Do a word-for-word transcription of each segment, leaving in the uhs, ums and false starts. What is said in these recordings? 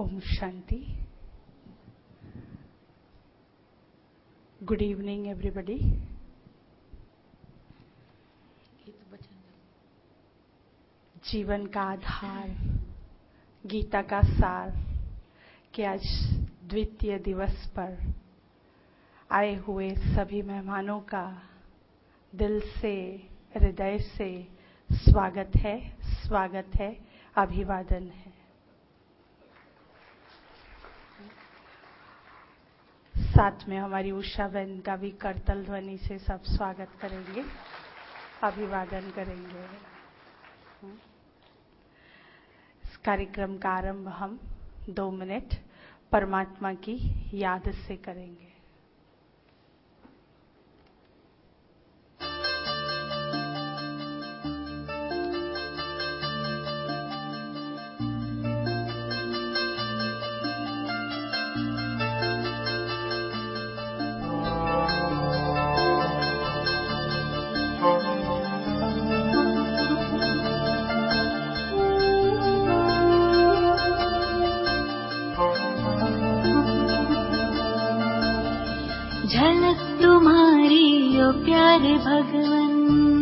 ओम शांति। Good evening everybody. जीवन का आधार, गीता का सार के आज द्वितीय दिवस पर आए हुए सभी मेहमानों का दिल से, हृदय से स्वागत है, स्वागत है, अभिवादन है। साथ में हमारी उषा बहन का भी करतल ध्वनि से सब स्वागत करेंगे, अभिवादन करेंगे। इस कार्यक्रम का आरंभ हम दो मिनट परमात्मा की याद से करेंगे। झलक तुम्हारी ओ प्यारे भगवन,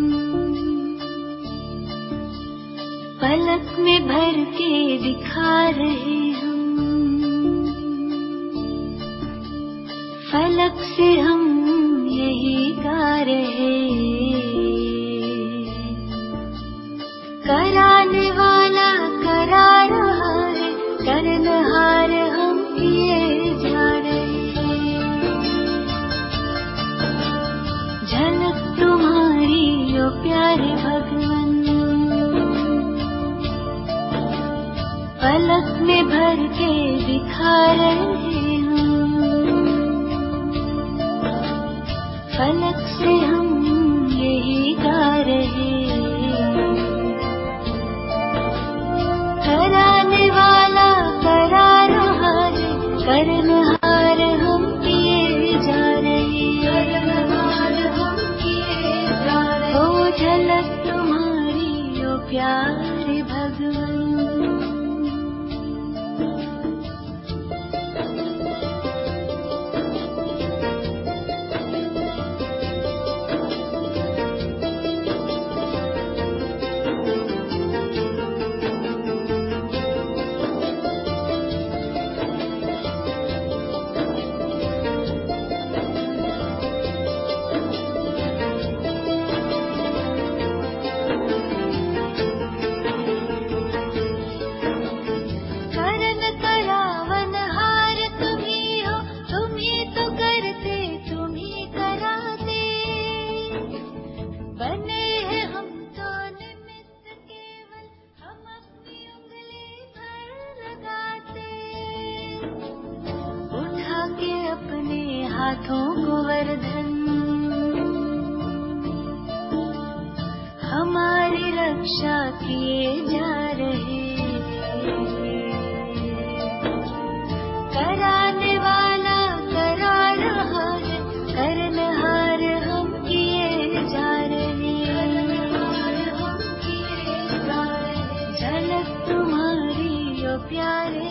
पलक में भर के दिखा रहे हम, फलक से हम यही गा रहे। कराने वाला करा रहा है, करनहार हम किए जा रहे। झलक तुम्हारी ओ प्यारे भगवन, पलक में भर के दिखा रहे हम, फलक से हम यही गा रहे। कराने वाला करा रहा है, करनहार हम किए जा रहे। ओ झलक तुम्हारी ओ प्यारे भगवन। हाथों को वरदान हमारी रक्षा किए जा रहे। कराने वाला करा रहा है, करनहार हम किए जा रहे। झलक तुम्हारी ओ प्यारे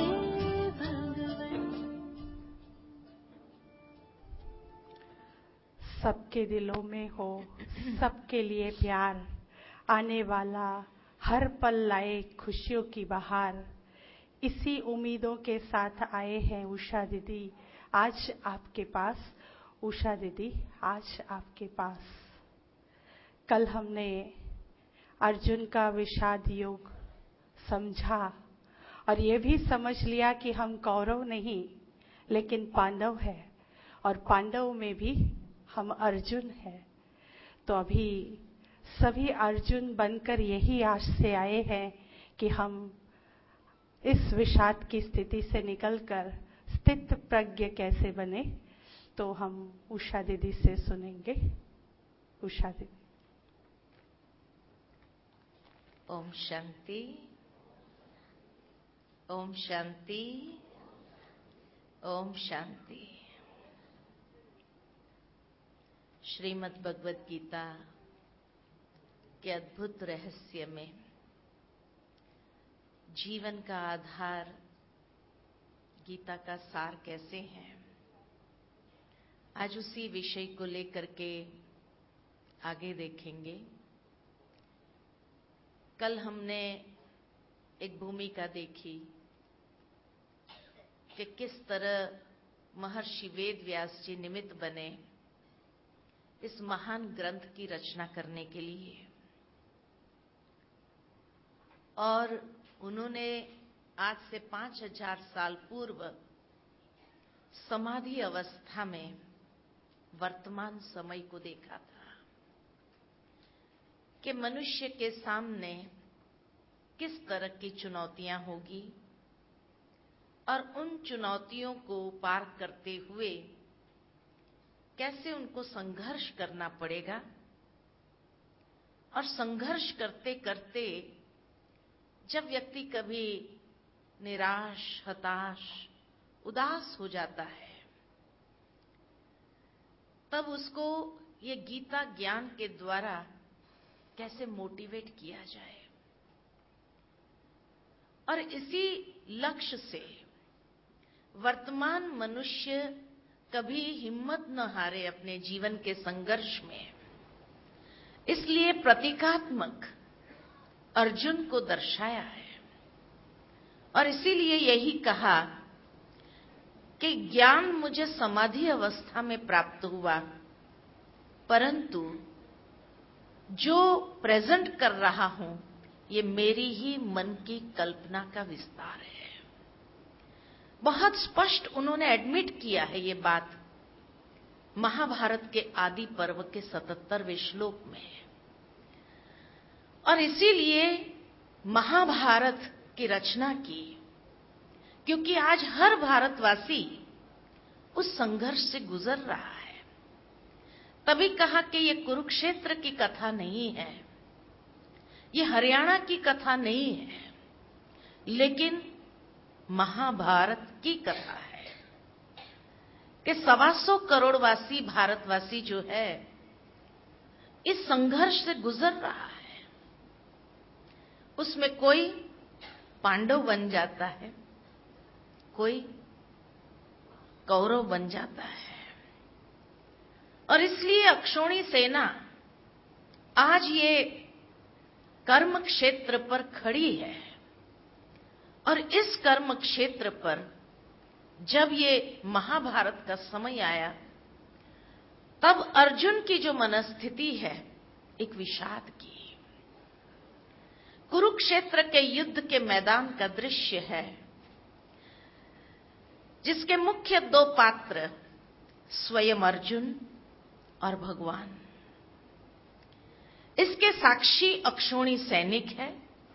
सबके दिलों में हो सबके लिए प्यार, आने वाला हर पल लाए खुशियों की बहार। इसी उम्मीदों के साथ आए हैं उषा दीदी आज आपके पास। उषा दीदी आज आपके पास। कल हमने अर्जुन का विषाद योग समझा और ये भी समझ लिया कि हम कौरव नहीं लेकिन पांडव है, और पांडव में भी हम अर्जुन हैं। तो अभी सभी अर्जुन बनकर यही आश से आए हैं कि हम इस विषाद की स्थिति से निकलकर स्थित प्रज्ञ कैसे बने। तो हम उषा दीदी से सुनेंगे। उषा दीदी। ओम शांति, ओम शांति, ओम शांति। श्रीमद् भगवत गीता के अद्भुत रहस्य में जीवन का आधार गीता का सार कैसे है, आज उसी विषय को लेकर के आगे देखेंगे। कल हमने एक भूमिका देखी कि किस तरह महर्षि वेद व्यास जी निमित्त बने इस महान ग्रंथ की रचना करने के लिए, और उन्होंने आज से पांच हजार साल पूर्व समाधि अवस्था में वर्तमान समय को देखा था कि मनुष्य के सामने किस तरह की चुनौतियां होगी और उन चुनौतियों को पार करते हुए कैसे उनको संघर्ष करना पड़ेगा, और संघर्ष करते करते जब व्यक्ति कभी निराश, हताश, उदास हो जाता है, तब उसको ये गीता ज्ञान के द्वारा कैसे मोटिवेट किया जाए। और इसी लक्ष्य से वर्तमान मनुष्य कभी हिम्मत न हारे अपने जीवन के संघर्ष में, इसलिए प्रतीकात्मक अर्जुन को दर्शाया है। और इसीलिए यही कहा कि ज्ञान मुझे समाधि अवस्था में प्राप्त हुआ, परंतु जो प्रेजेंट कर रहा हूं ये मेरी ही मन की कल्पना का विस्तार है। बहुत स्पष्ट उन्होंने एडमिट किया है ये बात महाभारत के आदि पर्व के सतहत्तरवें श्लोक में। और इसीलिए महाभारत की रचना की, क्योंकि आज हर भारतवासी उस संघर्ष से गुजर रहा है। तभी कहा कि ये कुरुक्षेत्र की कथा नहीं है, ये हरियाणा की कथा नहीं है, लेकिन महाभारत की कथा है कि सवा सौ करोड़वासी भारतवासी जो है इस संघर्ष से गुजर रहा है। उसमें कोई पांडव बन जाता है, कोई कौरव बन जाता है। और इसलिए अक्षौणी सेना आज ये कर्म क्षेत्र पर खड़ी है। और इस कर्म क्षेत्र पर जब ये महाभारत का समय आया, तब अर्जुन की जो मनस्थिति है एक विषाद की। कुरुक्षेत्र के युद्ध के मैदान का दृश्य है, जिसके मुख्य दो पात्र स्वयं अर्जुन और भगवान। इसके साक्षी अक्षौणी सैनिक है।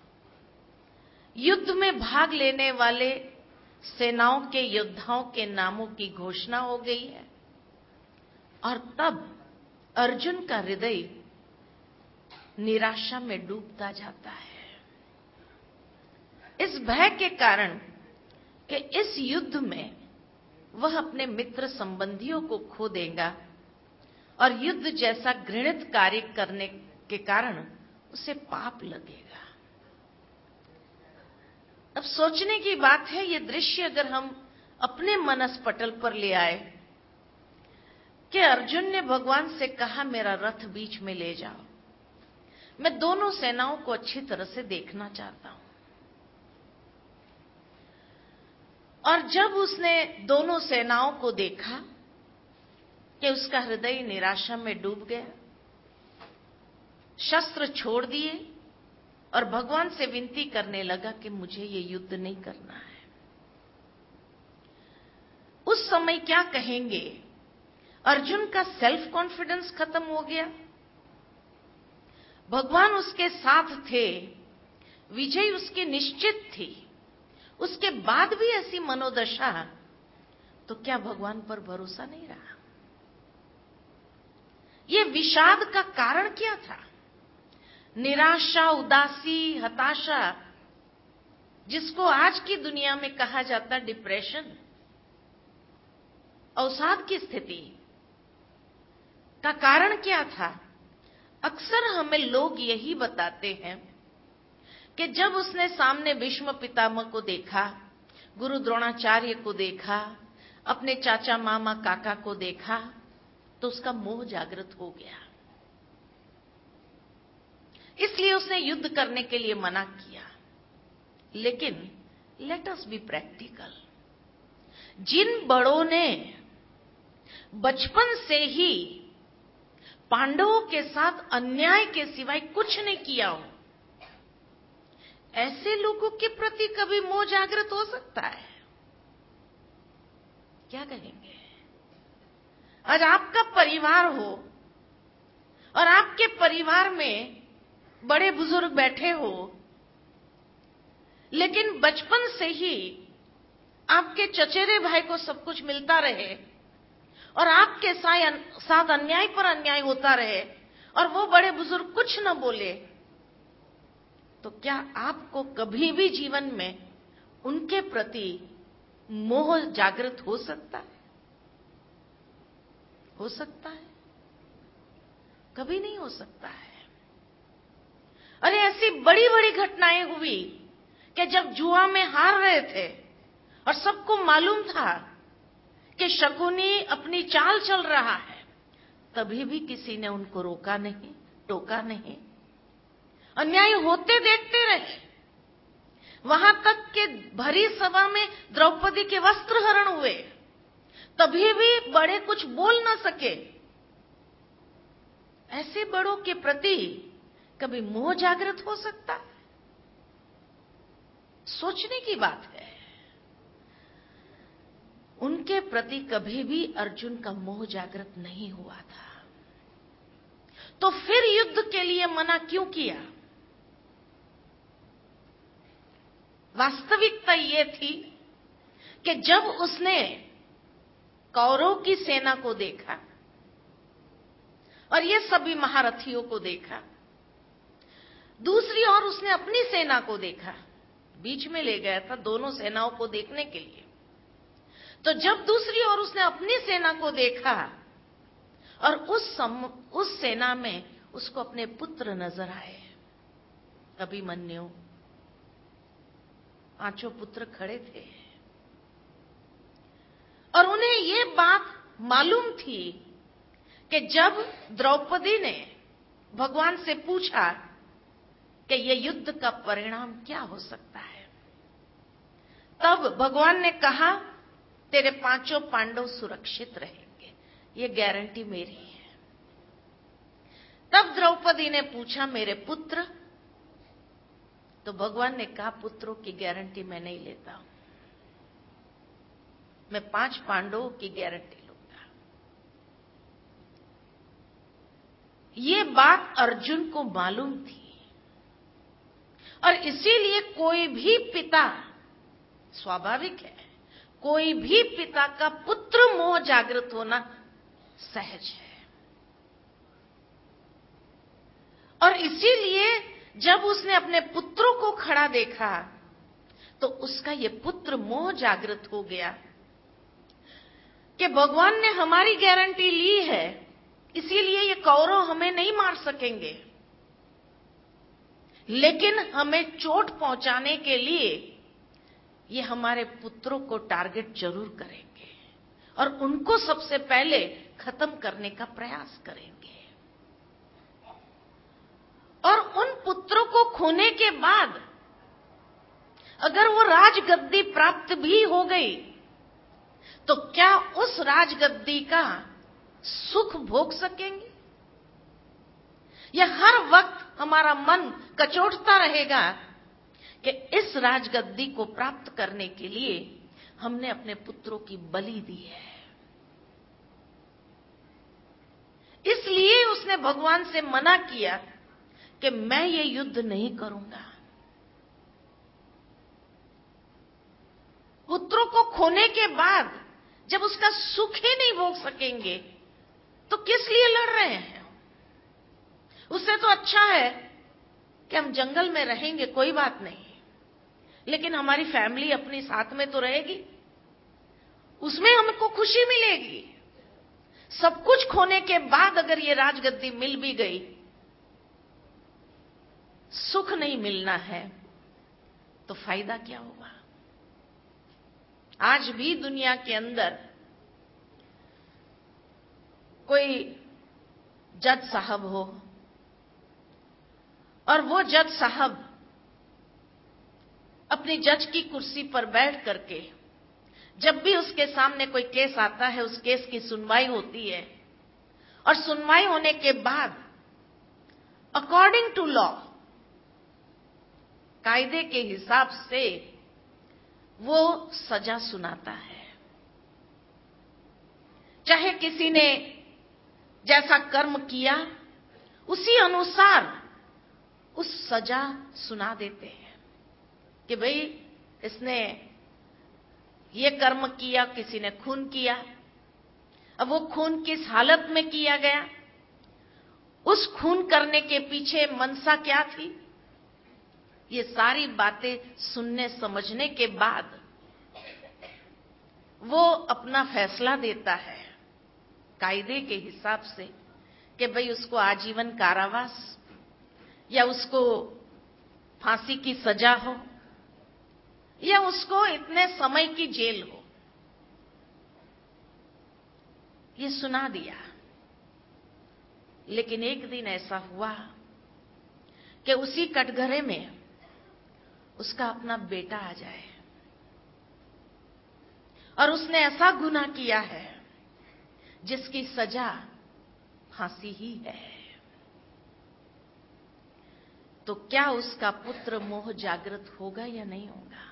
युद्ध में भाग लेने वाले सेनाओं के योद्धाओं के नामों की घोषणा हो गई है। और तब अर्जुन का हृदय निराशा में डूबता जाता है, इस भय के कारण कि इस युद्ध में वह अपने मित्र संबंधियों को खो देगा और युद्ध जैसा घृणित कार्य करने के कारण उसे पाप लगेगा। अब सोचने की बात है, ये दृश्य अगर हम अपने मनस पटल पर ले आए कि अर्जुन ने भगवान से कहा मेरा रथ बीच में ले जाओ, मैं दोनों सेनाओं को अच्छी तरह से देखना चाहता हूं। और जब उसने दोनों सेनाओं को देखा कि उसका हृदय निराशा में डूब गया, शस्त्र छोड़ दिए और भगवान से विनती करने लगा कि मुझे ये युद्ध नहीं करना है। उस समय क्या कहेंगे, अर्जुन का सेल्फ कॉन्फिडेंस खत्म हो गया। भगवान उसके साथ थे, विजय उसकी निश्चित थी, उसके बाद भी ऐसी मनोदशा, तो क्या भगवान पर भरोसा नहीं रहा? ये विषाद का कारण क्या था? निराशा, उदासी, हताशा, जिसको आज की दुनिया में कहा जाता डिप्रेशन, अवसाद की स्थिति का कारण क्या था? अक्सर हमें लोग यही बताते हैं कि जब उसने सामने भीष्म पितामह को देखा, गुरु द्रोणाचार्य को देखा, अपने चाचा मामा काका को देखा, तो उसका मोह जागृत हो गया। इसलिए उसने युद्ध करने के लिए मना किया। लेकिन लेट अस बी प्रैक्टिकल। जिन बड़ों ने बचपन से ही पांडवों के साथ अन्याय के सिवाय कुछ नहीं किया हो, ऐसे लोगों के प्रति कभी मोह जागृत हो सकता है? क्या कहेंगे? आज आपका परिवार हो और आपके परिवार में बड़े बुजुर्ग बैठे हो, लेकिन बचपन से ही आपके चचेरे भाई को सब कुछ मिलता रहे और आपके साथ अन्याय पर अन्याय होता रहे और वो बड़े बुजुर्ग कुछ न बोले, तो क्या आपको कभी भी जीवन में उनके प्रति मोह जागृत हो सकता है? हो सकता है? कभी नहीं हो सकता है। अरे ऐसी बड़ी बड़ी घटनाएं हुई कि जब जुआ में हार रहे थे और सबको मालूम था कि शकुनी अपनी चाल चल रहा है, तभी भी किसी ने उनको रोका नहीं, टोका नहीं, अन्याय होते देखते रहे। वहां तक कि भरी सभा में द्रौपदी के वस्त्र हरण हुए, तभी भी बड़े कुछ बोल न सके। ऐसे बड़ों के प्रति कभी मोह जागृत हो सकता है? सोचने की बात है। उनके प्रति कभी भी अर्जुन का मोह जागृत नहीं हुआ था, तो फिर युद्ध के लिए मना क्यों किया? वास्तविकता यह थी कि जब उसने कौरव की सेना को देखा और ये सभी महारथियों को देखा, दूसरी ओर उसने अपनी सेना को देखा, बीच में ले गया था दोनों सेनाओं को देखने के लिए। तो जब दूसरी ओर उसने अपनी सेना को देखा और उस सम, उस सेना में उसको अपने पुत्र नजर आए, अभिमन्यु, पांचों पुत्र खड़े थे और उन्हें ये बात मालूम थी कि जब द्रौपदी ने भगवान से पूछा कि यह युद्ध का परिणाम क्या हो सकता है, तब भगवान ने कहा तेरे पांचों पांडव सुरक्षित रहेंगे, ये गारंटी मेरी है। तब द्रौपदी ने पूछा मेरे पुत्र, तो भगवान ने कहा पुत्रों की गारंटी मैं नहीं लेता हूं, मैं पांच पांडवों की गारंटी लूंगा। ये बात अर्जुन को मालूम थी और इसीलिए कोई भी पिता, स्वाभाविक है, कोई भी पिता का पुत्र मोह जागृत होना सहज है। और इसीलिए जब उसने अपने पुत्रों को खड़ा देखा तो उसका यह पुत्र मोह जागृत हो गया कि भगवान ने हमारी गारंटी ली है, इसीलिए ये कौरव हमें नहीं मार सकेंगे, लेकिन हमें चोट पहुंचाने के लिए ये हमारे पुत्रों को टारगेट जरूर करेंगे और उनको सबसे पहले खत्म करने का प्रयास करेंगे। और उन पुत्रों को खोने के बाद अगर वो राजगद्दी प्राप्त भी हो गई तो क्या उस राजगद्दी का सुख भोग सकेंगे, या हर वक्त हमारा मन कचोटता रहेगा कि इस राजगद्दी को प्राप्त करने के लिए हमने अपने पुत्रों की बलि दी है। इसलिए उसने भगवान से मना किया कि मैं ये युद्ध नहीं करूंगा। पुत्रों को खोने के बाद जब उसका सुख ही नहीं भोग सकेंगे तो किस लिए लड़ रहे हैं? उससे तो अच्छा है कि हम जंगल में रहेंगे, कोई बात नहीं, लेकिन हमारी फैमिली अपनी साथ में तो रहेगी, उसमें हमको खुशी मिलेगी। सब कुछ खोने के बाद अगर ये राजगद्दी मिल भी गई, सुख नहीं मिलना है तो फायदा क्या होगा? आज भी दुनिया के अंदर कोई जज साहब हो और वो जज साहब अपनी जज की कुर्सी पर बैठ करके जब भी उसके सामने कोई केस आता है, उस केस की सुनवाई होती है और सुनवाई होने के बाद अकॉर्डिंग टू लॉ, कायदे के हिसाब से वो सजा सुनाता है। चाहे किसी ने जैसा कर्म किया उसी अनुसार उस सजा सुना देते हैं कि भाई इसने ये कर्म किया, किसी ने खून किया, अब वो खून किस हालत में किया गया, उस खून करने के पीछे मनसा क्या थी, ये सारी बातें सुनने समझने के बाद वो अपना फैसला देता है कायदे के हिसाब से कि भाई उसको आजीवन कारावास या उसको फांसी की सजा हो या उसको इतने समय की जेल हो। ये सुना दिया। लेकिन एक दिन ऐसा हुआ कि उसी कटघरे में उसका अपना बेटा आ जाए और उसने ऐसा गुनाह किया है जिसकी सजा फांसी ही है। तो क्या उसका पुत्र मोह जागृत होगा या नहीं होगा?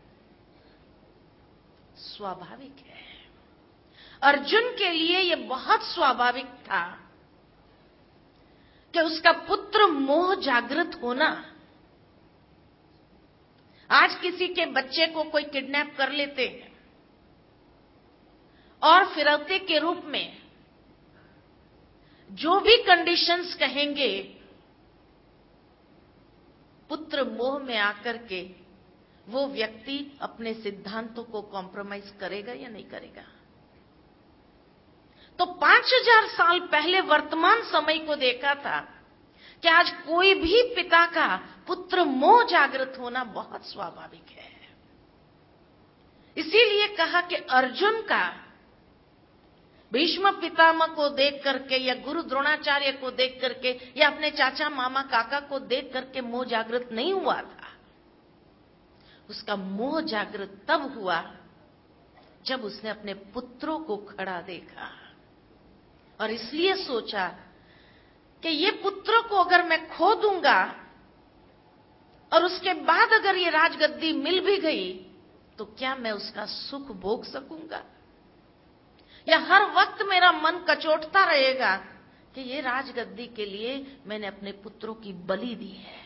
स्वाभाविक है। अर्जुन के लिए यह बहुत स्वाभाविक था कि उसका पुत्र मोह जागृत होना। आज किसी के बच्चे को कोई किडनैप कर लेते हैं और फिरौती के रूप में जो भी कंडीशंस कहेंगे, पुत्र मोह में आकर के वो व्यक्ति अपने सिद्धांतों को कॉम्प्रोमाइज करेगा या नहीं करेगा? तो पांच हजार साल पहले वर्तमान समय को देखा था कि आज कोई भी पिता का पुत्र मोह जागृत होना बहुत स्वाभाविक है। इसीलिए कहा कि अर्जुन का भीष्म पितामह को देख करके या गुरु द्रोणाचार्य को देख करके या अपने चाचा मामा काका को देख करके मोह जागृत नहीं हुआ था। उसका मोह जागृत तब हुआ जब उसने अपने पुत्रों को खड़ा देखा और इसलिए सोचा कि ये पुत्रों को अगर मैं खो दूंगा और उसके बाद अगर ये राजगद्दी मिल भी गई तो क्या मैं उसका सुख भोग सकूंगा, या हर वक्त मेरा मन कचोटता रहेगा कि ये राजगद्दी के लिए मैंने अपने पुत्रों की बलि दी है,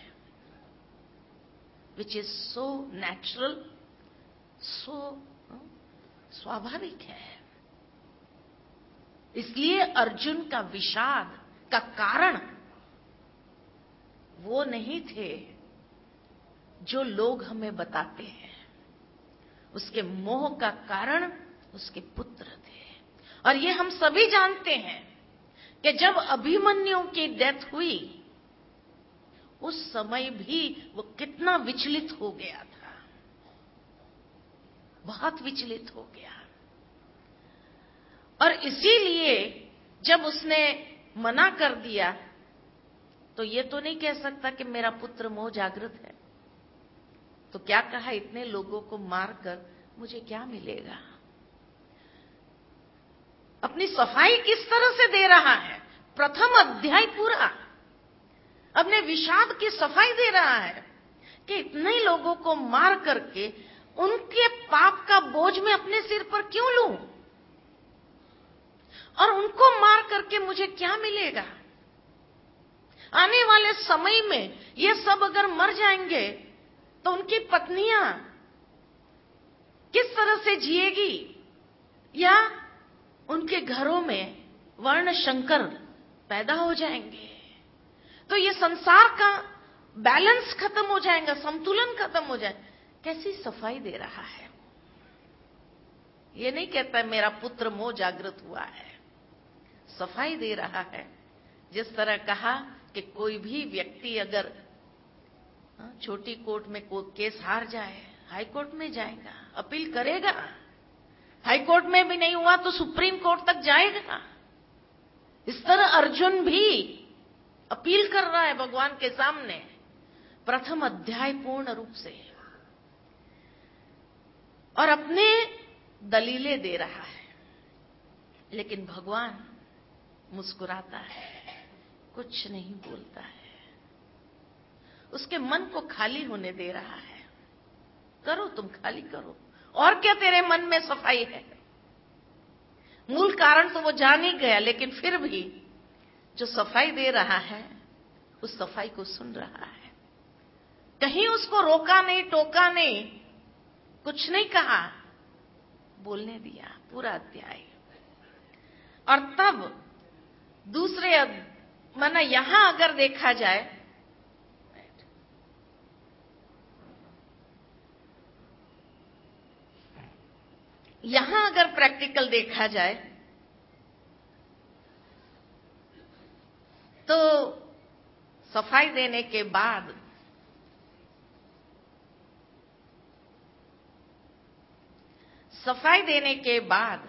विच इज सो नेचुरल, सो स्वाभाविक है। इसलिए अर्जुन का विषाद का कारण वो नहीं थे जो लोग हमें बताते हैं। उसके मोह का कारण उसके पुत्र थे। और ये हम सभी जानते हैं कि जब अभिमन्यु की डेथ हुई उस समय भी वो कितना विचलित हो गया था, बहुत विचलित हो गया। और इसीलिए जब उसने मना कर दिया तो ये तो नहीं कह सकता कि मेरा पुत्र मोह जागृत है। तो क्या कहा, इतने लोगों को मारकर मुझे क्या मिलेगा? अपनी सफाई किस तरह से दे रहा है? प्रथम अध्याय पूरा अपने विषाद की सफाई दे रहा है कि इतने लोगों को मार करके उनके पाप का बोझ मैं अपने सिर पर क्यों लूं, और उनको मार करके मुझे क्या मिलेगा? आने वाले समय में ये सब अगर मर जाएंगे तो उनकी पत्नियां किस तरह से जिएगी, या उनके घरों में वर्ण संकर पैदा हो जाएंगे, तो ये संसार का बैलेंस खत्म हो जाएगा, संतुलन खत्म हो जाए। कैसी सफाई दे रहा है? ये नहीं कहता मेरा पुत्र मोह जागृत हुआ है, सफाई दे रहा है। जिस तरह कहा कि कोई भी व्यक्ति अगर छोटी कोर्ट में कोई केस हार जाए, हाई कोर्ट में जाएगा, अपील करेगा, हाई कोर्ट में भी नहीं हुआ तो सुप्रीम कोर्ट तक जाएगा। इस तरह अर्जुन भी अपील कर रहा है भगवान के सामने, प्रथम अध्याय पूर्ण रूप से, और अपने दलीलें दे रहा है। लेकिन भगवान मुस्कुराता है, कुछ नहीं बोलता है, उसके मन को खाली होने दे रहा है। करो, तुम खाली करो, और क्या तेरे मन में सफाई है। मूल कारण तो वो जान ही गया, लेकिन फिर भी जो सफाई दे रहा है उस सफाई को सुन रहा है। कहीं उसको रोका नहीं, टोका नहीं, कुछ नहीं कहा, बोलने दिया पूरा अध्याय। और तब दूसरे माना यहां अगर देखा जाए, यहां अगर प्रैक्टिकल देखा जाए तो सफाई देने के बाद सफाई देने के बाद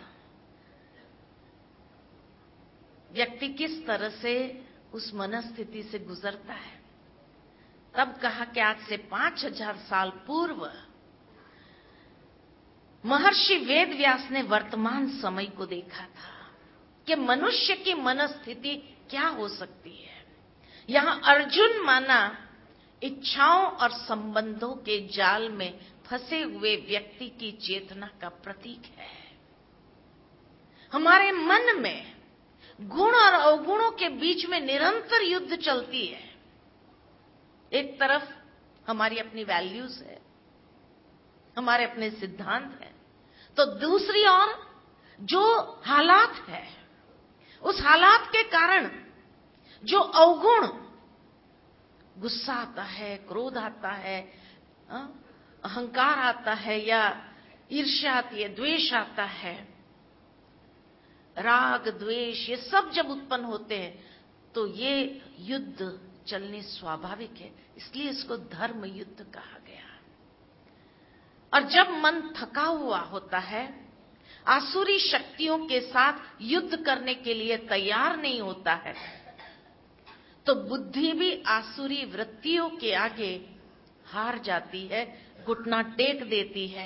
व्यक्ति किस तरह से उस मनस्थिति से गुजरता है। तब कहा कि आज से पांच हजार साल पूर्व महर्षि वेदव्यास ने वर्तमान समय को देखा था कि मनुष्य की मनस्थिति क्या हो सकती है। यहां अर्जुन माना इच्छाओं और संबंधों के जाल में फंसे हुए व्यक्ति की चेतना का प्रतीक है। हमारे मन में गुण और अवगुणों के बीच में निरंतर युद्ध चलती है। एक तरफ हमारी अपनी वैल्यूज है, हमारे अपने सिद्धांत हैं, तो दूसरी ओर जो हालात है, उस हालात के कारण जो अवगुण, गुस्सा आता है, क्रोध आता है, अहंकार आता है, या ईर्ष्या आती है, द्वेष आता है, राग द्वेष, ये सब जब उत्पन्न होते हैं तो ये युद्ध चलने स्वाभाविक है। इसलिए इसको धर्म युद्ध कहा गया। और जब मन थका हुआ होता है, आसुरी शक्तियों के साथ युद्ध करने के लिए तैयार नहीं होता है, तो बुद्धि भी आसुरी वृत्तियों के आगे हार जाती है, घुटना टेक देती है।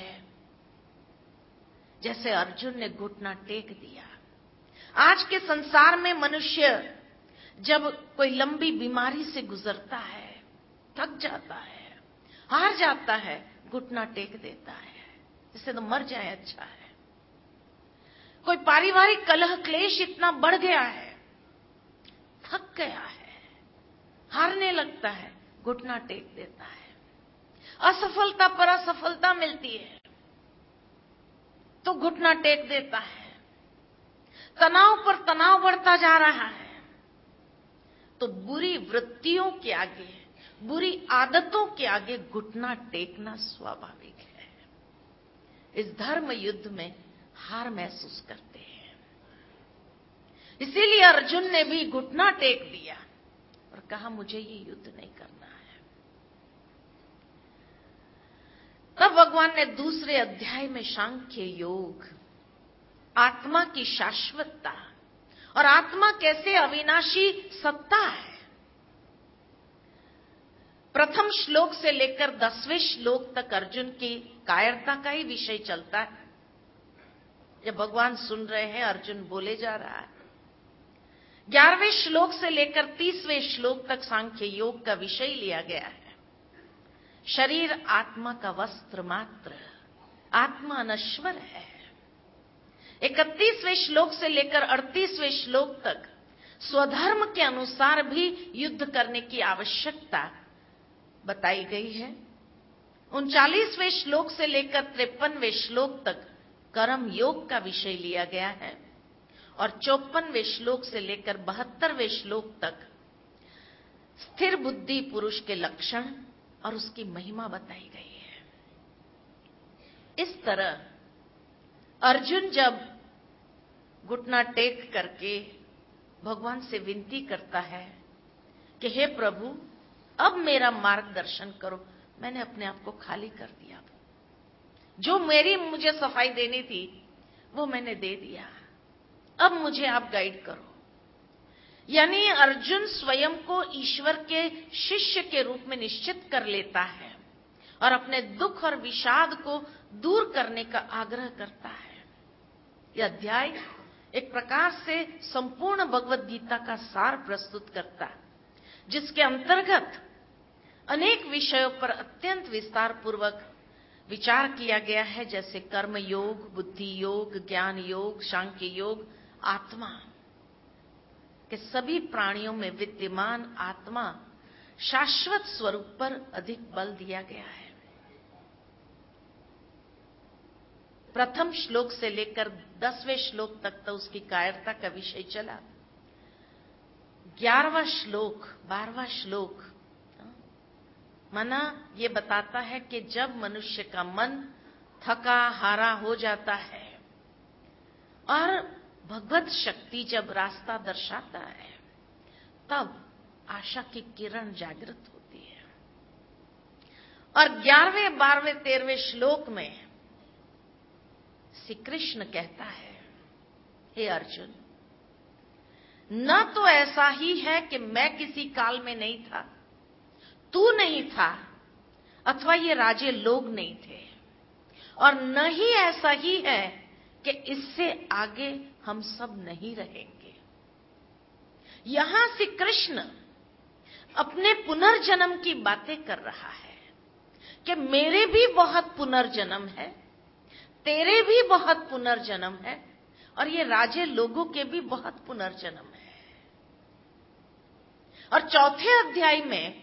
जैसे अर्जुन ने घुटना टेक दिया। आज के संसार में मनुष्य जब कोई लंबी बीमारी से गुजरता है, थक जाता है, हार जाता है, घुटना टेक देता है, इससे तो मर जाए अच्छा है। कोई पारिवारिक कलह क्लेश इतना बढ़ गया है, थक गया है, हारने लगता है, घुटना टेक देता है। असफलता पर असफलता मिलती है तो घुटना टेक देता है। तनाव पर तनाव बढ़ता जा रहा है तो बुरी वृत्तियों के आगे, बुरी आदतों के आगे घुटना टेकना स्वाभाविक है। इस धर्म युद्ध में हार महसूस करते हैं। इसीलिए अर्जुन ने भी घुटना टेक दिया और कहा मुझे ये युद्ध नहीं करना है। तब भगवान ने दूसरे अध्याय में सांख्य योग, आत्मा की शाश्वतता और आत्मा कैसे अविनाशी सत्ता है, प्रथम श्लोक से लेकर दसवें श्लोक तक अर्जुन की कायरता का ही विषय चलता है। जब भगवान सुन रहे हैं, अर्जुन बोले जा रहा है। ग्यारहवें श्लोक से लेकर तीसवें श्लोक तक सांख्य योग का विषय लिया गया है। शरीर आत्मा का वस्त्र मात्र, आत्मा नश्वर है। इकतीसवें श्लोक से लेकर अड़तीसवें श्लोक तक स्वधर्म के अनुसार भी युद्ध करने की आवश्यकता बताई गई है। उनचालीसवें श्लोक से लेकर तिरपनवें श्लोक तक कर्म योग का विषय लिया गया है और चौपनवें श्लोक से लेकर बहत्तरवें श्लोक तक स्थिर बुद्धि पुरुष के लक्षण और उसकी महिमा बताई गई है। इस तरह अर्जुन जब घुटना टेक करके भगवान से विनती करता है कि हे प्रभु, अब मेरा मार्गदर्शन करो, मैंने अपने आप को खाली कर दिया, जो मेरी मुझे सफाई देनी थी वो मैंने दे दिया, अब मुझे आप गाइड करो। यानी अर्जुन स्वयं को ईश्वर के शिष्य के रूप में निश्चित कर लेता है और अपने दुख और विषाद को दूर करने का आग्रह करता है। यह अध्याय एक प्रकार से संपूर्ण भगवद गीता का सार प्रस्तुत करता है, जिसके अंतर्गत अनेक विषयों पर अत्यंत विस्तार पूर्वक विचार किया गया है, जैसे कर्म योग, बुद्धि योग, ज्ञान योग, सांख्य योग, आत्मा के सभी प्राणियों में विद्यमान आत्मा शाश्वत स्वरूप पर अधिक बल दिया गया है। प्रथम श्लोक से लेकर दसवें श्लोक तक तो उसकी कायरता का विषय चला। ग्यारहवां श्लोक, बारहवां श्लोक मना ये बताता है कि जब मनुष्य का मन थका हारा हो जाता है और भगवत शक्ति जब रास्ता दर्शाता है, तब आशा की किरण जागृत होती है। और ग्यारहवें, बारहवें, तेरहवें श्लोक में श्री कृष्ण कहता है, हे अर्जुन, न तो ऐसा ही है कि मैं किसी काल में नहीं था, तू नहीं था, अथवा ये राजे लोग नहीं थे, और न ही ऐसा ही है कि इससे आगे हम सब नहीं रहेंगे। यहां श्री कृष्ण अपने पुनर्जन्म की बातें कर रहा है कि मेरे भी बहुत पुनर्जन्म है, तेरे भी बहुत पुनर्जन्म है, और ये राजे लोगों के भी बहुत पुनर्जन्म है। और चौथे अध्याय में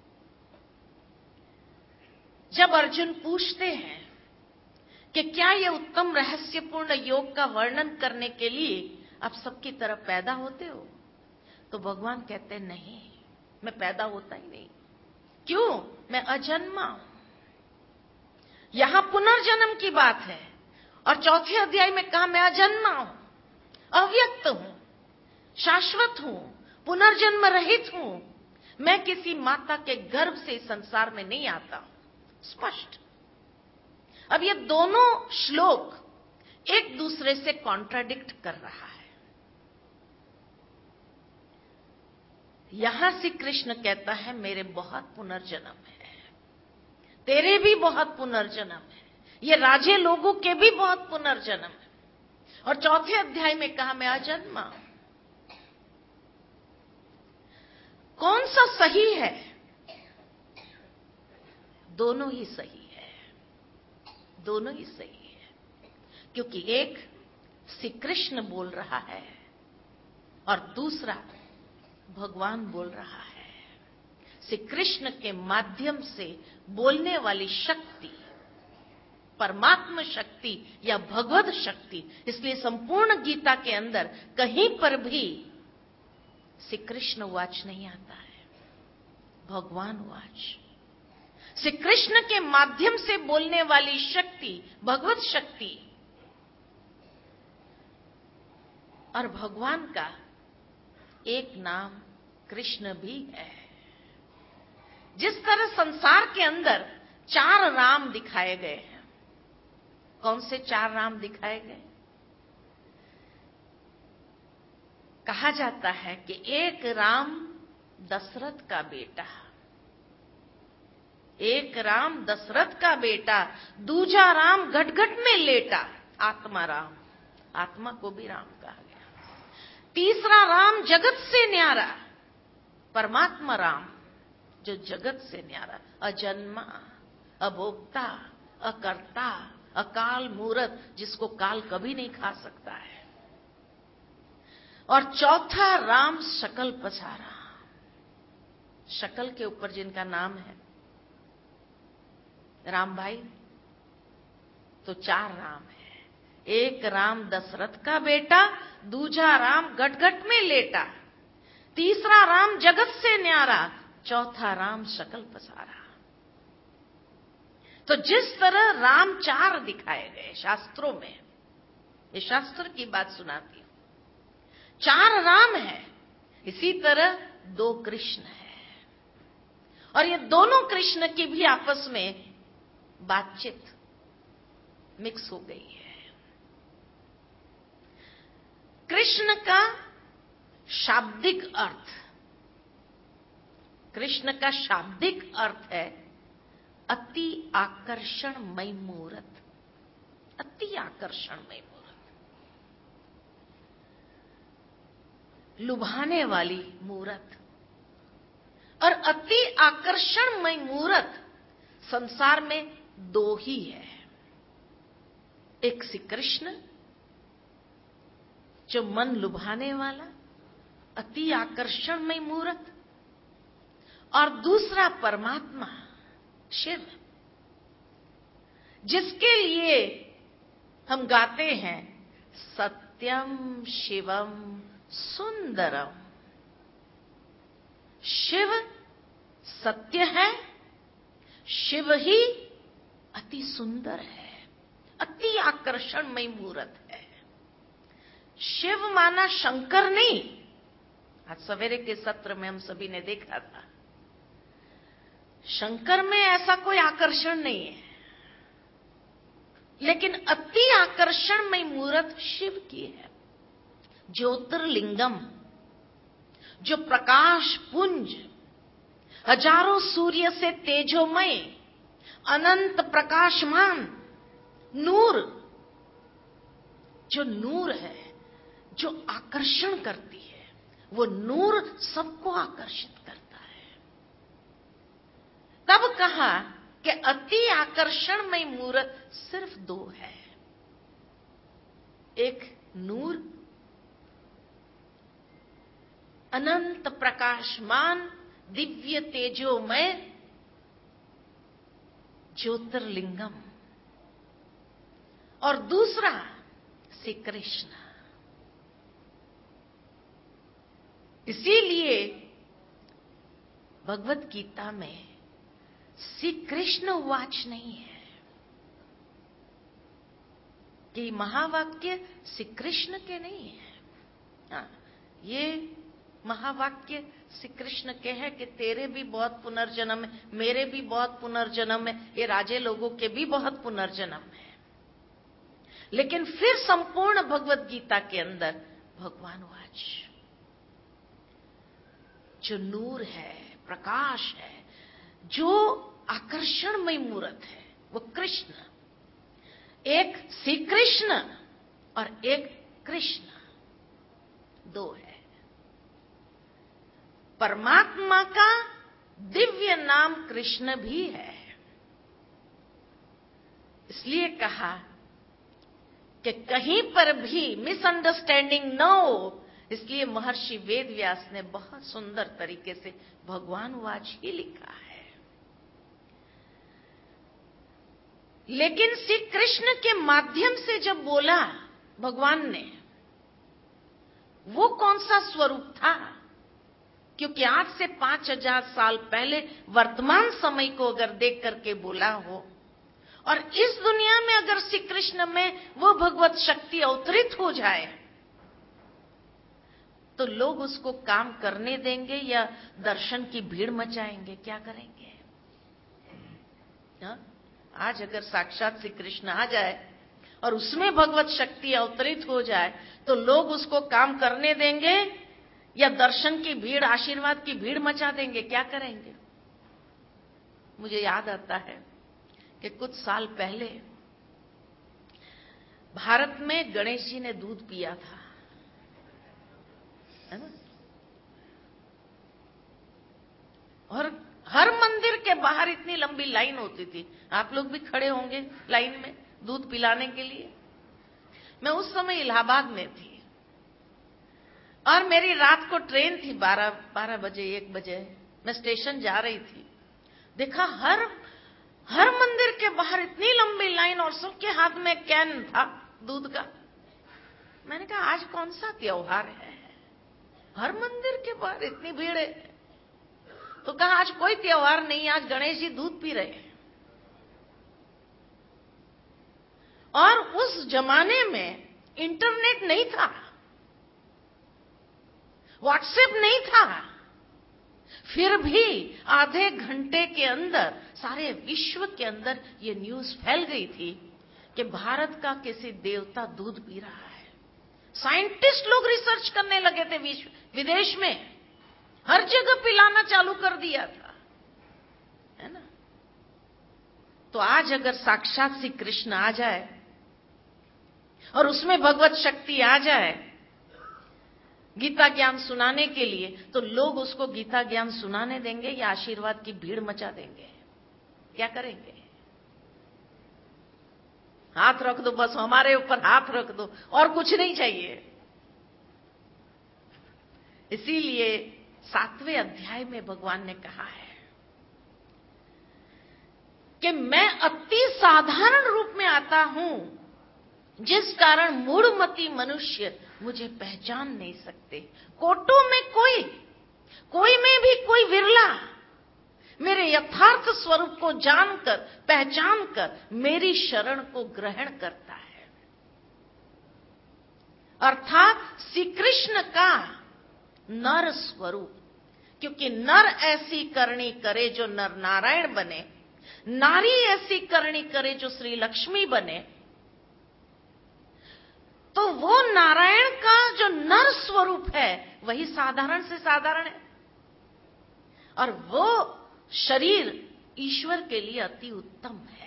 जब अर्जुन पूछते हैं कि क्या ये उत्तम रहस्यपूर्ण योग का वर्णन करने के लिए आप सबकी तरफ पैदा होते हो, तो भगवान कहते हैं, नहीं, मैं पैदा होता ही नहीं। क्यों? मैं अजन्मा हूं। यहां पुनर्जन्म की बात है, और चौथे अध्याय में कहा मैं अजन्मा हूं, अव्यक्त हूं, शाश्वत हूं, पुनर्जन्म रहित हूं, मैं किसी माता के गर्भ से संसार में नहीं आता। स्पष्ट। अब ये दोनों श्लोक एक दूसरे से कॉन्ट्राडिक्ट कर रहा है। यहां से कृष्ण कहता है मेरे बहुत पुनर्जन्म है, तेरे भी बहुत पुनर्जन्म है, ये राजे लोगों के भी बहुत पुनर्जन्म है, और चौथे अध्याय में कहा मैं अजन्मा हूं। कौन सा सही है? दोनों ही सही है, दोनों ही सही है, क्योंकि एक श्री कृष्ण बोल रहा है और दूसरा भगवान बोल रहा है। श्री कृष्ण के माध्यम से बोलने वाली शक्ति परमात्मा शक्ति या भगवत शक्ति, इसलिए संपूर्ण गीता के अंदर कहीं पर भी श्री कृष्ण वाच नहीं आता है, भगवान वाच। श्री कृष्ण के माध्यम से बोलने वाली शक्ति भगवत शक्ति, और भगवान का एक नाम कृष्ण भी है। जिस तरह संसार के अंदर चार राम दिखाए गए हैं, कौन से चार राम दिखाए गए? कहा जाता है कि एक राम दशरथ का बेटा, एक राम दशरथ का बेटा, दूजा राम घटघट में लेटा, आत्मा राम, आत्मा को भी राम कहा गया। तीसरा राम जगत से न्यारा, परमात्मा राम, जो जगत से न्यारा, अजन्मा, अभोक्ता, अकर्ता, अकाल मूरत, जिसको काल कभी नहीं खा सकता है। और चौथा राम शकल पसारा, शकल के ऊपर जिनका नाम है राम भाई, तो चार राम है। एक राम दशरथ का बेटा, दूजा राम गटगट में लेटा, तीसरा राम जगत से न्यारा, चौथा राम शकल पसारा। तो जिस तरह राम चार दिखाए गए शास्त्रों में, ये शास्त्र की बात सुनाती हूं, चार राम है, इसी तरह दो कृष्ण है, और ये दोनों कृष्ण की भी आपस में बातचीत मिक्स हो गई है। कृष्ण का शाब्दिक अर्थ, कृष्ण का शाब्दिक अर्थ है अति आकर्षणमय मूर्त, अति आकर्षणमय मूर्त, लुभाने वाली मूर्त। और अति आकर्षणमय मूर्त संसार में दो ही है, एक श्री कृष्ण जो मन लुभाने वाला अति आकर्षणमय मूर्त, और दूसरा परमात्मा शिव, जिसके लिए हम गाते हैं सत्यम शिवम सुंदरम। शिव सत्य है, शिव ही अति सुंदर है, अति आकर्षणमय मूर्त है। शिव माना शंकर नहीं। आज सवेरे के सत्र में हम सभी ने देखा था, शंकर में ऐसा कोई आकर्षण नहीं है, लेकिन अति आकर्षणमय मूर्त शिव की है। ज्योतिर्लिंगम, जो प्रकाश पुंज, हजारों सूर्य से तेजोमय, अनंत प्रकाशमान नूर, जो नूर है, जो आकर्षण करती है, वो नूर सबको आकर्षित करता है। तब कहा कि अति आकर्षणमय मूर्त सिर्फ दो है, एक नूर, अनंत प्रकाशमान दिव्य तेजोमय ज्योतिर्लिंगम, और दूसरा श्री कृष्ण। इसीलिए भगवत गीता में श्री कृष्ण वाच नहीं है, कि महावाक्य श्री कृष्ण के नहीं है। हाँ, ये महावाक्य श्री कृष्ण के है कि तेरे भी बहुत पुनर्जन्म है, मेरे भी बहुत पुनर्जन्म है, ये राजे लोगों के भी बहुत पुनर्जन्म है। लेकिन फिर संपूर्ण भगवत गीता के अंदर भगवान वाच, जो नूर है, प्रकाश है, जो आकर्षणमय मूर्त है, वो कृष्ण। एक श्री कृष्ण और एक कृष्ण, दो है। परमात्मा का दिव्य नाम कृष्ण भी है। इसलिए कहा कि कहीं पर भी मिसअंडरस्टैंडिंग न हो, इसलिए महर्षि वेदव्यास ने बहुत सुंदर तरीके से भगवान वाच ही लिखा है। लेकिन श्री कृष्ण के माध्यम से जब बोला भगवान ने, वो कौन सा स्वरूप था? क्योंकि आज से पांच हजार साल पहले वर्तमान समय को अगर देख करके बोला हो, और इस दुनिया में अगर श्री कृष्ण में वो भगवत शक्ति अवतरित हो जाए, तो लोग उसको काम करने देंगे या दर्शन की भीड़ मचाएंगे? क्या करेंगे? हा? आज अगर साक्षात श्री कृष्ण आ जाए और उसमें भगवत शक्ति अवतरित हो जाए, तो लोग उसको काम करने देंगे या दर्शन की भीड़, आशीर्वाद की भीड़ मचा देंगे? क्या करेंगे? मुझे याद आता है कि कुछ साल पहले भारत में गणेश जी ने दूध पिया था, है ना? और हर मंदिर के बाहर इतनी लंबी लाइन होती थी, आप लोग भी खड़े होंगे लाइन में दूध पिलाने के लिए। मैं उस समय इलाहाबाद में थी और मेरी रात को ट्रेन थी, बारह बारह बजे एक बजे मैं स्टेशन जा रही थी। देखा हर हर मंदिर के बाहर इतनी लंबी लाइन और सबके हाथ में कैन था दूध का। मैंने कहा आज कौन सा त्योहार है, हर मंदिर के बाहर इतनी भीड़ है? तो कहा आज कोई त्योहार नहीं, आज गणेश जी दूध पी रहे हैं। और उस जमाने में इंटरनेट नहीं था, व्हाट्सएप नहीं था, फिर भी आधे घंटे के अंदर सारे विश्व के अंदर ये न्यूज फैल गई थी कि भारत का किसी देवता दूध पी रहा है। साइंटिस्ट लोग रिसर्च करने लगे थे विश्व विदेश में, हर जगह पिलाना चालू कर दिया था, है ना। तो आज अगर साक्षात श्री कृष्ण आ जाए और उसमें भगवत शक्ति आ जाए गीता ज्ञान सुनाने के लिए, तो लोग उसको गीता ज्ञान सुनाने देंगे या आशीर्वाद की भीड़ मचा देंगे? क्या करेंगे? हाथ रख दो, बस हमारे ऊपर हाथ रख दो, और कुछ नहीं चाहिए। इसीलिए सातवें अध्याय में भगवान ने कहा है कि मैं अति साधारण रूप में आता हूं, जिस कारण मूढ़मती मनुष्य मुझे पहचान नहीं सकते। कोटों में कोई, कोई में भी कोई विरला मेरे यथार्थ स्वरूप को जानकर, पहचानकर मेरी शरण को ग्रहण करता है। अर्थात श्री कृष्ण का नर स्वरूप, क्योंकि नर ऐसी करनी करे जो नर नारायण बने, नारी ऐसी करनी करे जो श्री लक्ष्मी बने, तो वो नारायण का जो नर स्वरूप है वही साधारण से साधारण है, और वो शरीर ईश्वर के लिए अति उत्तम है।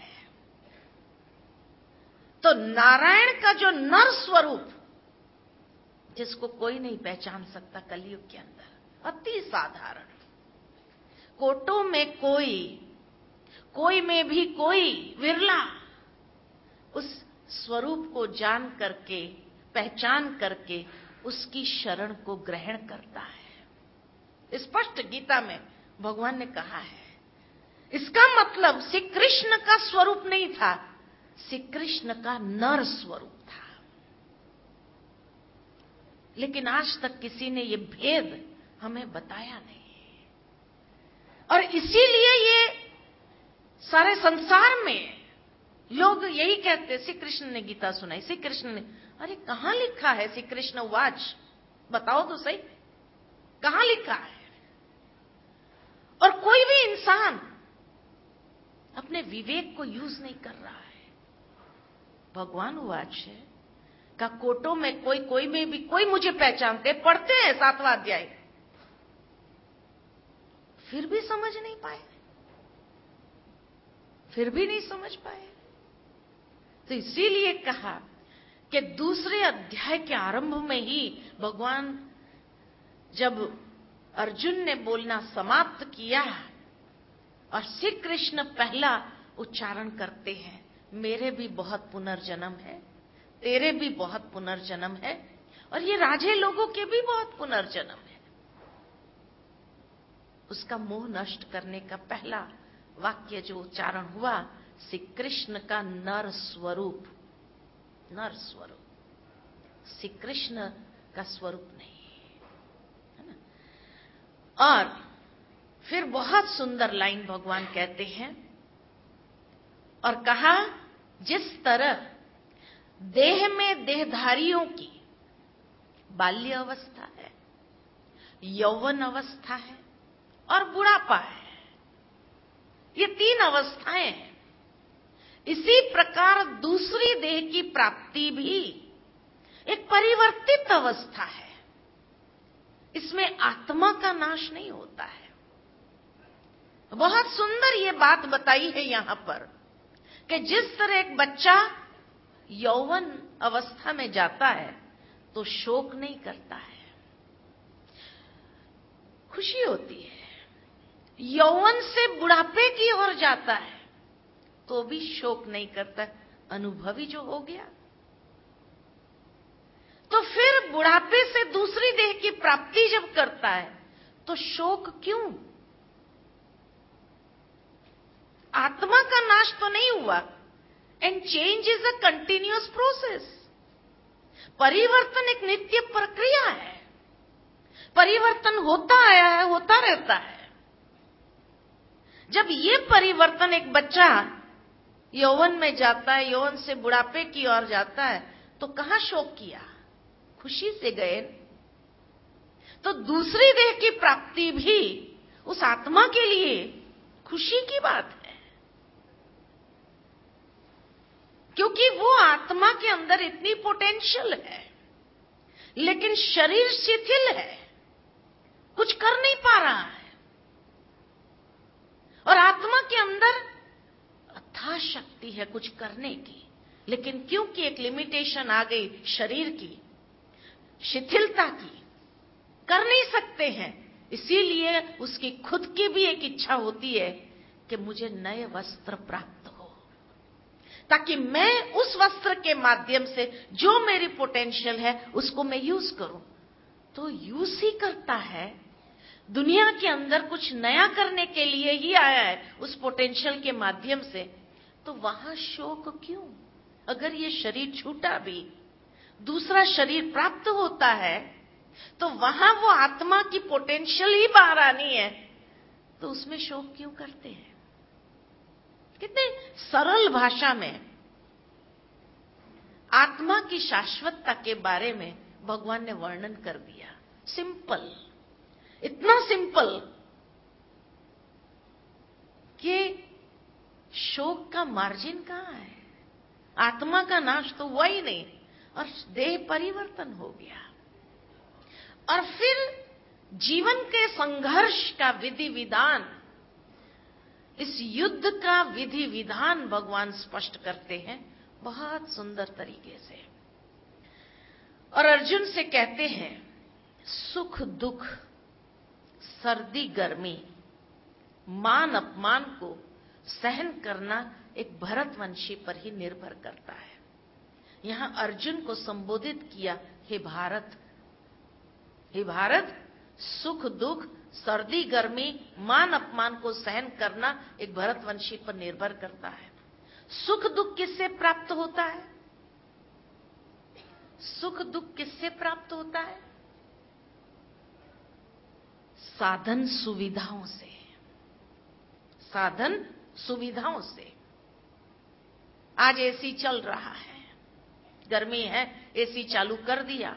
तो नारायण का जो नर स्वरूप, जिसको कोई नहीं पहचान सकता कलयुग के अंदर, अति साधारण, कोटों में कोई, कोई में भी कोई विरला उस स्वरूप को जान करके, पहचान करके उसकी शरण को ग्रहण करता है। स्पष्ट गीता में भगवान ने कहा है। इसका मतलब श्री कृष्ण का स्वरूप नहीं था, श्री कृष्ण का नर स्वरूप था। लेकिन आज तक किसी ने यह भेद हमें बताया नहीं, और इसीलिए ये सारे संसार में लोग यही कहते, श्री कृष्ण ने गीता सुनाई, श्री कृष्ण ने, अरे कहां लिखा है श्री कृष्ण वाच, बताओ तो सही, कहां लिखा है? और कोई भी इंसान अपने विवेक को यूज नहीं कर रहा है। भगवान वाच है का कोटों में कोई, कोई में भी कोई मुझे पहचानते, पढ़ते हैं सातवां अध्याय, फिर भी समझ नहीं पाए, फिर भी नहीं समझ पाए। तो इसीलिए कहा कि दूसरे अध्याय के आरंभ में ही भगवान, जब अर्जुन ने बोलना समाप्त किया और श्री कृष्ण पहला उच्चारण करते हैं, मेरे भी बहुत पुनर्जन्म है, तेरे भी बहुत पुनर्जन्म है, और ये राजे लोगों के भी बहुत पुनर्जन्म है। उसका मोह नष्ट करने का पहला वाक्य जो उच्चारण हुआ, श्री कृष्ण का नर स्वरूप, नर स्वरूप, श्री कृष्ण का स्वरूप नहीं है ना। और फिर बहुत सुंदर लाइन भगवान कहते हैं, और कहा जिस तरह देह में देहधारियों की बाल्य अवस्था है, यौवन अवस्था है और बुढ़ापा है, ये तीन अवस्थाएं हैं, इसी प्रकार दूसरी देह की प्राप्ति भी एक परिवर्तित अवस्था है। इसमें आत्मा का नाश नहीं होता है। बहुत सुंदर ये बात बताई है यहां पर कि जिस तरह एक बच्चा यौवन अवस्था में जाता है तो शोक नहीं करता है, खुशी होती है। यौवन से बुढ़ापे की ओर जाता है तो भी शोक नहीं करता, अनुभवी जो हो गया। तो फिर बुढ़ापे से दूसरी देह की प्राप्ति जब करता है तो शोक क्यों? आत्मा का नाश तो नहीं हुआ। And change is a continuous process. परिवर्तन एक नित्य प्रक्रिया है, परिवर्तन होता आया है, होता रहता है। जब ये परिवर्तन, एक बच्चा यौवन में जाता है, यौवन से बुढ़ापे की ओर जाता है, तो कहां शोक किया? खुशी से गए। तो दूसरी देह की प्राप्ति भी उस आत्मा के लिए खुशी की बात है, क्योंकि वो आत्मा के अंदर इतनी पोटेंशियल है, लेकिन शरीर शिथिल है, कुछ कर नहीं पा रहा है। और आत्मा के अंदर अथाह शक्ति है कुछ करने की, लेकिन क्योंकि एक लिमिटेशन आ गई शरीर की, शिथिलता की, कर नहीं सकते हैं, इसीलिए उसकी खुद की भी एक इच्छा होती है कि मुझे नए वस्त्र प्राप्त हो, ताकि मैं उस वस्त्र के माध्यम से जो मेरी पोटेंशियल है उसको मैं यूज करूं। तो यूज ही करता है, दुनिया के अंदर कुछ नया करने के लिए ही आया है उस पोटेंशियल के माध्यम से, तो वहां शोक क्यों? अगर ये शरीर छूटा भी दूसरा शरीर प्राप्त होता है तो वहां वो आत्मा की पोटेंशियल ही बाहर आनी है, तो उसमें शोक क्यों करते हैं? कितने सरल भाषा में आत्मा की शाश्वतता के बारे में भगवान ने वर्णन कर दिया। सिंपल, इतना सिंपल कि शोक का मार्जिन कहां है? आत्मा का नाश तो हुआ ही नहीं और देह परिवर्तन हो गया। और फिर जीवन के संघर्ष का विधि विधान, इस युद्ध का विधि विधान भगवान स्पष्ट करते हैं बहुत सुंदर तरीके से। और अर्जुन से कहते हैं, सुख दुख, सर्दी गर्मी, मान अपमान को सहन करना एक भरतवंशी पर ही निर्भर करता है। यहां अर्जुन को संबोधित किया, हे भारत, हे भारत, सुख दुख, सर्दी गर्मी, मान अपमान को सहन करना एक भरतवंशी पर निर्भर करता है। सुख दुख किससे प्राप्त होता है? सुख दुख किससे प्राप्त होता है? साधन सुविधाओं से, साधन सुविधाओं से। आज एसी चल रहा है, गर्मी है, एसी चालू कर दिया,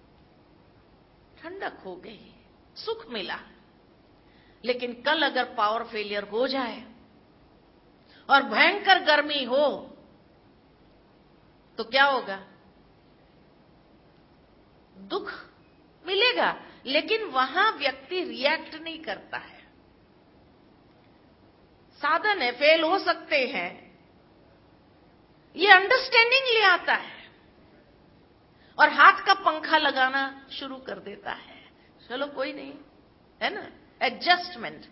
ठंडक हो गई, सुख मिला। लेकिन कल अगर पावर फेलियर हो जाए और भयंकर गर्मी हो तो क्या होगा? दुख मिलेगा, लेकिन वहां व्यक्ति रिएक्ट नहीं करता है। साधन है, फेल हो सकते हैं, ये अंडरस्टैंडिंग ले आता है और हाथ का पंखा लगाना शुरू कर देता है। चलो कोई नहीं, है ना, एडजस्टमेंट।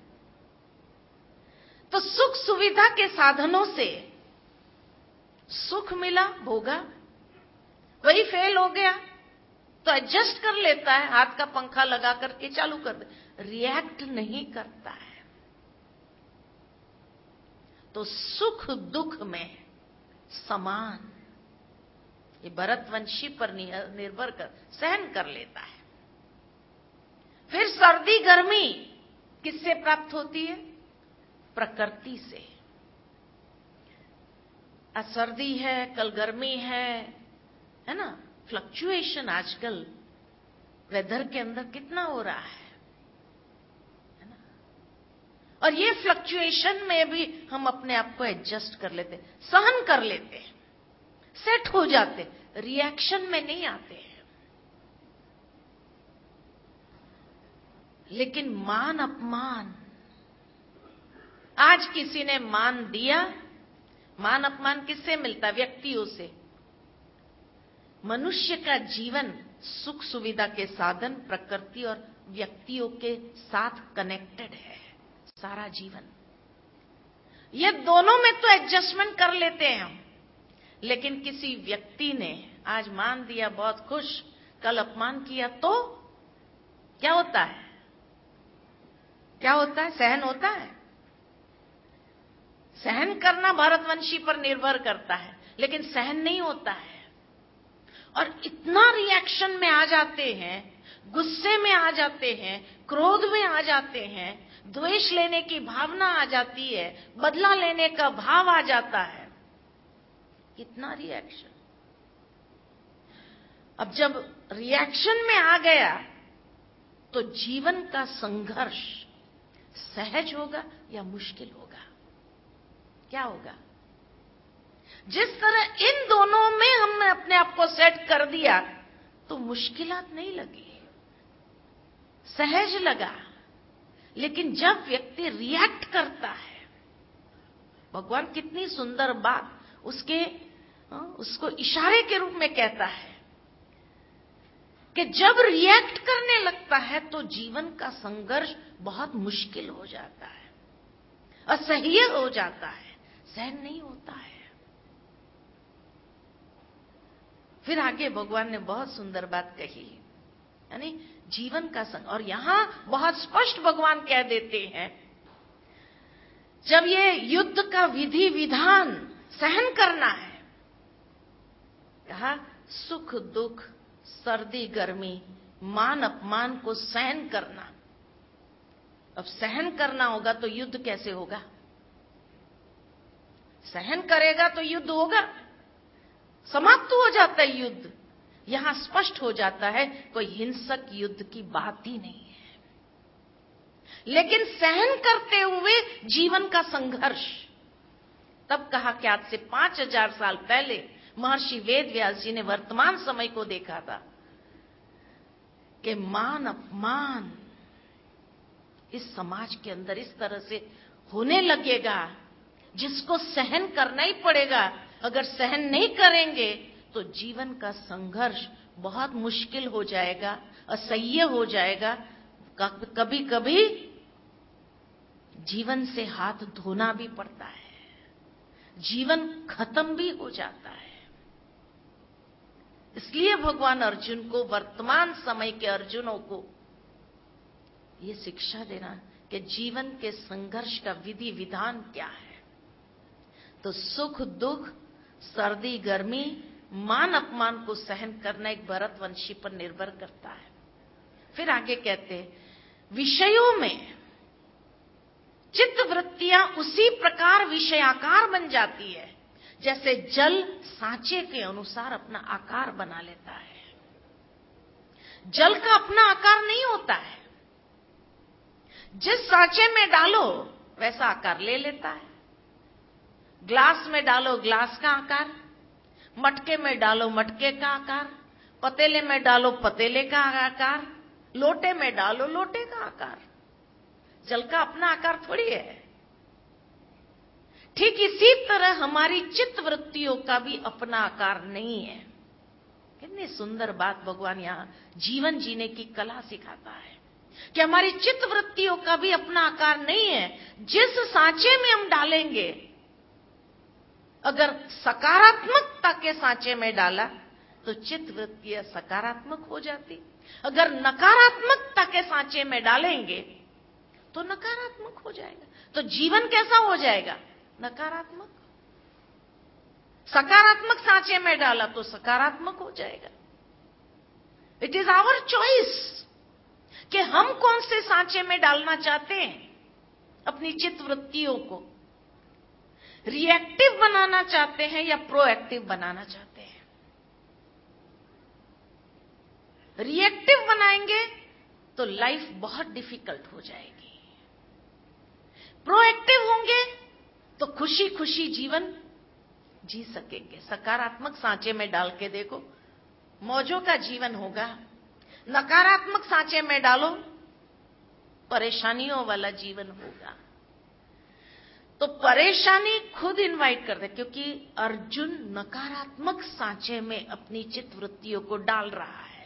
तो सुख सुविधा के साधनों से सुख मिला, भोगा, वही फेल हो गया तो एडजस्ट कर लेता है, हाथ का पंखा लगा करके चालू कर दे, रिएक्ट नहीं करता है। तो सुख दुख में समान, ये भरतवंशी पर निर्भर कर सहन कर लेता है। फिर सर्दी गर्मी किससे प्राप्त होती है? प्रकृति से। आज सर्दी है, कल गर्मी है, है ना, फ्लक्चुएशन आजकल वेदर के अंदर कितना हो रहा है, है ना? और ये फ्लक्चुएशन में भी हम अपने आप को एडजस्ट कर लेते, सहन कर लेते, सेट हो जाते, रिएक्शन में नहीं आते हैं। लेकिन मान अपमान, आज किसी ने मान दिया, मान अपमान किससे मिलता? व्यक्तियों से। मनुष्य का जीवन सुख सुविधा के साधन, प्रकृति और व्यक्तियों के साथ कनेक्टेड है सारा जीवन। ये दोनों में तो एडजस्टमेंट कर लेते हैं हम, लेकिन किसी व्यक्ति ने आज मान दिया, बहुत खुश, कल अपमान किया तो क्या होता है? क्या होता है? सहन होता है? सहन करना भरतवंशी पर निर्भर करता है, लेकिन सहन नहीं होता है। और इतना रिएक्शन में आ जाते हैं, गुस्से में आ जाते हैं, क्रोध में आ जाते हैं, द्वेष लेने की भावना आ जाती है, बदला लेने का भाव आ जाता है। कितना रिएक्शन। अब जब रिएक्शन में आ गया तो जीवन का संघर्ष सहज होगा या मुश्किल होगा? क्या होगा? जिस तरह इन दोनों में हमने अपने आप को सेट कर दिया तो मुश्किलात नहीं लगी, सहज लगा। लेकिन जब व्यक्ति रिएक्ट करता है, भगवान कितनी सुंदर बात उसके उसको इशारे के रूप में कहता है कि जब रिएक्ट करने लगता है तो जीवन का संघर्ष बहुत मुश्किल हो जाता है, असह्य हो जाता है, सहन नहीं होता है। फिर आगे भगवान ने बहुत सुंदर बात कही, यानी जीवन का संघर्ष। और यहां बहुत स्पष्ट भगवान कह देते हैं, जब ये युद्ध का विधि विधान सहन करना है, कहा सुख दुख, सर्दी गर्मी, मान अपमान को सहन करना। अब सहन करना होगा तो युद्ध कैसे होगा? सहन करेगा तो युद्ध होगा, समाप्त हो जाता है युद्ध। यहां स्पष्ट हो जाता है कोई हिंसक युद्ध की बात ही नहीं है, लेकिन सहन करते हुए जीवन का संघर्ष। तब कहा कि आज से पांच हजार साल पहले महर्षि वेदव्यास जी ने वर्तमान समय को देखा था कि मान अपमान इस समाज के अंदर इस तरह से होने लगेगा जिसको सहन करना ही पड़ेगा। अगर सहन नहीं करेंगे तो जीवन का संघर्ष बहुत मुश्किल हो जाएगा, असह्य हो जाएगा। कभी कभी जीवन से हाथ धोना भी पड़ता है, जीवन खत्म भी हो जाता है। इसलिए भगवान अर्जुन को, वर्तमान समय के अर्जुनों को ये शिक्षा देना कि जीवन के संघर्ष का विधि विधान क्या है। तो सुख दुख, सर्दी गर्मी, मान अपमान को सहन करना एक भरतवंशी पर निर्भर करता है। फिर आगे कहते हैं, विषयों में चित्त वृत्तियां उसी प्रकार विषयाकार बन जाती है जैसे जल सांचे के अनुसार अपना आकार बना लेता है। जल का अपना आकार नहीं होता है, जिस सांचे में डालो वैसा आकार ले लेता है। ग्लास में डालो ग्लास का आकार, मटके में डालो मटके का आकार, पतीले में डालो पतीले का आकार, लोटे में डालो लोटे का आकार। जल का अपना आकार थोड़ी है। ठीक इसी तरह हमारी चित्त वृत्तियों का भी अपना आकार नहीं है। कितनी सुंदर बात भगवान यहां जीवन जीने की कला सिखाता है कि हमारी चित्त वृत्तियों का भी अपना आकार नहीं है। जिस सांचे में हम डालेंगे, अगर सकारात्मकता के सांचे में डाला तो चित्त वृत्तियां सकारात्मक हो जाती, अगर नकारात्मकता के सांचे में डालेंगे तो नकारात्मक हो जाएगा। तो जीवन कैसा हो जाएगा? नकारात्मक। सकारात्मक सांचे में डाला तो सकारात्मक हो जाएगा। इट इज आवर चॉइस कि हम कौन से सांचे में डालना चाहते हैं अपनी चित्त वृत्तियों को। रिएक्टिव बनाना चाहते हैं या प्रोएक्टिव बनाना चाहते हैं। रिएक्टिव बनाएंगे तो लाइफ बहुत डिफिकल्ट हो जाएगी। प्रोएक्टिव होंगे तो खुशी खुशी जीवन जी सकेंगे। सकारात्मक सांचे में डाल के देखो, मौजों का जीवन होगा। नकारात्मक सांचे में डालो, परेशानियों वाला जीवन होगा। तो परेशानी खुद इनवाइट कर दे, क्योंकि अर्जुन नकारात्मक सांचे में अपनी चित्त वृत्तियों को डाल रहा है।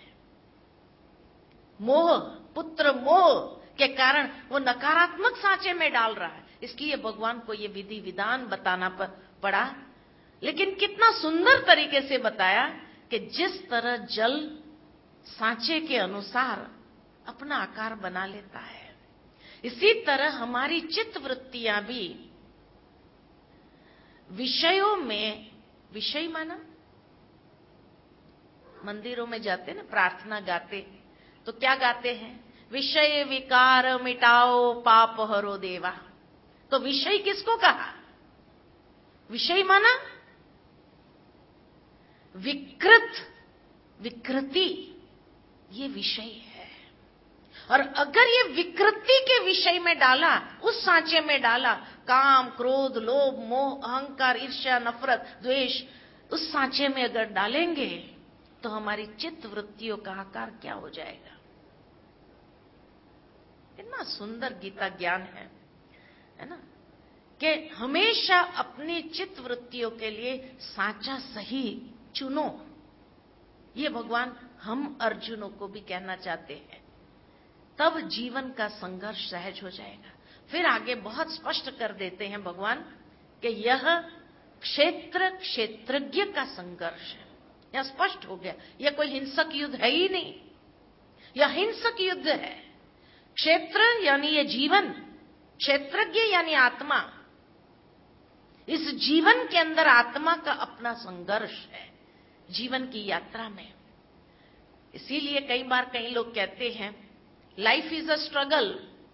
मोह, पुत्र मोह के कारण वो नकारात्मक सांचे में डाल रहा है। इसलिए भगवान को ये विधि विधान बताना पड़ा। लेकिन कितना सुंदर तरीके से बताया कि जिस तरह जल सांचे के अनुसार अपना आकार बना लेता है, इसी तरह हमारी चित्त वृत्तियां भी विषयों में, विषय माना मंदिरों में जाते ना, प्रार्थना गाते तो क्या गाते हैं? विषय विकार मिटाओ पाप हरो देवा। तो विषय किसको कहा? विषय माना विकृत, विकृति, ये विषय है। और अगर ये विकृति के विषय में डाला, उस सांचे में डाला, काम क्रोध लोभ मोह अहंकार ईर्ष्या नफरत द्वेष, उस सांचे में अगर डालेंगे तो हमारी चित्त वृत्तियों का आकार क्या हो जाएगा। कितना सुंदर गीता ज्ञान है, है ना, कि हमेशा अपनी चित्त वृत्तियों के लिए साचा सही चुनो। ये भगवान हम अर्जुनों को भी कहना चाहते हैं। तब जीवन का संघर्ष सहज हो जाएगा। फिर आगे बहुत स्पष्ट कर देते हैं भगवान कि यह क्षेत्र क्षेत्रज्ञ का संघर्ष है। यह स्पष्ट हो गया, यह कोई हिंसक युद्ध है ही नहीं, यह हिंसक युद्ध है। क्षेत्र यानी ये जीवन, क्षेत्रज्ञ यानी आत्मा। इस जीवन के अंदर आत्मा का अपना संघर्ष है जीवन की यात्रा में। इसीलिए कई बार कई लोग कहते हैं life is a struggle,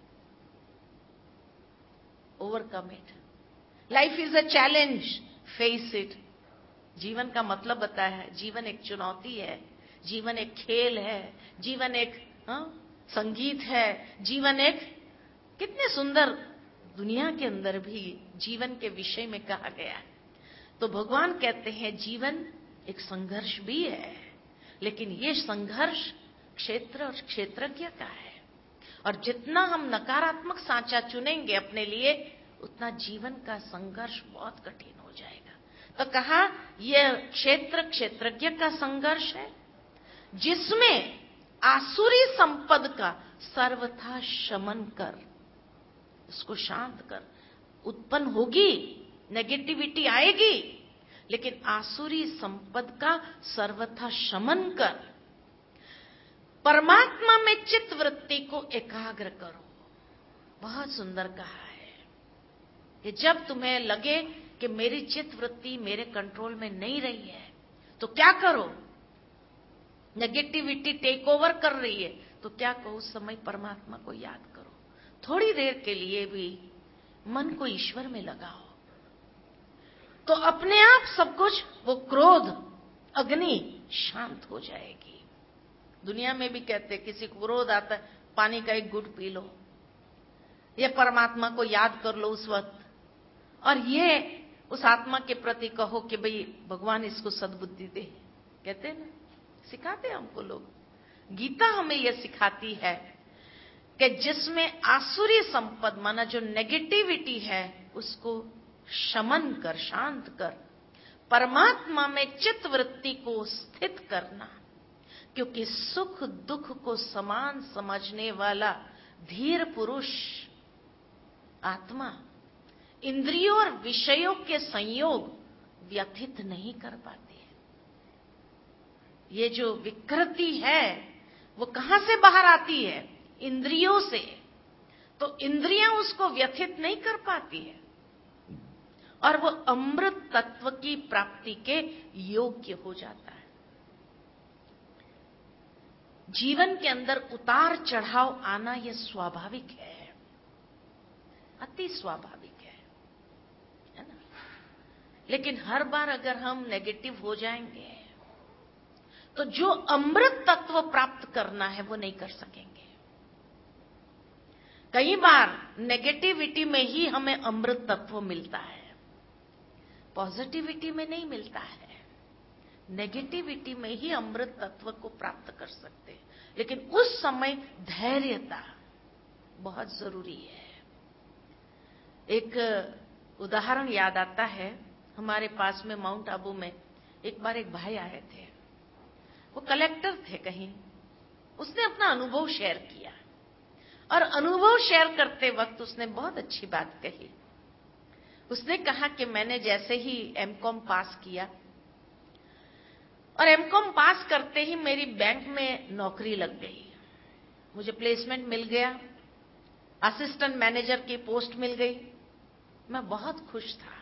overcome it. Life is a challenge, face it. जीवन का मतलब बताया है, जीवन एक चुनौती है, जीवन एक खेल है, जीवन एक हाँ, संगीत है, जीवन एक, कितने सुंदर दुनिया के अंदर भी जीवन के विषय में कहा गया है। तो भगवान कहते हैं जीवन एक संघर्ष भी है, लेकिन ये संघर्ष क्षेत्र और क्षेत्रज्ञ का है। और जितना हम नकारात्मक सांचा चुनेंगे अपने लिए, उतना जीवन का संघर्ष बहुत कठिन हो जाएगा। तो कहा यह क्षेत्र क्षेत्रज्ञ का संघर्ष है, जिसमें आसुरी संपद का सर्वथा शमन कर, उसको शांत कर। उत्पन्न होगी, नेगेटिविटी आएगी, लेकिन आसुरी संपद का सर्वथा शमन कर। परमात्मा में चित्त वृत्ति को एकाग्र करो। बहुत सुंदर कहा है कि जब तुम्हें लगे कि मेरी चित्त वृत्ति मेरे कंट्रोल में नहीं रही है, तो क्या करो। नेगेटिविटी टेक ओवर कर रही है, तो क्या करो, उस समय परमात्मा को याद करो। थोड़ी देर के लिए भी मन को ईश्वर में लगाओ, तो अपने आप सब कुछ, वो क्रोध अग्नि शांत हो जाएगी। दुनिया में भी कहते हैं किसी को क्रोध आता है, पानी का एक घुट पी लो, ये परमात्मा को याद कर लो उस वक्त, और ये उस आत्मा के प्रति कहो कि भाई भगवान इसको सद्बुद्धि दे। कहते हैं ना, सिखाते हैं हमको लोग। गीता हमें यह सिखाती है कि जिसमें आसुरी संपद माना जो नेगेटिविटी है, उसको शमन कर, शांत कर। परमात्मा में चित्त वृत्ति को स्थित करना, क्योंकि सुख दुख को समान समझने वाला धीर पुरुष आत्मा इंद्रियों और विषयों के संयोग व्यथित नहीं कर पाती है। ये जो विकृति है वो कहां से बाहर आती है? इंद्रियों से। तो इंद्रियां उसको व्यथित नहीं कर पाती है, और वो अमृत तत्व की प्राप्ति के योग्य हो जाता है। जीवन के अंदर उतार चढ़ाव आना यह स्वाभाविक है, अति स्वाभाविक है, है ना। लेकिन हर बार अगर हम नेगेटिव हो जाएंगे तो जो अमृत तत्व प्राप्त करना है वो नहीं कर सकेंगे। कई बार नेगेटिविटी में ही हमें अमृत तत्व मिलता है, पॉजिटिविटी में नहीं मिलता है। नेगेटिविटी में ही अमृत तत्व को प्राप्त कर सकते हैं, लेकिन उस समय धैर्यता बहुत जरूरी है। एक उदाहरण याद आता है, हमारे पास में माउंट आबू में एक बार एक भाई आए थे, वो कलेक्टर थे कहीं। उसने अपना अनुभव शेयर किया, और अनुभव शेयर करते वक्त उसने बहुत अच्छी बात कही। उसने कहा कि मैंने जैसे ही एमकॉम पास किया, और एमकॉम पास करते ही मेरी बैंक में नौकरी लग गई, मुझे प्लेसमेंट मिल गया, असिस्टेंट मैनेजर की पोस्ट मिल गई। मैं बहुत खुश था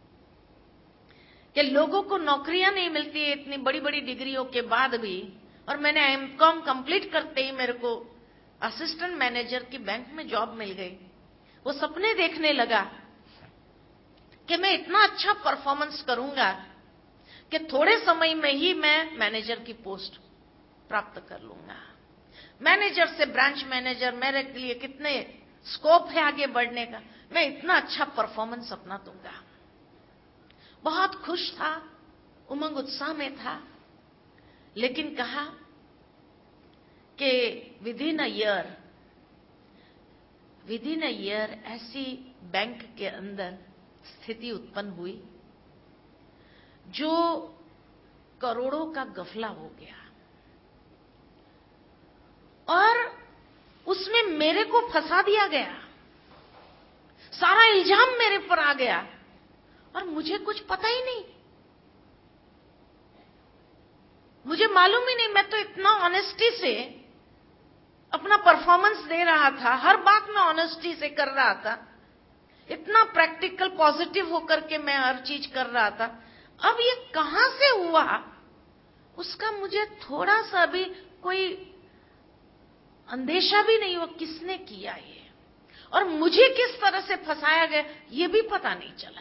कि लोगों को नौकरियां नहीं मिलती है इतनी बड़ी बड़ी डिग्रियों के बाद भी, और मैंने एमकॉम कंप्लीट करते ही मेरे को असिस्टेंट मैनेजर की बैंक में जॉब मिल गई। वो सपने देखने लगा कि मैं इतना अच्छा परफॉर्मेंस करूंगा कि थोड़े समय में ही मैं मैनेजर की पोस्ट प्राप्त कर लूंगा। मैनेजर से ब्रांच मैनेजर, मेरे लिए कितने स्कोप है आगे बढ़ने का, मैं इतना अच्छा परफॉर्मेंस अपना दूंगा। बहुत खुश था, उमंग उत्साह में था। लेकिन कहा कि within a year within a year ऐसी बैंक के अंदर स्थिति उत्पन्न हुई जो करोड़ों का गफला हो गया और उसमें मेरे को फंसा दिया गया। सारा इल्जाम मेरे पर आ गया और मुझे कुछ पता ही नहीं, मुझे मालूम ही नहीं। मैं तो इतना ऑनेस्टी से अपना परफॉर्मेंस दे रहा था, हर बात में ऑनेस्टी से कर रहा था, इतना प्रैक्टिकल पॉजिटिव होकर के मैं हर चीज कर रहा था। अब ये कहां से हुआ उसका मुझे थोड़ा सा भी कोई अंदेशा भी नहीं हुआ, किसने किया ये और मुझे किस तरह से फंसाया गया ये भी पता नहीं चला।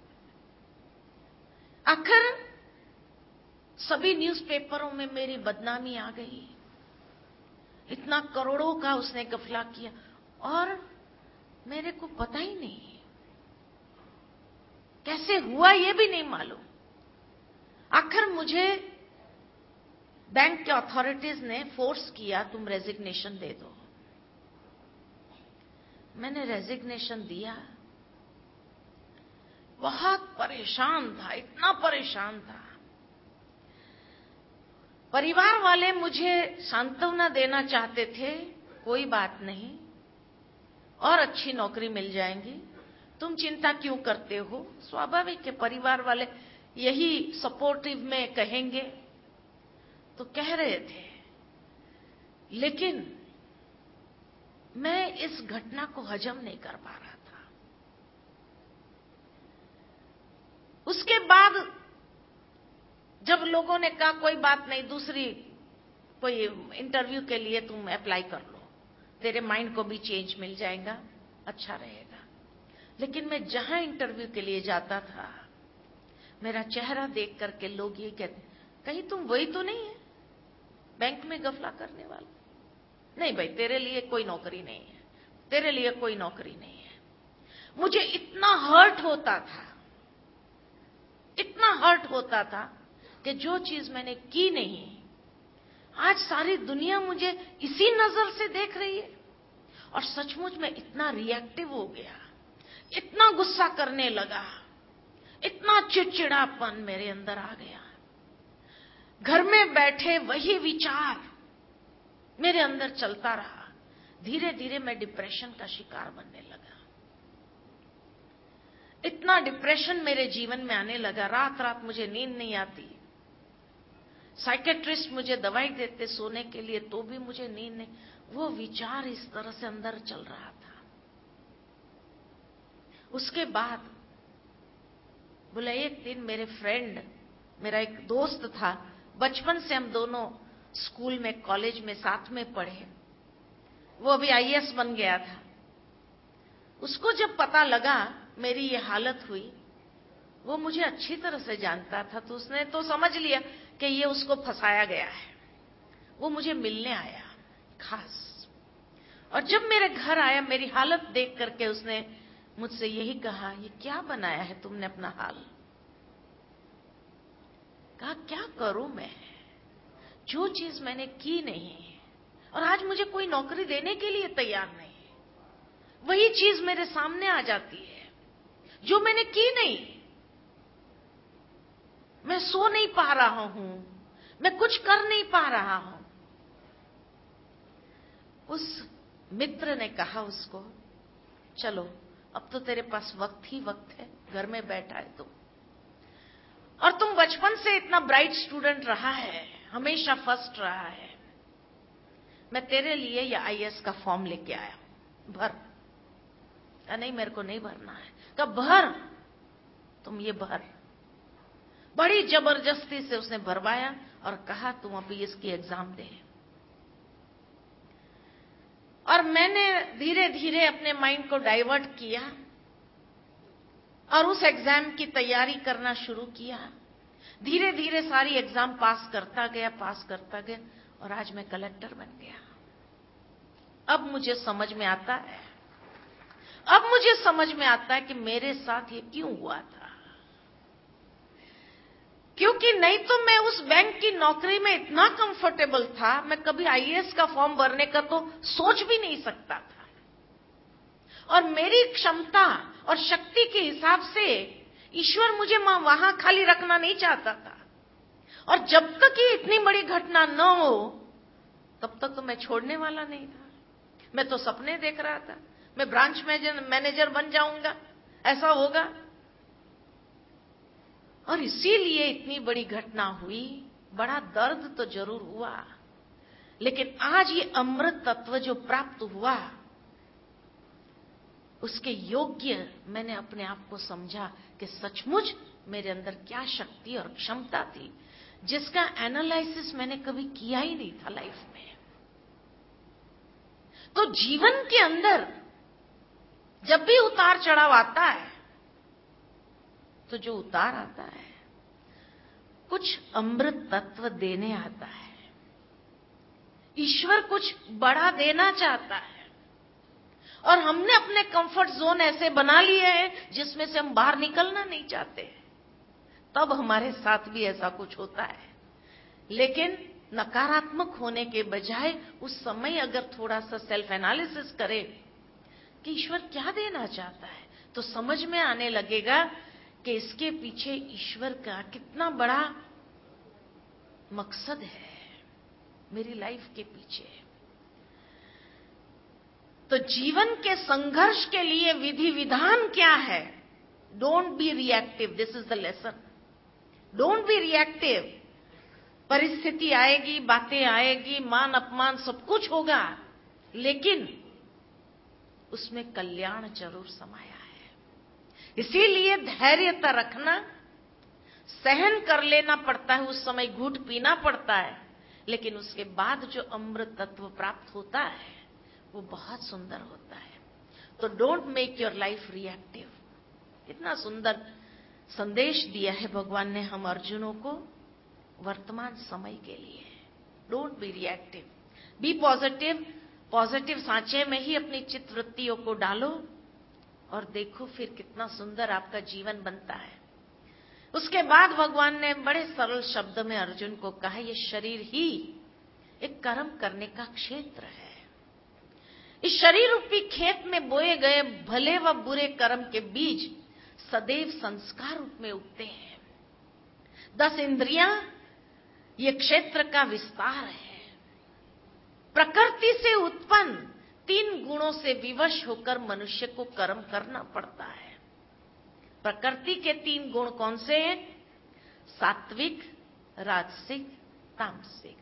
आखिर सभी न्यूज़पेपरों में मेरी बदनामी आ गई, इतना करोड़ों का उसने गफला किया और मेरे को पता ही नहीं कैसे हुआ ये भी नहीं मालूम। आखिर मुझे बैंक के अथॉरिटीज ने फोर्स किया, तुम रेजिग्नेशन दे दो। मैंने रेजिग्नेशन दिया। बहुत परेशान था, इतना परेशान था। परिवार वाले मुझे सांत्वना देना चाहते थे, कोई बात नहीं और अच्छी नौकरी मिल जाएगी, तुम चिंता क्यों करते हो। स्वाभाविक है, परिवार वाले यही सपोर्टिव में कहेंगे तो कह रहे थे। लेकिन मैं इस घटना को हजम नहीं कर पा रहा था। उसके बाद जब लोगों ने कहा कोई बात नहीं, दूसरी कोई इंटरव्यू के लिए तुम अप्लाई कर लो, तेरे माइंड को भी चेंज मिल जाएगा, अच्छा रहेगा। लेकिन मैं जहां इंटरव्यू के लिए जाता था, मेरा चेहरा देख करके लोग ये कहते, कहीं तुम वही तो नहीं है बैंक में गफला करने वाला। नहीं भाई, तेरे लिए कोई नौकरी नहीं है, तेरे लिए कोई नौकरी नहीं है। मुझे इतना हर्ट होता था, इतना हर्ट होता था कि जो चीज मैंने की नहीं, आज सारी दुनिया मुझे इसी नजर से देख रही है। और सचमुच में इतना रिएक्टिव हो गया, इतना गुस्सा करने लगा, इतना चिड़चिड़ापन मेरे अंदर आ गया। घर में बैठे वही विचार मेरे अंदर चलता रहा। धीरे धीरे मैं डिप्रेशन का शिकार बनने लगा। इतना डिप्रेशन मेरे जीवन में आने लगा, रात रात मुझे नींद नहीं आती। साइकेट्रिस्ट मुझे दवाई देते सोने के लिए तो भी मुझे नींद नहीं। वो विचार इस तरह से अंदर चल रहा था। उसके बाद बोला, एक दिन मेरे फ्रेंड, मेरा एक दोस्त था, बचपन से हम दोनों स्कूल में कॉलेज में साथ में पढ़े, वो अभी आई ए एस बन गया था। उसको जब पता लगा मेरी ये हालत हुई, वो मुझे अच्छी तरह से जानता था, तो उसने तो समझ लिया कि ये उसको फंसाया गया है। वो मुझे मिलने आया खास, और जब मेरे घर आया मेरी हालत देख करके उसने मुझसे यही कहा, ये क्या बनाया है तुमने अपना हाल। कहा क्या करूं मैं, जो चीज मैंने की नहीं और आज मुझे कोई नौकरी देने के लिए तैयार नहीं, वही चीज मेरे सामने आ जाती है जो मैंने की नहीं। मैं सो नहीं पा रहा हूं, मैं कुछ कर नहीं पा रहा हूं। उस मित्र ने कहा उसको, चलो अब तो तेरे पास वक्त ही वक्त है, घर में बैठा है तुम, और तुम बचपन से इतना ब्राइट स्टूडेंट रहा है, हमेशा फर्स्ट रहा है, मैं तेरे लिए ये आई ए एस का फॉर्म लेके आया हूं, भर। कहा नहीं, मेरे को नहीं भरना है। कहा भर, तुम ये भर। बड़ी जबरदस्ती से उसने भरवाया और कहा तुम अभी इसकी एग्जाम दे। और मैंने धीरे धीरे अपने माइंड को डाइवर्ट किया और उस एग्जाम की तैयारी करना शुरू किया। धीरे धीरे सारी एग्जाम पास करता गया, पास करता गया, और आज मैं कलेक्टर बन गया। अब मुझे समझ में आता है, अब मुझे समझ में आता है कि मेरे साथ ये क्यों हुआ था। क्योंकि नहीं तो मैं उस बैंक की नौकरी में इतना कंफर्टेबल था, मैं कभी आईएएस का फॉर्म भरने का तो सोच भी नहीं सकता था। और मेरी क्षमता और शक्ति के हिसाब से ईश्वर मुझे वहां खाली रखना नहीं चाहता था। और जब तक ये इतनी बड़ी घटना न हो तब तक तो मैं छोड़ने वाला नहीं था। मैं तो सपने देख रहा था, मैं ब्रांच मैनेजर बन जाऊंगा, ऐसा होगा। और इसीलिए इतनी बड़ी घटना हुई, बड़ा दर्द तो जरूर हुआ, लेकिन आज ये अमृत तत्व जो प्राप्त हुआ उसके योग्य मैंने अपने आप को समझा कि सचमुच मेरे अंदर क्या शक्ति और क्षमता थी, जिसका एनालिसिस मैंने कभी किया ही नहीं था लाइफ में। तो जीवन के अंदर जब भी उतार चढ़ाव आता है, तो जो उतार आता है कुछ अमृत तत्व देने आता है। ईश्वर कुछ बड़ा देना चाहता है और हमने अपने कंफर्ट जोन ऐसे बना लिए हैं जिसमें से हम बाहर निकलना नहीं चाहते। तब हमारे साथ भी ऐसा कुछ होता है। लेकिन नकारात्मक होने के बजाय उस समय अगर थोड़ा सा सेल्फ एनालिसिस करें कि ईश्वर क्या देना चाहता है, तो समझ में आने लगेगा कि इसके पीछे ईश्वर का कितना बड़ा मकसद है मेरी लाइफ के पीछे। तो जीवन के संघर्ष के लिए विधि विधान क्या है? Don't be reactive, this is the lesson. Don't be reactive. परिस्थिति आएगी, बातें आएगी, मान अपमान सब कुछ होगा, लेकिन उसमें कल्याण जरूर समाया है। इसीलिए धैर्यता रखना, सहन कर लेना पड़ता है, उस समय घूंट पीना पड़ता है, लेकिन उसके बाद जो अमृत तत्व प्राप्त होता है वो बहुत सुंदर होता है। तो don't make your life reactive. कितना सुंदर संदेश दिया है भगवान ने हम अर्जुनों को वर्तमान समय के लिए। Don't be reactive, be positive. Positive सांचे में ही अपनी चित्तवृत्तियों को डालो और देखो फिर कितना सुंदर आपका जीवन बनता है। उसके बाद भगवान ने बड़े सरल शब्द में अर्जुन को कहा, ये शरीर ही एक कर्म करने का क्षेत्र है। इस शरीर रूपी खेत में बोए गए भले व बुरे कर्म के बीज सदैव संस्कार रूप में उगते हैं। दस इंद्रियां ये क्षेत्र का विस्तार है। प्रकृति से उत्पन्न तीन गुणों से विवश होकर मनुष्य को कर्म करना पड़ता है। प्रकृति के तीन गुण कौन से हैं? सात्विक, राजसिक, तामसिक।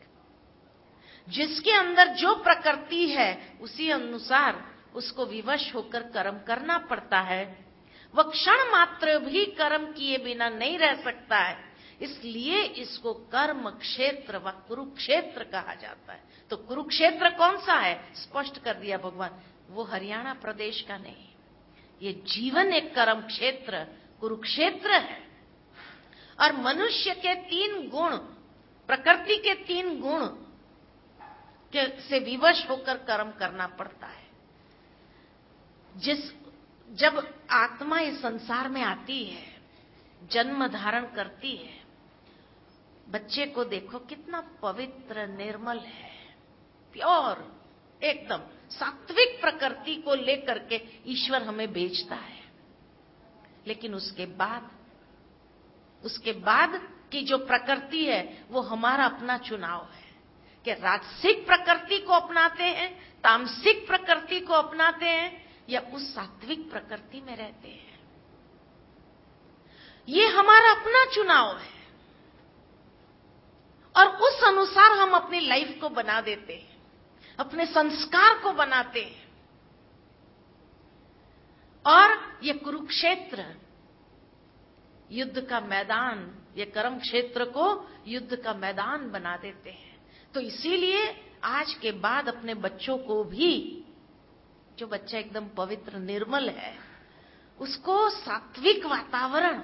जिसके अंदर जो प्रकृति है उसी अनुसार उसको विवश होकर कर्म करना पड़ता है। वह क्षण मात्र भी कर्म किए बिना नहीं रह सकता है, इसलिए इसको कर्म क्षेत्र व कुरुक्षेत्र कहा जाता है। तो कुरुक्षेत्र कौन सा है? स्पष्ट कर दिया भगवान, वो हरियाणा प्रदेश का नहीं। ये जीवन एक कर्म क्षेत्र कुरुक्षेत्र है। और मनुष्य के तीन गुण, प्रकृति के तीन गुण के से विवश होकर कर्म करना पड़ता है। जिस जब आत्मा इस संसार में आती है, जन्म धारण करती है, बच्चे को देखो कितना पवित्र निर्मल है, प्योर, एकदम सात्विक प्रकृति को लेकर के ईश्वर हमें भेजता है। लेकिन उसके बाद उसके बाद की जो प्रकृति है वो हमारा अपना चुनाव है कि राजसिक प्रकृति को अपनाते हैं, तामसिक प्रकृति को अपनाते हैं, या उस सात्विक प्रकृति में रहते हैं। ये हमारा अपना चुनाव है और उस अनुसार हम अपनी लाइफ को बना देते हैं, अपने संस्कार को बनाते हैं। और ये कुरुक्षेत्र युद्ध का मैदान, ये कर्म क्षेत्र को युद्ध का मैदान बना देते हैं। तो इसीलिए आज के बाद अपने बच्चों को भी, जो बच्चा एकदम पवित्र निर्मल है, उसको सात्विक वातावरण,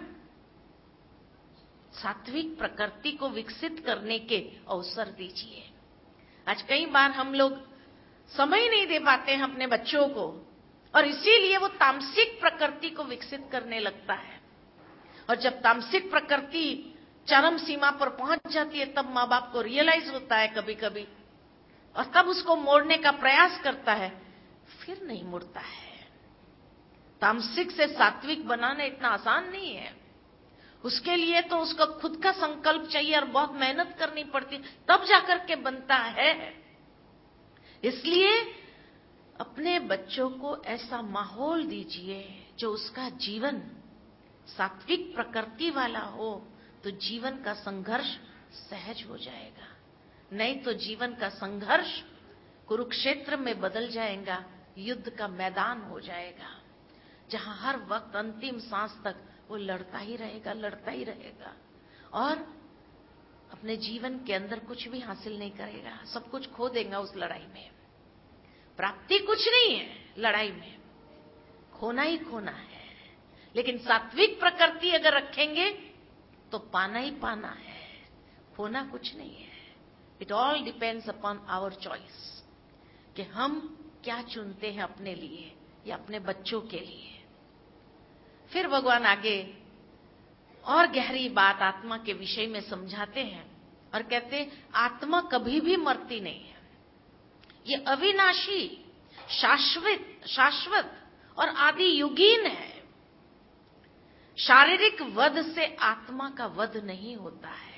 सात्विक प्रकृति को विकसित करने के अवसर दीजिए। आज कई बार हम लोग समय नहीं दे पाते हैं अपने बच्चों को, और इसीलिए वो तामसिक प्रकृति को विकसित करने लगता है। और जब तामसिक प्रकृति चरम सीमा पर पहुंच जाती है, तब माँ बाप को रियलाइज होता है कभी कभी, और तब उसको मोड़ने का प्रयास करता है, फिर नहीं मुड़ता है। तामसिक से सात्विक बनाना इतना आसान नहीं है। उसके लिए तो उसका खुद का संकल्प चाहिए और बहुत मेहनत करनी पड़ती, तब जाकर के बनता है। इसलिए अपने बच्चों को ऐसा माहौल दीजिए जो उसका जीवन सात्विक प्रकृति वाला हो, तो जीवन का संघर्ष सहज हो जाएगा। नहीं तो जीवन का संघर्ष कुरुक्षेत्र में बदल जाएगा, युद्ध का मैदान हो जाएगा, जहां हर वक्त अंतिम सांस तक वो लड़ता ही रहेगा, लड़ता ही रहेगा, और अपने जीवन के अंदर कुछ भी हासिल नहीं करेगा, सब कुछ खो देगा उस लड़ाई में। प्राप्ति कुछ नहीं है लड़ाई में, खोना ही खोना है। लेकिन सात्विक प्रकृति अगर रखेंगे तो पाना ही पाना है, खोना कुछ नहीं है। It all depends upon our choice, कि हम क्या चुनते हैं अपने लिए या अपने बच्चों के लिए। फिर भगवान आगे और गहरी बात आत्मा के विषय में समझाते हैं और कहते हैं, आत्मा कभी भी मरती नहीं है, ये अविनाशी, शाश्वत शाश्वत और आदि युगीन है। शारीरिक वध से आत्मा का वध नहीं होता है,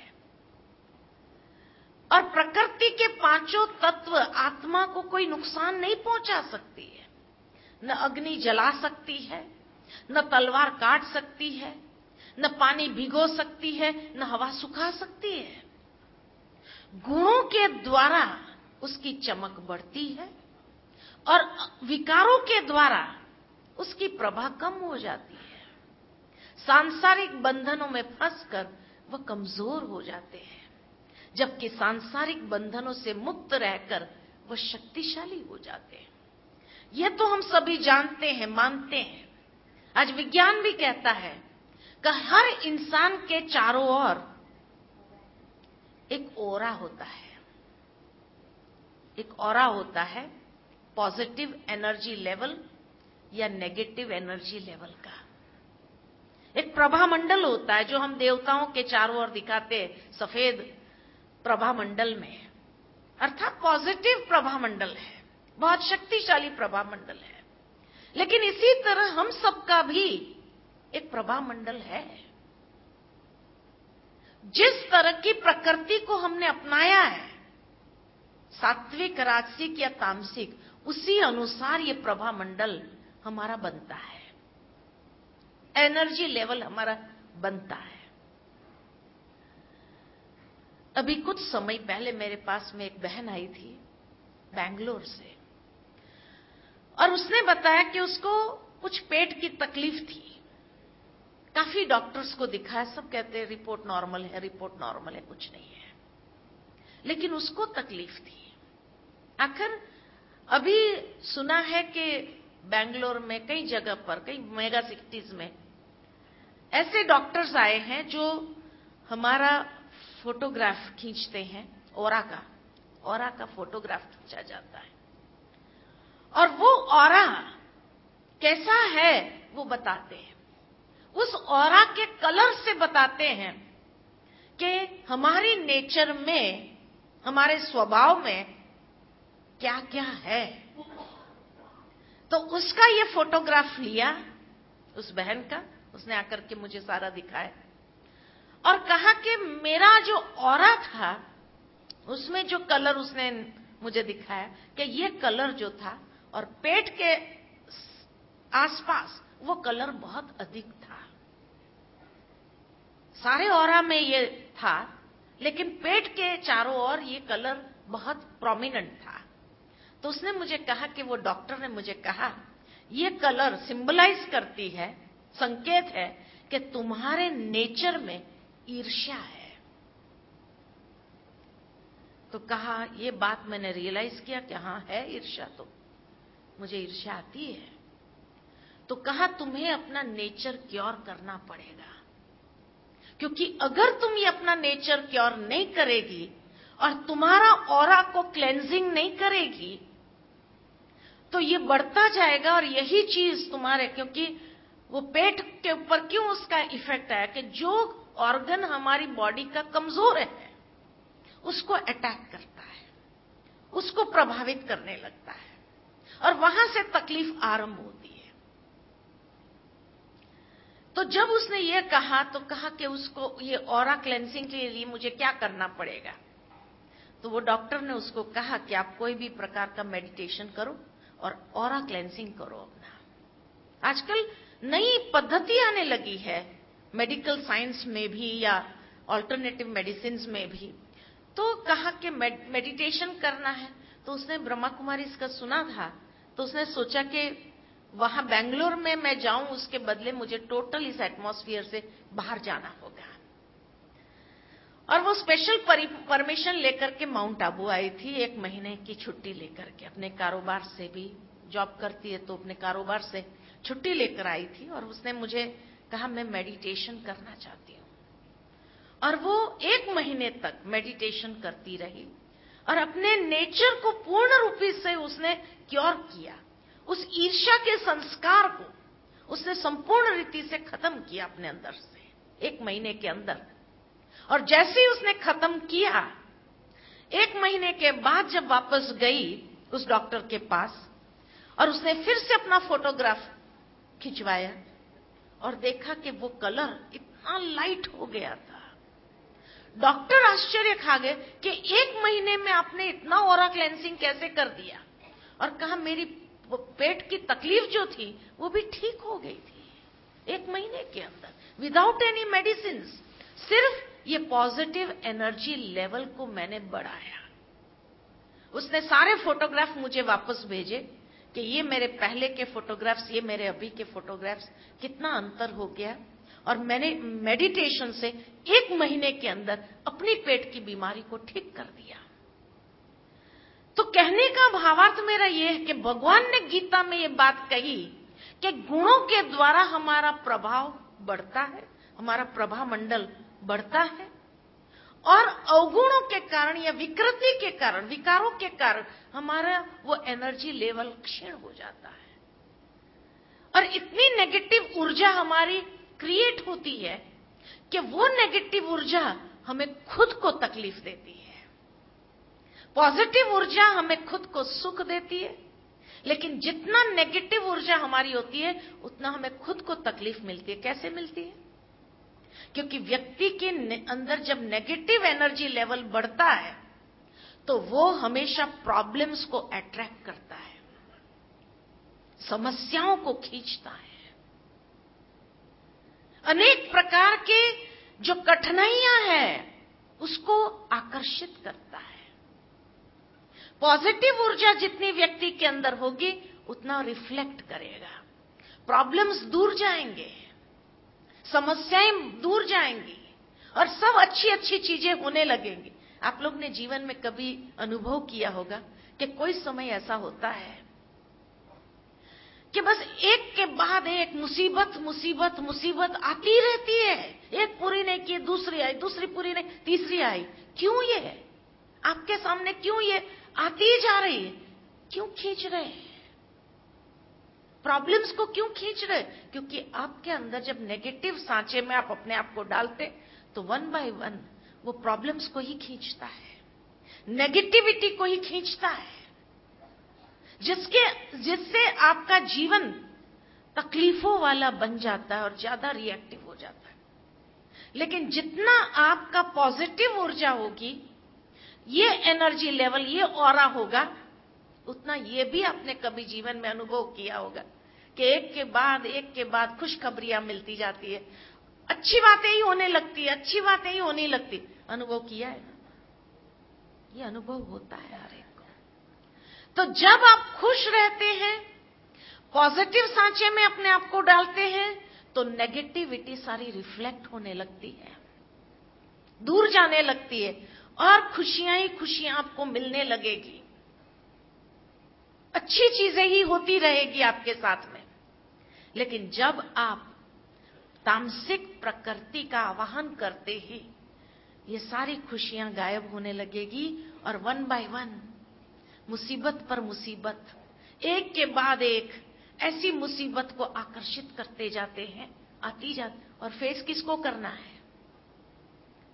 और प्रकृति के पांचों तत्व आत्मा को कोई नुकसान नहीं पहुंचा सकती है। न अग्नि जला सकती है, न तलवार काट सकती है, न पानी भिगो सकती है, न हवा सुखा सकती है। गुणों के द्वारा उसकी चमक बढ़ती है और विकारों के द्वारा उसकी प्रभा कम हो जाती है। सांसारिक बंधनों में फंसकर वह कमजोर हो जाते हैं, जबकि सांसारिक बंधनों से मुक्त रहकर वह शक्तिशाली हो जाते हैं। यह तो हम सभी जानते हैं, मानते हैं। आज विज्ञान भी कहता है कि हर इंसान के चारों ओर एक ऑरा होता है, एक ऑरा होता है पॉजिटिव एनर्जी लेवल या नेगेटिव एनर्जी लेवल का। एक प्रभा मंडल होता है जो हम देवताओं के चारों ओर दिखाते हैं सफेद प्रभा मंडल में, अर्थात पॉजिटिव प्रभा मंडल है, बहुत शक्तिशाली प्रभा मंडल है। लेकिन इसी तरह हम सबका भी एक प्रभा मंडल है। जिस तरह की प्रकृति को हमने अपनाया है, सात्विक, राजसिक या तामसिक, उसी अनुसार ये प्रभा मंडल हमारा बनता है, एनर्जी लेवल हमारा बनता है। अभी कुछ समय पहले मेरे पास में एक बहन आई थी बैंगलोर से, और उसने बताया कि उसको कुछ पेट की तकलीफ थी। काफी डॉक्टर्स को दिखाया, सब कहते हैं रिपोर्ट नॉर्मल है, रिपोर्ट नॉर्मल है, कुछ नहीं है, लेकिन उसको तकलीफ थी। आखिर अभी सुना है कि बैंगलोर में कई जगह पर, कई मेगा सिटीज में ऐसे डॉक्टर्स आए हैं जो हमारा फोटोग्राफ खींचते हैं, ऑरा का ऑरा का फोटोग्राफ खींचा जाता है, और वो ऑरा कैसा है वो बताते हैं। उस ऑरा के कलर से बताते हैं कि हमारी नेचर में, हमारे स्वभाव में क्या क्या है। तो उसका ये फोटोग्राफ लिया उस बहन का, उसने आकर के मुझे सारा दिखाया और कहा कि मेरा जो ऑरा था उसमें जो कलर उसने मुझे दिखाया कि ये कलर जो था, और पेट के आसपास वो कलर बहुत अधिक था। सारे ऑरा में ये था, लेकिन पेट के चारों ओर ये कलर बहुत प्रोमिनेंट था। तो उसने मुझे कहा कि वो डॉक्टर ने मुझे कहा, ये कलर सिंबलाइज करती है, संकेत है कि तुम्हारे नेचर में ईर्ष्या है। तो कहा, ये बात मैंने रियलाइज किया कि हाँ है ईर्ष्या, तो मुझे ईर्ष्या आती है। तो कहा, तुम्हें अपना नेचर क्योर करना पड़ेगा, क्योंकि अगर तुम ये अपना नेचर क्योर नहीं करेगी और तुम्हारा ऑरा को क्लेंजिंग नहीं करेगी तो ये बढ़ता जाएगा। और यही चीज तुम्हारे, क्योंकि वो पेट के ऊपर क्यों उसका इफेक्ट आया कि जो ऑर्गन हमारी बॉडी का कमजोर है उसको अटैक करता है, उसको प्रभावित करने लगता है और वहां से तकलीफ आरंभ होती है। तो जब उसने ये कहा तो कहा कि उसको ये ऑरा क्लेंसिंग के लिए मुझे क्या करना पड़ेगा। तो वो डॉक्टर ने उसको कहा कि आप कोई भी प्रकार का मेडिटेशन करो और ऑरा क्लेंसिंग करो अपना। आजकल नई पद्धति आने लगी है मेडिकल साइंस में भी या ऑल्टरनेटिव मेडिसिन में भी। तो कहा कि मेडिटेशन करना है। तो उसने ब्रह्मा कुमारी इसका सुना था, तो उसने सोचा कि वहां बेंगलोर में मैं जाऊं, उसके बदले मुझे टोटल इस एटमॉस्फेयर से बाहर जाना होगा। और वो स्पेशल परमिशन लेकर के माउंट आबू आई थी, एक महीने की छुट्टी लेकर के। अपने कारोबार से भी, जॉब करती है तो अपने कारोबार से छुट्टी लेकर आई थी और उसने मुझे कहा मैं मेडिटेशन करना चाहती हूँ। और वो एक महीने तक मेडिटेशन करती रही और अपने नेचर को पूर्ण रूपी से उसने क्योर किया। उस ईर्ष्या के संस्कार को उसने संपूर्ण रीति से खत्म किया अपने अंदर से एक महीने के अंदर। और जैसे ही उसने खत्म किया, एक महीने के बाद जब वापस गई उस डॉक्टर के पास और उसने फिर से अपना फोटोग्राफ खिंचवाया और देखा कि वो कलर इतना लाइट हो गया था। डॉक्टर आश्चर्य खा गए कि एक महीने में आपने इतना ऑरा क्लेंसिंग कैसे कर दिया। और कहा मेरी पेट की तकलीफ जो थी वो भी ठीक हो गई थी एक महीने के अंदर, विदाउट एनी मेडिसिन। सिर्फ ये पॉजिटिव एनर्जी लेवल को मैंने बढ़ाया। उसने सारे फोटोग्राफ मुझे वापस भेजे कि ये मेरे पहले के फोटोग्राफ्स, ये मेरे अभी के फोटोग्राफ्स, कितना अंतर हो गया। और मैंने मेडिटेशन से एक महीने के अंदर अपनी पेट की बीमारी को ठीक कर दिया। तो कहने का भावार्थ मेरा यह है कि भगवान ने गीता में ये बात कही कि गुणों के द्वारा हमारा प्रभाव बढ़ता है, हमारा प्रभा मंडल बढ़ता है, और अवगुणों के कारण या विकृति के कारण, विकारों के कारण हमारा वो एनर्जी लेवल क्षीण हो जाता है। और इतनी नेगेटिव ऊर्जा हमारी क्रिएट होती है कि वो नेगेटिव ऊर्जा हमें खुद को तकलीफ देती है। पॉजिटिव ऊर्जा हमें खुद को सुख देती है, लेकिन जितना नेगेटिव ऊर्जा हमारी होती है उतना हमें खुद को तकलीफ मिलती है। कैसे मिलती है? क्योंकि व्यक्ति के अंदर जब नेगेटिव एनर्जी लेवल बढ़ता है तो वो हमेशा प्रॉब्लम्स को अट्रैक्ट करता है, समस्याओं को खींचता है, अनेक प्रकार के जो कठिनाइयां हैं उसको आकर्षित करता है। पॉजिटिव ऊर्जा जितनी व्यक्ति के अंदर होगी उतना रिफ्लेक्ट करेगा, प्रॉब्लम्स दूर जाएंगे, समस्याएं दूर जाएंगी और सब अच्छी अच्छी चीजें होने लगेंगी। आप लोग ने जीवन में कभी अनुभव किया होगा कि कोई समय ऐसा होता है कि बस एक के बाद एक मुसीबत मुसीबत मुसीबत आती रहती है। एक पूरी नहीं की दूसरी आई, दूसरी पूरी नहीं तीसरी आई। क्यों ये है आपके सामने, क्यों ये आती ही जा रही है? क्यों खींच रहे हैं प्रॉब्लम्स को, क्यों खींच रहे? क्योंकि आपके अंदर जब नेगेटिव सांचे में आप अपने आप को डालते तो वन बाय वन वो प्रॉब्लम्स को ही खींचता है, नेगेटिविटी को ही खींचता है, जिसके जिससे आपका जीवन तकलीफों वाला बन जाता है और ज्यादा रिएक्टिव हो जाता है। लेकिन जितना आपका पॉजिटिव ऊर्जा होगी, ये एनर्जी लेवल, ये ऑरा होगा, उतना ये भी आपने कभी जीवन में अनुभव किया होगा कि एक के बाद एक के बाद खुशखबरियां मिलती जाती है, अच्छी बातें ही होने लगती है, अच्छी बातें ही होने लगती। अनुभव किया है ना? ये अनुभव होता है हर एक को। तो जब आप खुश रहते हैं, पॉजिटिव सांचे में अपने आप को डालते हैं, तो नेगेटिविटी सारी रिफ्लेक्ट होने लगती है, दूर जाने लगती है और खुशियां ही खुशियां आपको मिलने लगेगी, अच्छी चीजें ही होती रहेगी आपके साथ में। लेकिन जब आप तामसिक प्रकृति का आवाहन करते ही ये सारी खुशियां गायब होने लगेगी और वन बाय वन मुसीबत पर मुसीबत, एक के बाद एक ऐसी मुसीबत को आकर्षित करते जाते हैं, आती जाती। और फेस किसको करना है?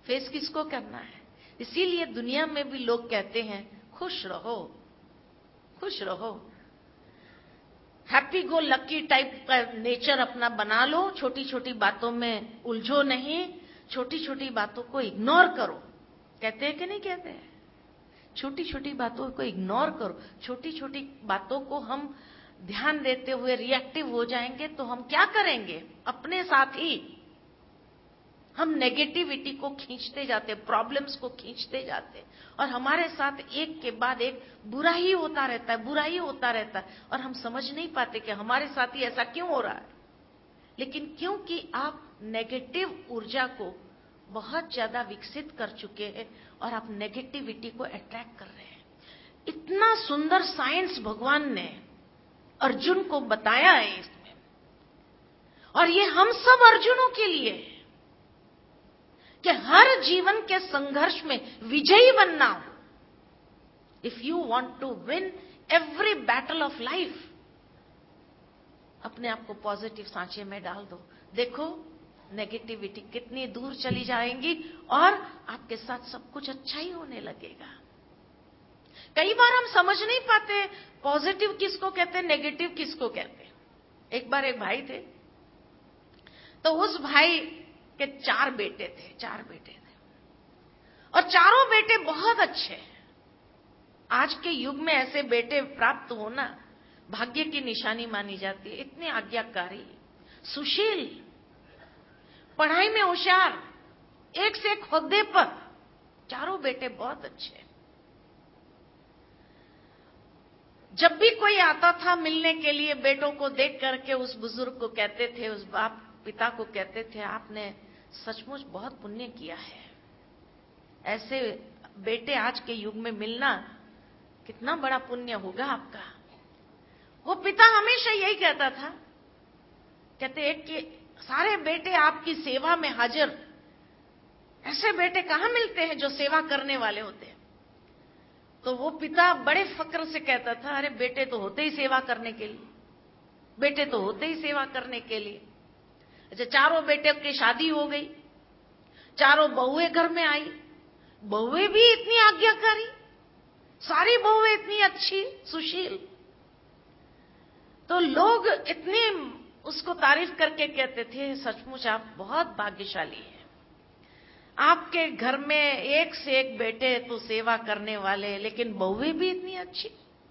फेस किसको करना है? इसीलिए दुनिया में भी लोग कहते हैं खुश रहो, खुश रहो, हैप्पी गो लकी टाइप का नेचर अपना बना लो, छोटी छोटी बातों में उलझो नहीं, छोटी छोटी बातों को इग्नोर करो। कहते हैं कि नहीं कहते हैं? छोटी छोटी बातों को इग्नोर करो। छोटी छोटी बातों को हम ध्यान देते हुए रिएक्टिव हो जाएंगे तो हम क्या करेंगे? अपने साथ ही हम नेगेटिविटी को खींचते जाते, प्रॉब्लम्स को खींचते जाते, और हमारे साथ एक के बाद एक बुरा ही होता रहता है, बुरा ही होता रहता है, और हम समझ नहीं पाते कि हमारे साथ ही ऐसा क्यों हो रहा है। लेकिन क्योंकि आप नेगेटिव ऊर्जा को बहुत ज्यादा विकसित कर चुके हैं और आप नेगेटिविटी को अट्रैक्ट कर रहे हैं। इतना सुंदर साइंस भगवान ने अर्जुन को बताया है इसमें, और ये हम सब अर्जुनों के लिए है कि हर जीवन के संघर्ष में विजयी बनना हो। If you want to win every battle of life, अपने आप को पॉजिटिव सांचे में डाल दो। देखो नेगेटिविटी कितनी दूर चली जाएंगी और आपके साथ सब कुछ अच्छा ही होने लगेगा। कई बार हम समझ नहीं पाते पॉजिटिव किसको कहते हैं, नेगेटिव किसको कहते हैं। एक बार एक भाई थे, तो उस भाई के चार बेटे थे, चार बेटे थे, और चारों बेटे बहुत अच्छे। आज के युग में ऐसे बेटे प्राप्त होना भाग्य की निशानी मानी जाती है। इतने आज्ञाकारी, सुशील, पढ़ाई में होशियार, एक से एक ओहदे पर, चारों बेटे बहुत अच्छे। जब भी कोई आता था मिलने के लिए, बेटों को देख करके उस बुजुर्ग को कहते थे, उस बाप पिता को कहते थे, आपने सचमुच बहुत पुण्य किया है, ऐसे बेटे आज के युग में मिलना कितना बड़ा पुण्य होगा आपका। वो पिता हमेशा यही कहता था, कहते एक कि सारे बेटे आपकी सेवा में हाजिर, ऐसे बेटे कहां मिलते हैं जो सेवा करने वाले होते हैं। तो वो पिता बड़े फक्र से कहता था, अरे बेटे तो होते ही सेवा करने के लिए, बेटे तो होते ही सेवा करने के लिए। अच्छा, चारों बेटे की शादी हो गई, चारों बहुएं घर में आई, बहुएं भी इतनी आज्ञाकारी, सारी बहुएं इतनी अच्छी, सुशील, तो लोग इतनी उसको तारीफ करके कहते थे, सचमुच आप बहुत भाग्यशाली हैं, आपके घर में एक से एक बेटे तो सेवा करने वाले, लेकिन बहुएं भी इतनी अच्छी।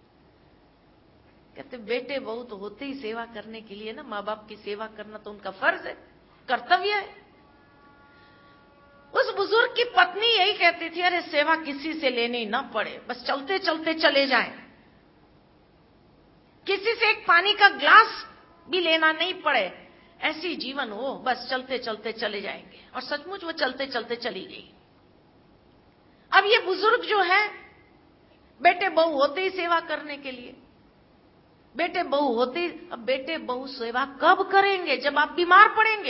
कहते बेटे बहू तो होते ही सेवा करने के लिए ना, माँ बाप की सेवा करना तो उनका फर्ज है, कर्तव्य है। उस बुजुर्ग की पत्नी यही कहती थी, अरे सेवा किसी से लेनी ना पड़े, बस चलते चलते चले जाएं, किसी से एक पानी का ग्लास भी लेना नहीं पड़े, ऐसी जीवन हो, बस चलते चलते चले जाएंगे। और सचमुच वो चलते चलते चली गई। अब ये बुजुर्ग जो है, बेटे बहू होते ही सेवा करने के लिए, बेटे बहू होते ही, अब बेटे बहू सेवा कब करेंगे? जब आप बीमार पड़ेंगे।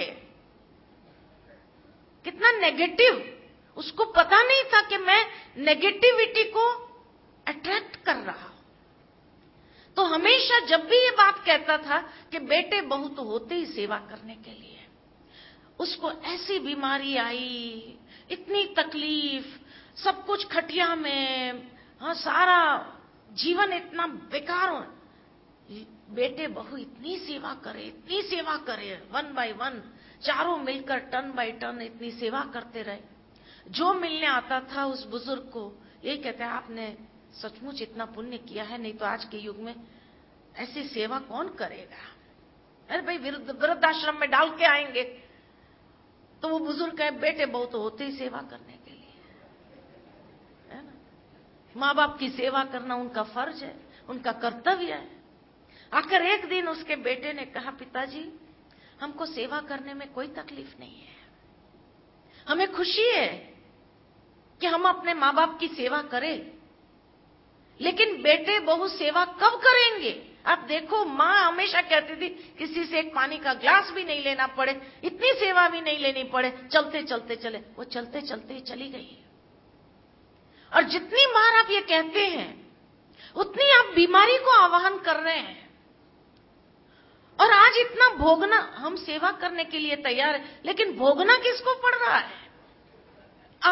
कितना नेगेटिव, उसको पता नहीं था कि मैं नेगेटिविटी को अट्रैक्ट कर रहा हूं। तो हमेशा जब भी ये बात कहता था कि बेटे बहू तो होते ही सेवा करने के लिए, उसको ऐसी बीमारी आई, इतनी तकलीफ, सब कुछ खटिया में, हाँ, सारा जीवन इतना बेकार हो। बेटे बहू इतनी सेवा करे, इतनी सेवा करे, वन बाय वन, चारों मिलकर टन बाय टन इतनी सेवा करते रहे। जो मिलने आता था उस बुजुर्ग को यही कहते हैं, आपने सचमुच इतना पुण्य किया है, नहीं तो आज के युग में ऐसी सेवा कौन करेगा। अरे भाई वृद्धाश्रम में डाल के आएंगे। तो वो बुजुर्ग कहे, बेटे बहू तो होते ही सेवा करने के लिए, है ना, माँ बाप की सेवा करना उनका फर्ज है, उनका कर्तव्य है। आखिर एक दिन उसके बेटे ने कहा, पिताजी हमको सेवा करने में कोई तकलीफ नहीं है, हमें खुशी है कि हम अपने माँ बाप की सेवा करें, लेकिन बेटे बहू सेवा कब करेंगे? आप देखो, माँ हमेशा कहती थी किसी से एक पानी का ग्लास भी नहीं लेना पड़े, इतनी सेवा भी नहीं लेनी पड़े, चलते चलते चले। वो चलते चलते चली गई। और जितनी बार आप ये कहते हैं उतनी आप बीमारी को आवाहन कर रहे हैं। और आज इतना भोगना, हम सेवा करने के लिए तैयार है, लेकिन भोगना किसको पड़ रहा है?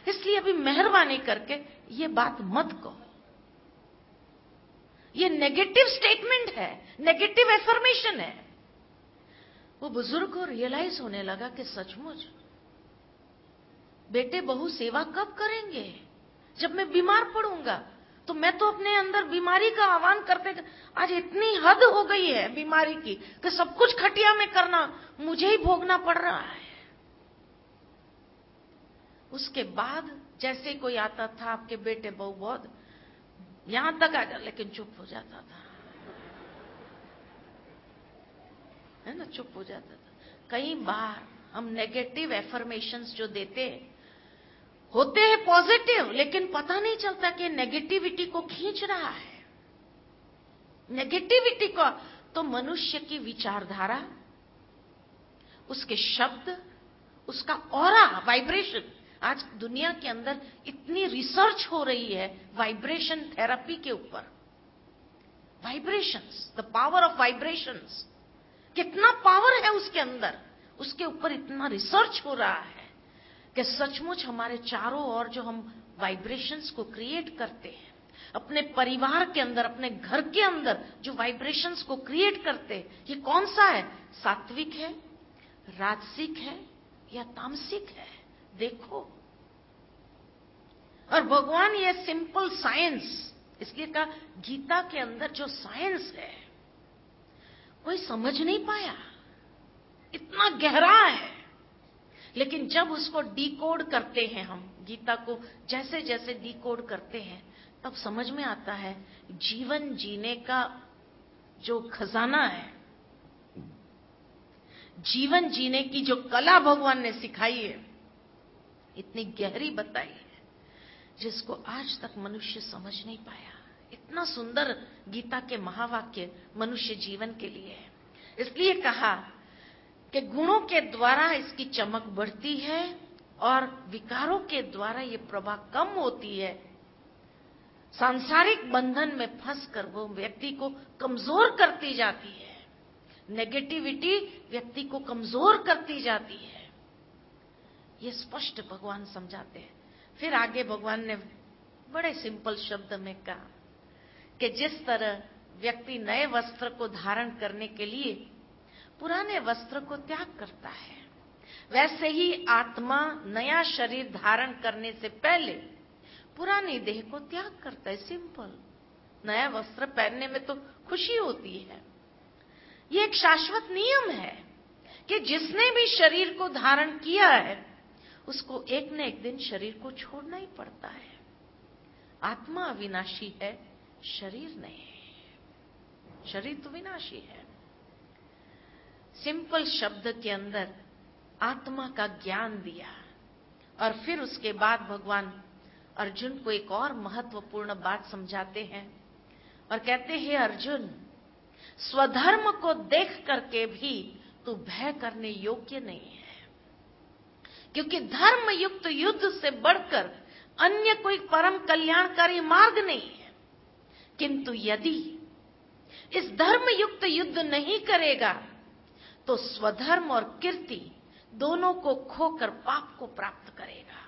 इसलिए अभी मेहरबानी करके ये बात मत कहो। ये नेगेटिव स्टेटमेंट है, नेगेटिव एफर्मेशन है। वो बुजुर्ग को रियलाइज होने लगा कि सचमुच बेटे बहू सेवा कब करेंगे? जब मैं बीमार पड़ूंगा। तो मैं तो अपने अंदर बीमारी का आह्वान करते, आज इतनी हद हो गई है बीमारी की कि सब कुछ खटिया में करना मुझे ही भोगना पड़ रहा है। उसके बाद जैसे कोई आता था, आपके बेटे बहू बहुत यहां तक आ जा, लेकिन चुप हो जाता था, है ना, चुप हो जाता था। कई बार हम नेगेटिव एफर्मेशंस जो देते होते हैं पॉजिटिव, लेकिन पता नहीं चलता कि नेगेटिविटी को खींच रहा है। नेगेटिविटी को तो मनुष्य की विचारधारा, उसके शब्द, उसका ऑरा, वाइब्रेशन। आज दुनिया के अंदर इतनी रिसर्च हो रही है वाइब्रेशन थेरेपी के ऊपर। Vibrations, the power of vibrations, कितना पावर है उसके अंदर, उसके ऊपर इतना रिसर्च हो रहा है कि सचमुच हमारे चारों ओर जो हम वाइब्रेशंस को क्रिएट करते हैं, अपने परिवार के अंदर, अपने घर के अंदर जो वाइब्रेशंस को क्रिएट करते हैं, ये कौन सा है? सात्विक है, राजसिक है या तामसिक है? देखो। और भगवान ये सिंपल साइंस, इसलिए कहा गीता के अंदर जो साइंस है कोई समझ नहीं पाया, इतना गहरा है। लेकिन जब उसको डिकोड करते हैं हम, गीता को जैसे जैसे डिकोड करते हैं, तब समझ में आता है जीवन जीने का जो खजाना है, जीवन जीने की जो कला भगवान ने सिखाई है, इतनी गहरी बताई है, जिसको आज तक मनुष्य समझ नहीं पाया। इतना सुंदर गीता के महावाक्य मनुष्य जीवन के लिए है। इसलिए कहा कि गुणों के द्वारा इसकी चमक बढ़ती है और विकारों के द्वारा ये प्रभा कम होती है। सांसारिक बंधन में फंसकर वो व्यक्ति को कमजोर करती जाती है। नेगेटिविटी व्यक्ति को कमजोर करती जाती है। ये स्पष्ट भगवान समझाते हैं। फिर आगे भगवान ने बड़े सिंपल शब्द में कहा कि जिस तरह व्यक्ति नए वस्त्र को धारण करने के लिए पुराने वस्त्र को त्याग करता है, वैसे ही आत्मा नया शरीर धारण करने से पहले पुरानी देह को त्याग करता है। सिंपल। नया वस्त्र पहनने में तो खुशी होती है। ये एक शाश्वत नियम है कि जिसने भी शरीर को धारण किया है उसको एक न एक दिन शरीर को छोड़ना ही पड़ता है। आत्मा अविनाशी है, शरीर नहीं। शरीर तो विनाशी है। सिंपल शब्द के अंदर आत्मा का ज्ञान दिया और फिर उसके बाद भगवान अर्जुन को एक और महत्वपूर्ण बात समझाते हैं और कहते हैं, अर्जुन, स्वधर्म को देख करके भी तू भय करने योग्य नहीं है, क्योंकि धर्म युक्त युद्ध से बढ़कर अन्य कोई परम कल्याणकारी मार्ग नहीं है। किंतु यदि इस धर्म युक्त युद्ध नहीं करेगा तो स्वधर्म और कीर्ति दोनों को खोकर पाप को प्राप्त करेगा।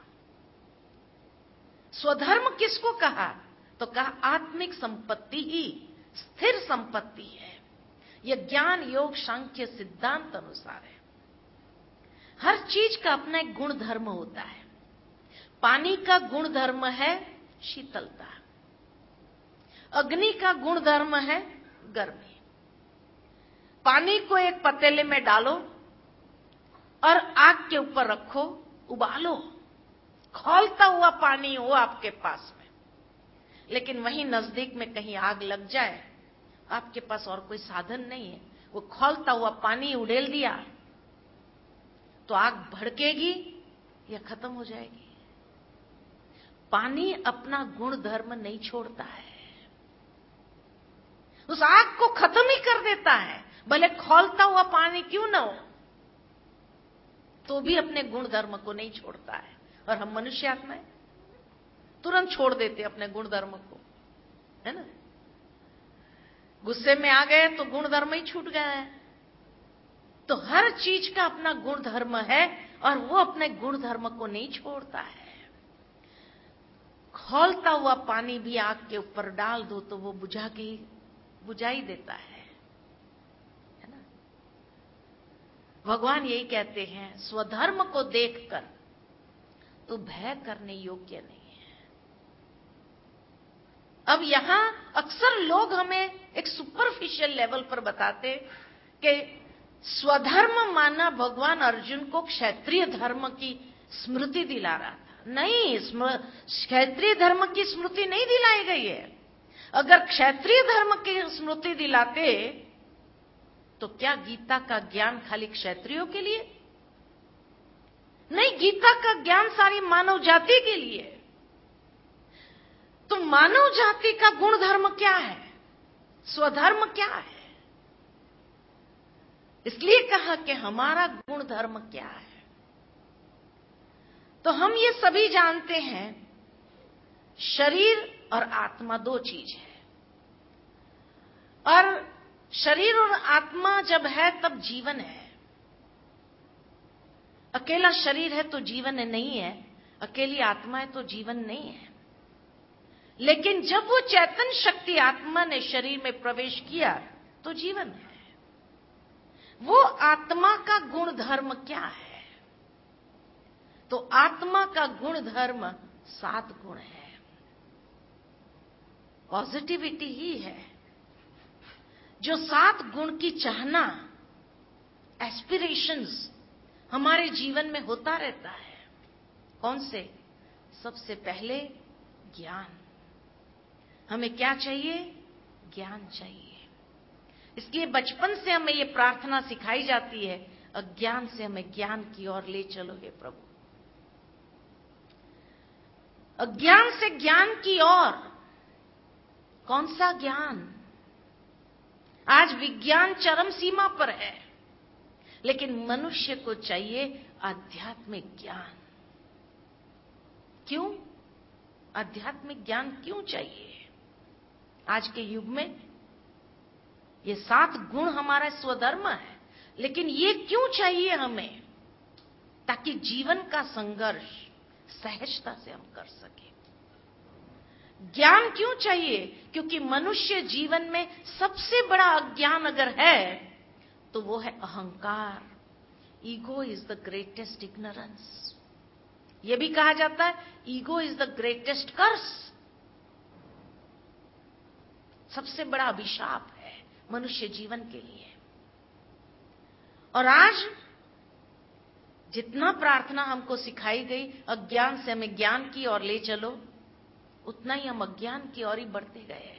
स्वधर्म किसको कहा? तो कहा आत्मिक संपत्ति ही स्थिर संपत्ति है। यह ज्ञान योग सांख्य सिद्धांत अनुसार है। हर चीज का अपना एक गुण धर्म होता है। पानी का गुण धर्म है शीतलता, अग्नि का गुण धर्म है गर्मी। पानी को एक पतीले में डालो और आग के ऊपर रखो, उबालो, खौलता हुआ पानी हो आपके पास में। लेकिन वहीं नजदीक में कहीं आग लग जाए, आपके पास और कोई साधन नहीं है, वो खौलता हुआ पानी उड़ेल दिया तो आग भड़केगी या खत्म हो जाएगी। पानी अपना गुण धर्म नहीं छोड़ता है, उस आग को खत्म ही कर देता है। भले खौलता हुआ पानी क्यों ना हो, तो भी अपने गुण धर्म को नहीं छोड़ता है। और हम मनुष्य आत्माएं तुरंत छोड़ देते अपने गुण धर्म को, है ना। गुस्से में आ गए तो गुण धर्म ही छूट गया है। तो हर चीज का अपना गुण धर्म है और वो अपने गुण धर्म को नहीं छोड़ता है। खौलता हुआ पानी भी आग के ऊपर डाल दो तो वो बुझा के बुझा ही देता है, है ना। भगवान यही कहते हैं, स्वधर्म को देखकर तो भय करने योग्य नहीं है। अब यहां अक्सर लोग हमें एक सुपरफिशियल लेवल पर बताते कि स्वधर्म माना भगवान अर्जुन को क्षत्रिय धर्म की स्मृति दिला रहा था। नहीं, क्षत्रिय धर्म की स्मृति नहीं दिलाई गई है। अगर क्षत्रिय धर्म की स्मृति दिलाते तो क्या गीता का ज्ञान खाली क्षत्रियों के लिए? नहीं, गीता का ज्ञान सारी मानव जाति के लिए। तो मानव जाति का गुण धर्म क्या है, स्वधर्म क्या है? इसलिए कहा कि हमारा गुण धर्म क्या है। तो हम ये सभी जानते हैं, शरीर और आत्मा दो चीज है, और शरीर और आत्मा जब है तब जीवन है। अकेला शरीर है तो जीवन नहीं है, अकेली आत्मा है तो जीवन नहीं है। लेकिन जब वो चैतन्य शक्ति आत्मा ने शरीर में प्रवेश किया तो जीवन है। वो आत्मा का गुण धर्म क्या है? तो आत्मा का गुण धर्म सात गुण है, पॉजिटिविटी ही है। जो सात गुण की चाहना, एस्पिरेशंस हमारे जीवन में होता रहता है। कौन से? सबसे पहले ज्ञान। हमें क्या चाहिए? ज्ञान चाहिए। इसलिए बचपन से हमें ये प्रार्थना सिखाई जाती है, अज्ञान से हमें ज्ञान की ओर ले चलो हे प्रभु। अज्ञान से ज्ञान की ओर। कौन सा ज्ञान? आज विज्ञान चरम सीमा पर है, लेकिन मनुष्य को चाहिए आध्यात्मिक ज्ञान। क्यों आध्यात्मिक ज्ञान क्यों चाहिए? आज के युग में ये सात गुण हमारा स्वधर्म है, लेकिन ये क्यों चाहिए हमें? ताकि जीवन का संघर्ष सहजता से हम कर सके। ज्ञान क्यों चाहिए? क्योंकि मनुष्य जीवन में सबसे बड़ा अज्ञान अगर है तो वो है अहंकार। Ego is the greatest ignorance. यह भी कहा जाता है ego is the greatest curse. सबसे बड़ा अभिशाप है मनुष्य जीवन के लिए। और आज जितना प्रार्थना हमको सिखाई गई, अज्ञान से हमें ज्ञान की ओर ले चलो, उतना ही हम अज्ञान की ओर ही बढ़ते गए।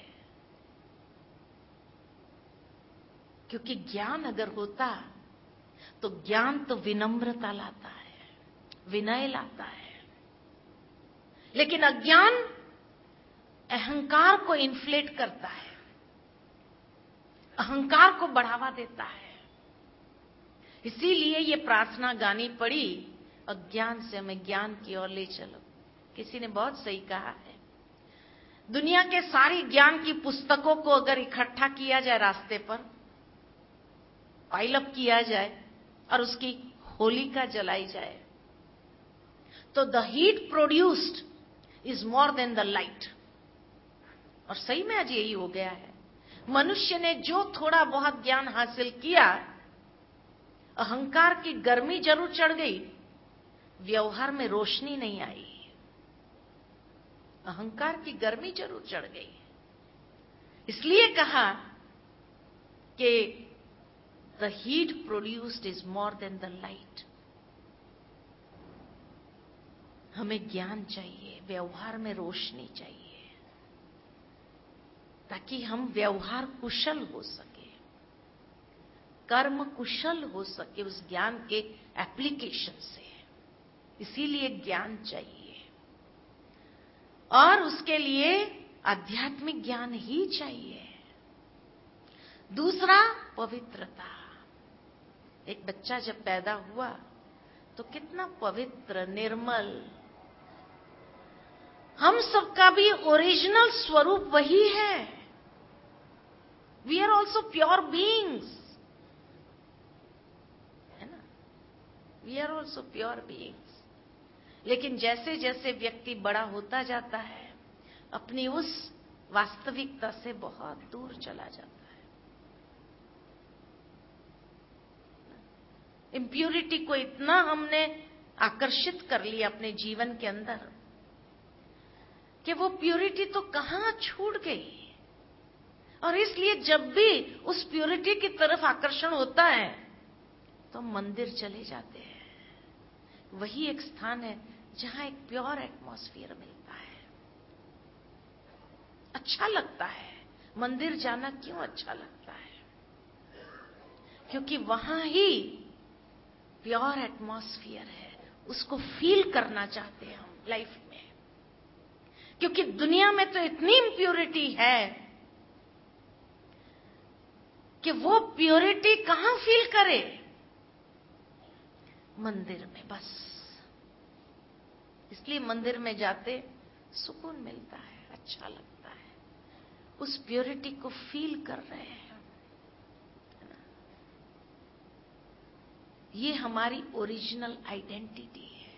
क्योंकि ज्ञान अगर होता तो ज्ञान तो विनम्रता लाता है, विनय लाता है। लेकिन अज्ञान अहंकार को इन्फ्लेट करता है, अहंकार को बढ़ावा देता है। इसीलिए ये प्रार्थना गानी पड़ी, अज्ञान से हमें ज्ञान की ओर ले चलो। किसी ने बहुत सही कहा है, दुनिया के सारी ज्ञान की पुस्तकों को अगर इकट्ठा किया जाए, रास्ते पर पाइलअप किया जाए और उसकी होलिका जलाई जाए, तो the heat produced is more than the light. और सही में आज यही हो गया है। मनुष्य ने जो थोड़ा बहुत ज्ञान हासिल किया, अहंकार की गर्मी जरूर चढ़ गई, व्यवहार में रोशनी नहीं आई। अहंकार की गर्मी जरूर चढ़ गई। इसलिए कहा कि the heat produced is more than the light. हमें ज्ञान चाहिए, व्यवहार में रोशनी चाहिए, ताकि हम व्यवहार कुशल हो सके, कर्म कुशल हो सके उस ज्ञान के एप्लीकेशन से। इसीलिए ज्ञान चाहिए, और उसके लिए आध्यात्मिक ज्ञान ही चाहिए। दूसरा, पवित्रता। एक बच्चा जब पैदा हुआ तो कितना पवित्र, निर्मल। हम सबका भी ओरिजिनल स्वरूप वही है। We are also pure beings, है ना। We are also pure beings. लेकिन जैसे जैसे व्यक्ति बड़ा होता जाता है, अपनी उस वास्तविकता से बहुत दूर चला जाता है। इम्प्योरिटी को इतना हमने आकर्षित कर लिया अपने जीवन के अंदर कि वो प्योरिटी तो कहां छूट गई। और इसलिए जब भी उस प्योरिटी की तरफ आकर्षण होता है तो मंदिर चले जाते हैं। वही एक स्थान है जहां एक प्योर एटमॉस्फेयर मिलता है, अच्छा लगता है। मंदिर जाना क्यों अच्छा लगता है? क्योंकि वहां ही प्योर एटमॉस्फेयर है, उसको फील करना चाहते हैं हम लाइफ में। क्योंकि दुनिया में तो इतनी इम्प्योरिटी है कि वो प्योरिटी कहां फील करे? मंदिर में बस। इसलिए मंदिर में जाते सुकून मिलता है, अच्छा लगता है, उस प्योरिटी को फील कर रहे हैं। ये हमारी ओरिजिनल आइडेंटिटी है।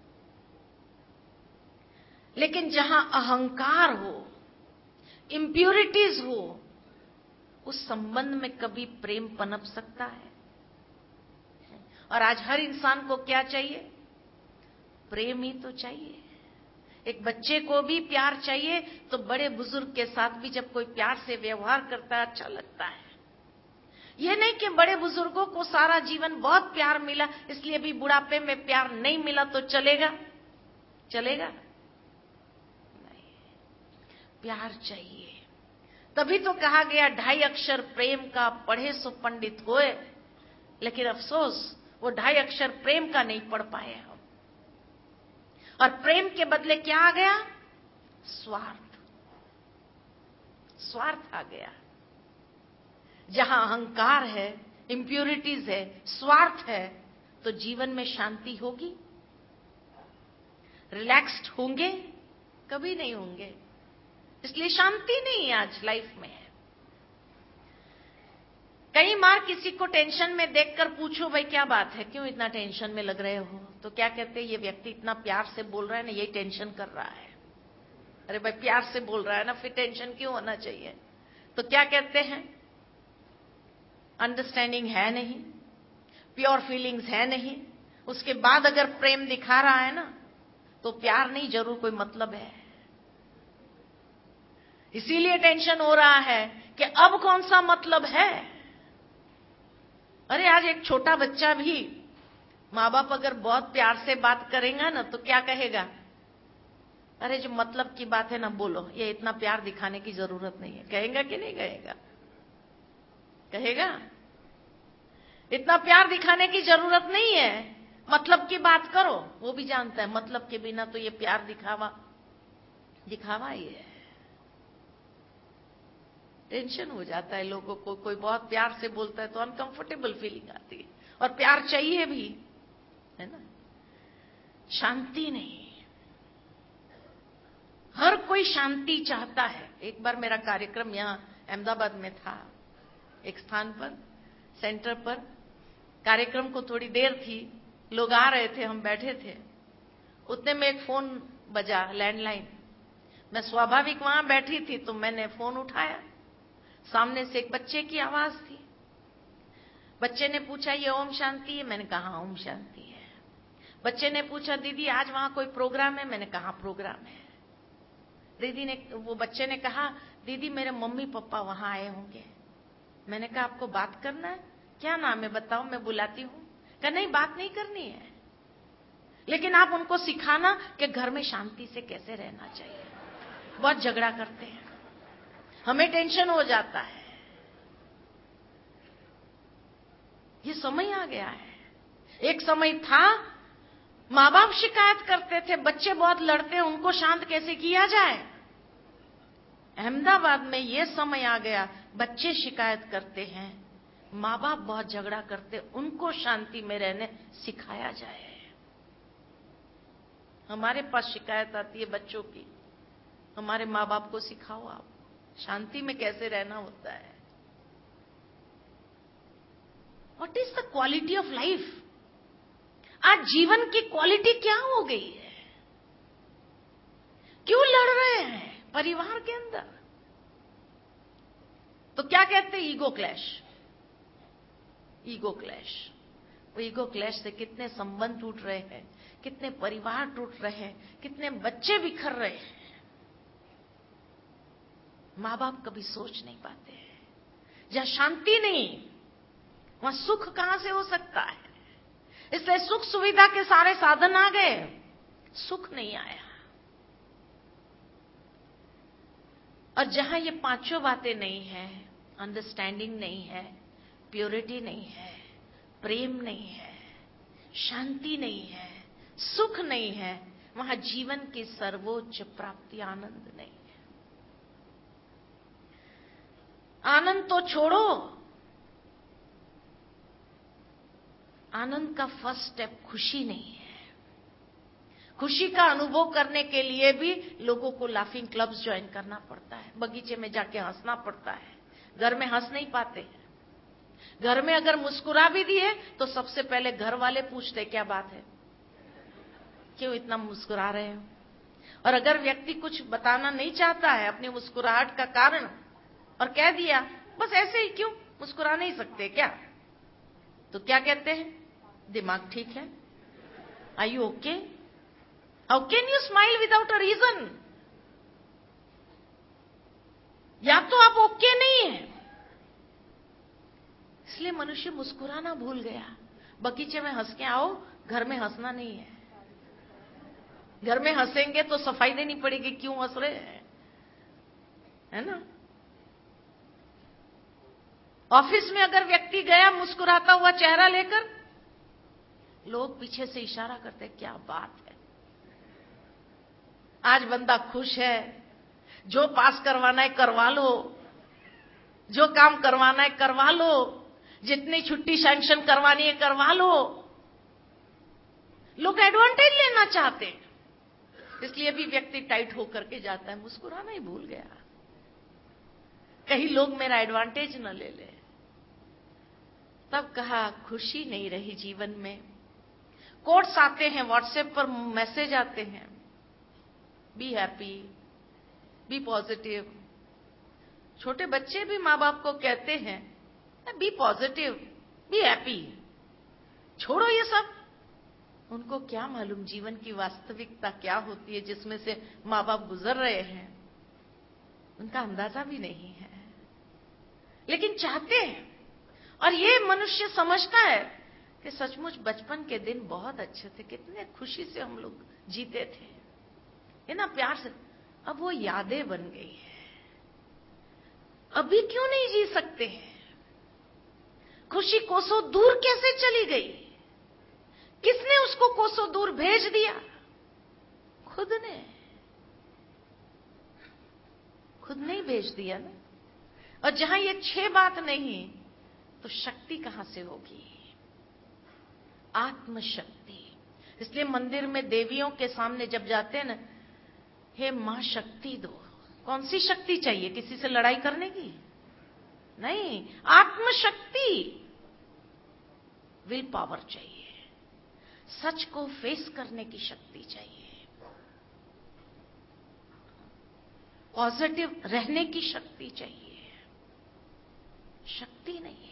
लेकिन जहां अहंकार हो, इम्प्योरिटीज हो, उस संबंध में कभी प्रेम पनप सकता है? और आज हर इंसान को क्या चाहिए? प्रेम ही तो चाहिए। एक बच्चे को भी प्यार चाहिए, तो बड़े बुजुर्ग के साथ भी जब कोई प्यार से व्यवहार करता है अच्छा लगता है। यह नहीं कि बड़े बुजुर्गों को सारा जीवन बहुत प्यार मिला, इसलिए भी बुढ़ापे में प्यार नहीं मिला तो चलेगा? चलेगा नहीं, प्यार चाहिए। तभी तो कहा गया ढाई अक्षर प्रेम का पढ़े सो पंडित होए। लेकिन अफसोस वो ढाई अक्षर प्रेम का नहीं पढ़ पाए हम। और प्रेम के बदले क्या आ गया? स्वार्थ। स्वार्थ आ गया। जहां अहंकार है, इंप्योरिटीज है, स्वार्थ है, तो जीवन में शांति होगी? रिलैक्स्ड होंगे? कभी नहीं होंगे। इसलिए शांति नहीं आज लाइफ में है। कई बार किसी को टेंशन में देखकर पूछो भाई क्या बात है, क्यों इतना टेंशन में लग रहे हो, तो क्या कहते हैं? ये व्यक्ति इतना प्यार से बोल रहा है ना, यही टेंशन कर रहा है। अरे भाई प्यार से बोल रहा है ना, फिर टेंशन क्यों होना चाहिए? तो क्या कहते हैं? अंडरस्टैंडिंग है नहीं, प्योर फीलिंग्स है नहीं, उसके बाद अगर प्रेम दिखा रहा है ना तो प्यार नहीं, जरूर कोई मतलब है। इसीलिए टेंशन हो रहा है कि अब कौन सा मतलब है। अरे आज एक छोटा बच्चा भी माँ बाप अगर बहुत प्यार से बात करेगा ना तो क्या कहेगा? अरे जो मतलब की बात है ना बोलो, ये इतना प्यार दिखाने की जरूरत नहीं है। कहेगा कि नहीं कहेगा? कहेगा इतना प्यार दिखाने की जरूरत नहीं है, मतलब की बात करो। वो भी जानता है मतलब के बिना तो ये प्यार दिखावा दिखावा ही है। टेंशन हो जाता है लोगों को, कोई बहुत प्यार से बोलता है तो अनकंफर्टेबल फीलिंग आती है। और प्यार चाहिए भी, है ना? शांति नहीं। हर कोई शांति चाहता है। एक बार मेरा कार्यक्रम यहां अहमदाबाद में था, एक स्थान पर, सेंटर पर। कार्यक्रम को थोड़ी देर थी, लोग आ रहे थे, हम बैठे थे। उतने में एक फोन बजा, लैंडलाइन। मैं स्वाभाविक वहां बैठी थी तो मैंने फोन उठाया। सामने से एक बच्चे की आवाज थी। बच्चे ने पूछा ये ओम शांति है? मैंने कहा ओम शांति है। बच्चे ने पूछा दीदी आज वहां कोई प्रोग्राम है? मैंने कहा प्रोग्राम है। दीदी ने वो बच्चे ने कहा दीदी मेरे मम्मी पापा वहां आए होंगे। मैंने कहा आपको बात करना है? क्या नाम है बताओ, मैं बुलाती हूं। कहा नहीं बात नहीं करनी है, लेकिन आप उनको सिखाना कि घर में शांति से कैसे रहना चाहिए। बहुत झगड़ा करते हैं, हमें टेंशन हो जाता है। ये समय आ गया है। एक समय था माँ बाप शिकायत करते थे बच्चे बहुत लड़ते हैं, उनको शांत कैसे किया जाए। अहमदाबाद में ये समय आ गया, बच्चे शिकायत करते हैं, माँ बाप बहुत झगड़ा करते, उनको शांति में रहने सिखाया जाए। हमारे पास शिकायत आती है बच्चों की, हमारे माँ बाप को सिखाओ आप शांति में कैसे रहना होता है। What is the quality of life? आज जीवन की क्वालिटी क्या हो गई है? क्यों लड़ रहे हैं? परिवार के अंदर। तो क्या कहते हैं? Ego clash. Ego clash. वो ईगो क्लैश से कितने संबंध टूट रहे हैं, कितने परिवार टूट रहे हैं, कितने बच्चे बिखर रहे हैं। मां बाप कभी सोच नहीं पाते हैं। जहां शांति नहीं, वहां सुख कहां से हो सकता है? इसलिए सुख सुविधा के सारे साधन आ गए, सुख नहीं आया। और जहां ये पांचों बातें नहीं है, अंडरस्टैंडिंग नहीं है, प्योरिटी नहीं है, प्रेम नहीं है, शांति नहीं है, सुख नहीं है, वहां जीवन की सर्वोच्च प्राप्ति आनंद नहीं है। आनंद तो छोड़ो, आनंद का फर्स्ट स्टेप खुशी नहीं है। खुशी का अनुभव करने के लिए भी लोगों को लाफिंग क्लब्स ज्वाइन करना पड़ता है, बगीचे में जाके हंसना पड़ता है। घर में हंस नहीं पाते हैं। घर में अगर मुस्कुरा भी दिए तो सबसे पहले घर वाले पूछते क्या बात है, क्यों इतना मुस्कुरा रहे हो? और अगर व्यक्ति कुछ बताना नहीं चाहता है अपनी मुस्कुराहट का कारण, और कह दिया बस ऐसे ही, क्यों मुस्कुरा नहीं सकते क्या, तो क्या कहते हैं? दिमाग ठीक है? Are you okay? How can you smile without a reason? या तो आप ओके नहीं है। इसलिए मनुष्य मुस्कुराना भूल गया। बगीचे में हंस के आओ, घर में हंसना नहीं है। घर में हंसेंगे तो सफाई देनी पड़ेगी, क्यों हंस रहे हैं, है ना? ऑफिस में अगर व्यक्ति गया मुस्कुराता हुआ चेहरा लेकर, लोग पीछे से इशारा करते क्या बात है, आज बंदा खुश है, जो पास करवाना है करवा लो, जो काम करवाना है करवा लो, जितनी छुट्टी सैंक्शन करवानी है करवा लो। लोग एडवांटेज लेना चाहते हैं, इसलिए भी व्यक्ति टाइट होकर के जाता है, मुस्कुराना ही भूल गया, कहीं लोग मेरा एडवांटेज न ले ले। तब कहा खुशी नहीं रही जीवन में। कोट्स आते हैं, व्हाट्सएप पर मैसेज आते हैं, बी हैप्पी, बी पॉजिटिव। छोटे बच्चे भी मां बाप को कहते हैं बी पॉजिटिव, बी हैप्पी। छोड़ो ये सब, उनको क्या मालूम जीवन की वास्तविकता क्या होती है जिसमें से मां बाप गुजर रहे हैं, उनका अंदाजा भी नहीं है, लेकिन चाहते हैं। और ये मनुष्य समझता है कि सचमुच बचपन के दिन बहुत अच्छे थे, कितने खुशी से हम लोग जीते थे, है ना, प्यार से। अब वो यादें बन गई है, अभी क्यों नहीं जी सकते हैं? खुशी कोसों दूर कैसे चली गई? किसने उसको कोसों दूर भेज दिया? खुद ने, खुद ने ही भेज दिया ना। और जहां ये छह बात नहीं तो शक्ति कहां से होगी? आत्मशक्ति। इसलिए मंदिर में देवियों के सामने जब जाते हैं ना, हे मां शक्ति दो। कौन सी शक्ति चाहिए? किसी से लड़ाई करने की नहीं, आत्मशक्ति, विल पावर चाहिए, सच को फेस करने की शक्ति चाहिए, पॉजिटिव रहने की शक्ति चाहिए। शक्ति नहीं है।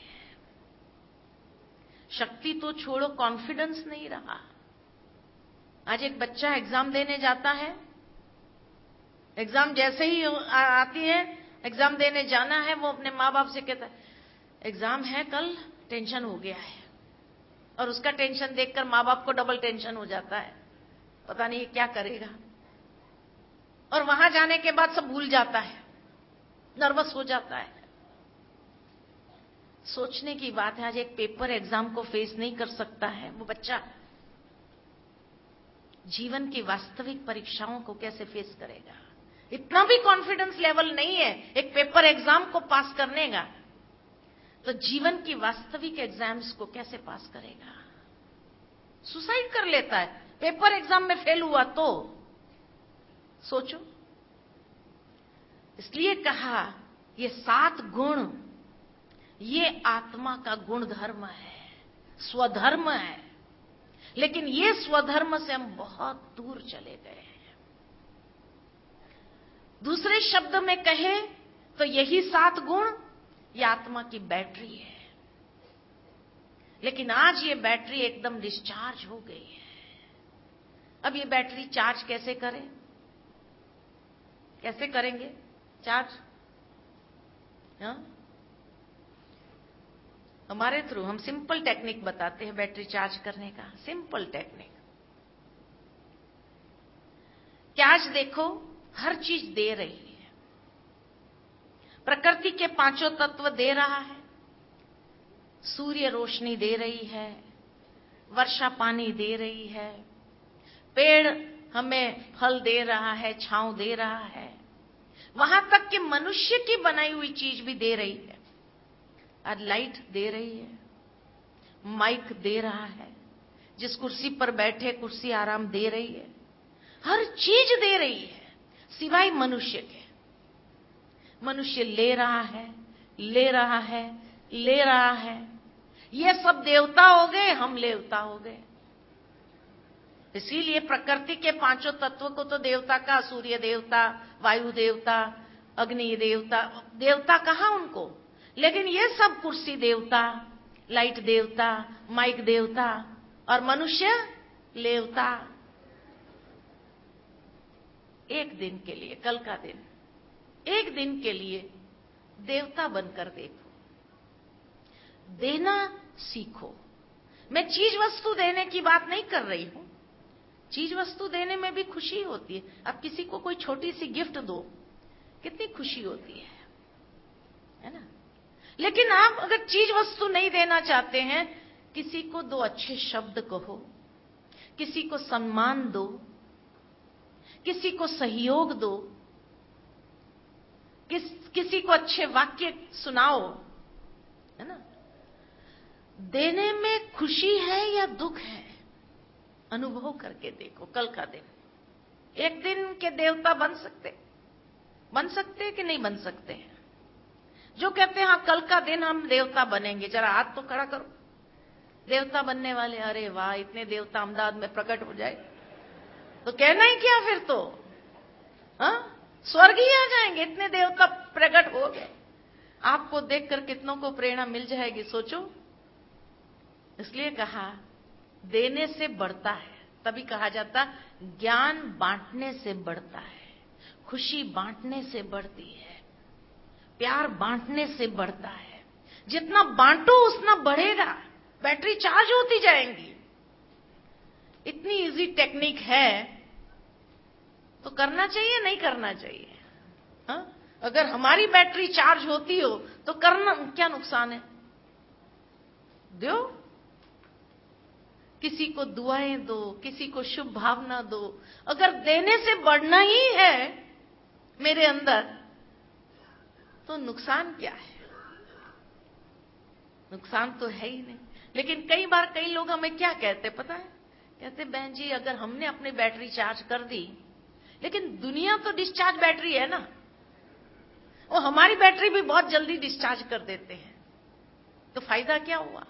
शक्ति तो छोड़ो, कॉन्फिडेंस नहीं रहा। आज एक बच्चा एग्जाम देने जाता है, एग्जाम जैसे ही आती है, एग्जाम देने जाना है, वो अपने माँ बाप से कहता है एग्जाम है कल, टेंशन हो गया है। और उसका टेंशन देखकर माँ बाप को डबल टेंशन हो जाता है, पता नहीं ये क्या करेगा। और वहां जाने के बाद सब भूल जाता है, नर्वस हो जाता है। सोचने की बात है, आज एक पेपर एग्जाम को फेस नहीं कर सकता है वो बच्चा, जीवन की वास्तविक परीक्षाओं को कैसे फेस करेगा? इतना भी कॉन्फिडेंस लेवल नहीं है एक पेपर एग्जाम को पास करने का, तो जीवन की वास्तविक एग्जाम्स को कैसे पास करेगा? सुसाइड कर लेता है पेपर एग्जाम में फेल हुआ तो। सोचो। इसलिए कहा ये सात गुण, ये आत्मा का गुण धर्म है, स्वधर्म है। लेकिन ये स्वधर्म से हम बहुत दूर चले गए हैं। दूसरे शब्द में कहे तो यही सात गुण ये आत्मा की बैटरी है। लेकिन आज ये बैटरी एकदम डिस्चार्ज हो गई है। अब ये बैटरी चार्ज कैसे करें? कैसे करेंगे चार्ज? हाँ? हमारे थ्रू हम सिंपल टेक्निक बताते हैं बैटरी चार्ज करने का। सिंपल टेक्निक क्या? आज देखो, हर चीज दे रही है। प्रकृति के पांचों तत्व दे रहा है। सूर्य रोशनी दे रही है, वर्षा पानी दे रही है, पेड़ हमें फल दे रहा है, छांव दे रहा है, वहां तक कि मनुष्य की बनाई हुई चीज भी दे रही है। आज लाइट दे रही है, माइक दे रहा है, जिस कुर्सी पर बैठे कुर्सी आराम दे रही है, हर चीज दे रही है सिवाय मनुष्य के। मनुष्य ले रहा है, ले रहा है, ले रहा है। ये सब देवता हो गए, हम लेवता हो गए। इसीलिए प्रकृति के पांचों तत्व को तो देवता का, सूर्य देवता, वायु देवता, अग्नि देवता, देवता कहा उनको। लेकिन ये सब कुर्सी देवता, लाइट देवता, माइक देवता, और मनुष्य लेवता। एक दिन के लिए, कल का दिन, एक दिन के लिए देवता बनकर देखो, देना सीखो। मैं चीज वस्तु देने की बात नहीं कर रही हूं। चीज वस्तु देने में भी खुशी होती है। अब किसी को कोई छोटी सी गिफ्ट दो, कितनी खुशी होती है, है ना? लेकिन आप अगर चीज वस्तु नहीं देना चाहते हैं, किसी को दो अच्छे शब्द कहो, किसी को सम्मान दो, किसी को सहयोग दो, किस किसी को अच्छे वाक्य सुनाओ, है ना? देने में खुशी है या दुख है, अनुभव करके देखो। कल का दिन, एक दिन के देवता बन सकते बन सकते कि नहीं बन सकते हैं? जो कहते हैं हाँ कल का दिन हम देवता बनेंगे, जरा हाथ तो खड़ा करो। देवता बनने वाले, अरे वाह, इतने देवता अहमदाबाद में प्रकट हो जाए तो कहना ही क्या फिर तो, हाँ, स्वर्ग ही आ जाएंगे, इतने देवता प्रकट हो गए। आपको देखकर कितनों को प्रेरणा मिल जाएगी, सोचो। इसलिए कहा देने से बढ़ता है। तभी कहा जाता ज्ञान बांटने से बढ़ता है, खुशी बांटने से बढ़ती है, प्यार बांटने से बढ़ता है। जितना बांटो उतना बढ़ेगा, बैटरी चार्ज होती जाएंगी। इतनी इजी टेक्निक है तो करना चाहिए, नहीं करना चाहिए? हा? अगर हमारी बैटरी चार्ज होती हो तो करना क्या नुकसान है? दो, किसी को दुआएं दो, किसी को शुभ भावना दो। अगर देने से बढ़ना ही है मेरे अंदर तो नुकसान क्या है? नुकसान तो है ही नहीं। लेकिन कई बार कई लोग हमें क्या कहते पता है? कहते बहन जी अगर हमने अपनी बैटरी चार्ज कर दी, लेकिन दुनिया तो डिस्चार्ज बैटरी है ना, वो हमारी बैटरी भी बहुत जल्दी डिस्चार्ज कर देते हैं, तो फायदा क्या हुआ?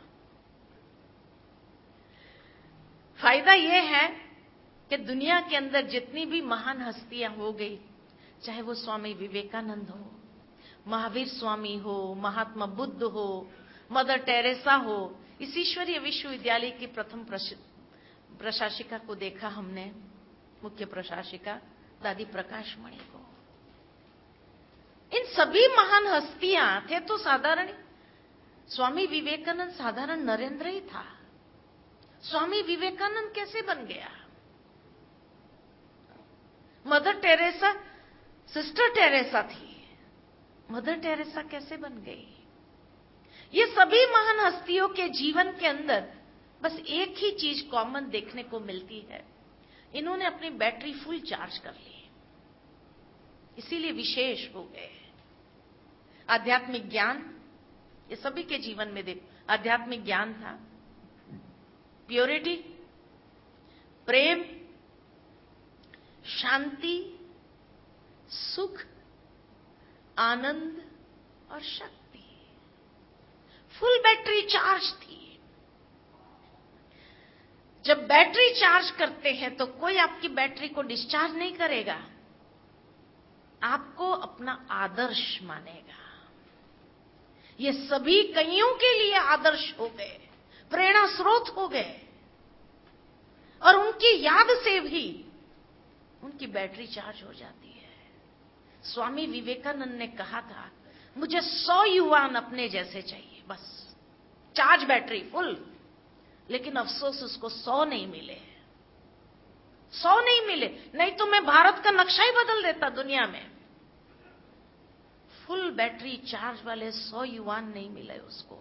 फायदा यह है कि दुनिया के अंदर जितनी भी महान हस्तियां हो गई, चाहे वो स्वामी विवेकानंद हो, महावीर स्वामी हो, महात्मा बुद्ध हो, मदर टेरेसा हो, इस ईश्वरीय विश्वविद्यालय की प्रथम प्रशासिका को देखा हमने, मुख्य प्रशासिका दादी प्रकाश मणि को। इन सभी महान हस्तियां थे तो साधारण, स्वामी विवेकानंद साधारण नरेंद्र ही था। स्वामी विवेकानंद कैसे बन गया? मदर टेरेसा सिस्टर टेरेसा थी, मदर टेरेसा कैसे बन गई? ये सभी महान हस्तियों के जीवन के अंदर बस एक ही चीज कॉमन देखने को मिलती है, इन्होंने अपनी बैटरी फुल चार्ज कर ली, इसीलिए विशेष हो गए। आध्यात्मिक ज्ञान, ये सभी के जीवन में देख, आध्यात्मिक ज्ञान था, प्योरिटी, प्रेम, शांति, सुख, आनंद और शक्ति। फुल बैटरी चार्ज थी। जब बैटरी चार्ज करते हैं तो कोई आपकी बैटरी को डिस्चार्ज नहीं करेगा, आपको अपना आदर्श मानेगा। ये सभी कईयों के लिए आदर्श हो गए, प्रेरणा स्रोत हो गए, और उनकी याद से भी उनकी बैटरी चार्ज हो जाती है। स्वामी विवेकानंद ने कहा था, मुझे सौ युवान अपने जैसे चाहिए, बस चार्ज बैटरी फुल। लेकिन अफसोस उसको सौ नहीं मिले, सौ नहीं मिले, नहीं तो मैं भारत का नक्शा ही बदल देता दुनिया में। फुल बैटरी चार्ज वाले सौ युवान नहीं मिले उसको।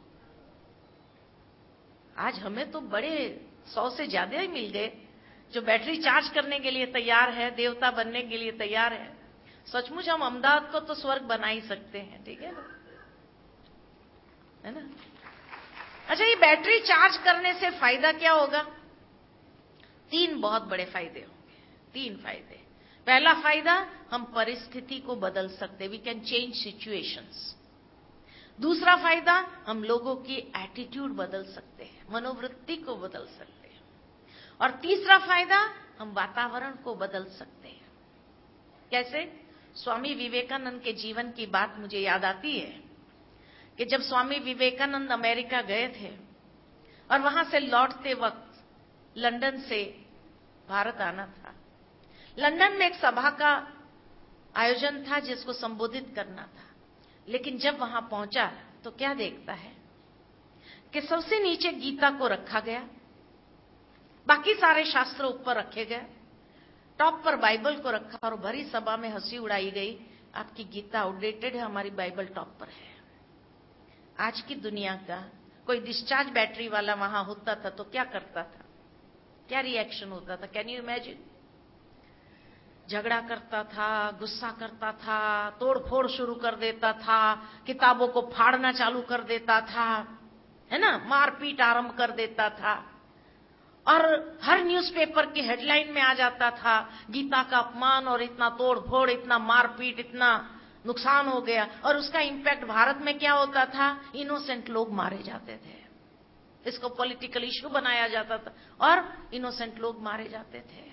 आज हमें तो बड़े सौ से ज्यादा ही मिल गए जो बैटरी चार्ज करने के लिए तैयार है, देवता बनने के लिए तैयार है। सचमुच हम अहमदाबाद को तो स्वर्ग बना ही सकते हैं, ठीक है ना, है ना। अच्छा, ये बैटरी चार्ज करने से फायदा क्या होगा? तीन बहुत बड़े फायदे होंगे, तीन फायदे। पहला फायदा, हम परिस्थिति को बदल सकते, वी कैन चेंज सिचुएशंस। दूसरा फायदा, हम लोगों की एटीट्यूड बदल सकते हैं, मनोवृत्ति को बदल सकते हैं। और तीसरा फायदा, हम वातावरण को बदल सकते हैं। कैसे? स्वामी विवेकानंद के जीवन की बात मुझे याद आती है कि जब स्वामी विवेकानंद अमेरिका गए थे और वहां से लौटते वक्त लंदन से भारत आना था। लंदन में एक सभा का आयोजन था जिसको संबोधित करना था, लेकिन जब वहां पहुंचा तो क्या देखता है कि सबसे नीचे गीता को रखा गया, बाकी सारे शास्त्र ऊपर रखे गए, टॉप पर बाइबल को रखा और भरी सभा में हंसी उड़ाई गई, आपकी गीता आउटडेटेड है, हमारी बाइबल टॉप पर है। आज की दुनिया का कोई डिस्चार्ज बैटरी वाला वहां होता था तो क्या करता था, क्या रिएक्शन होता था? Can you imagine? झगड़ा करता था, गुस्सा करता था, तोड़फोड़ शुरू कर देता था, किताबों को फाड़ना चालू कर देता था, है ना, मारपीट आरंभ कर देता था, और हर न्यूज़पेपर की हेडलाइन में आ जाता था गीता का अपमान और इतना तोड़फोड़, इतना मारपीट, इतना नुकसान हो गया। और उसका इंपैक्ट भारत में क्या होता था? इनोसेंट लोग मारे जाते थे, इसको पॉलिटिकल इश्यू बनाया जाता था और इनोसेंट लोग मारे जाते थे।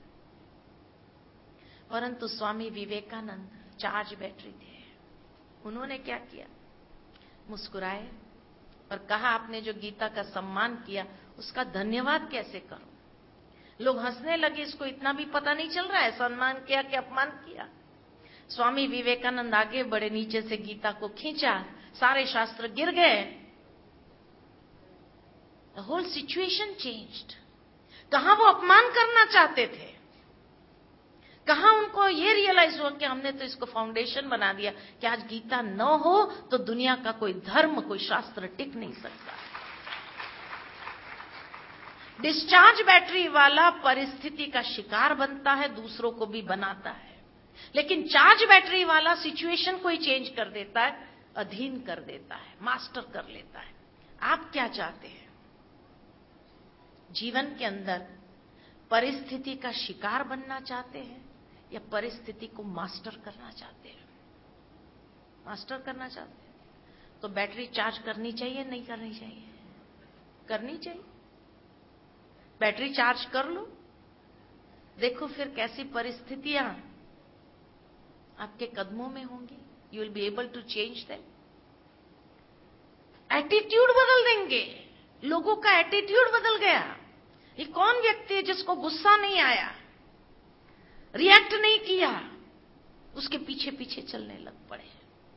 परंतु स्वामी विवेकानंद चार्ज बैटरी थे। उन्होंने क्या किया? मुस्कुराए और कहा, आपने जो गीता का सम्मान किया उसका धन्यवाद कैसे करूं? लोग हंसने लगे, इसको इतना भी पता नहीं चल रहा है सम्मान किया कि अपमान किया। स्वामी विवेकानंद आगे बढ़े, नीचे से गीता को खींचा, सारे शास्त्र गिर गए। The whole situation changed. कहां वो अपमान करना चाहते थे, कहां उनको ये रियलाइज हुआ कि हमने तो इसको फाउंडेशन बना दिया कि आज गीता न हो तो दुनिया का कोई धर्म, कोई शास्त्र टिक नहीं सकता। डिस्चार्ज बैटरी वाला परिस्थिति का शिकार बनता है, दूसरों को भी बनाता है, लेकिन चार्ज बैटरी वाला सिचुएशन को ही चेंज कर देता है, अधीन कर देता है, मास्टर कर लेता है। आप क्या चाहते हैं? जीवन के अंदर परिस्थिति का शिकार बनना चाहते हैं या परिस्थिति को मास्टर करना चाहते हैं? मास्टर करना चाहते हैं तो बैटरी चार्ज करनी चाहिए, नहीं करनी चाहिए? करनी चाहिए। बैटरी चार्ज कर लो, देखो फिर कैसी परिस्थितियां आपके कदमों में होंगी। You will be able to change them. Attitude बदल देंगे, लोगों का एटीट्यूड बदल गया। ये कौन व्यक्ति है जिसको गुस्सा नहीं आया, रिएक्ट नहीं किया, उसके पीछे पीछे चलने लग पड़े?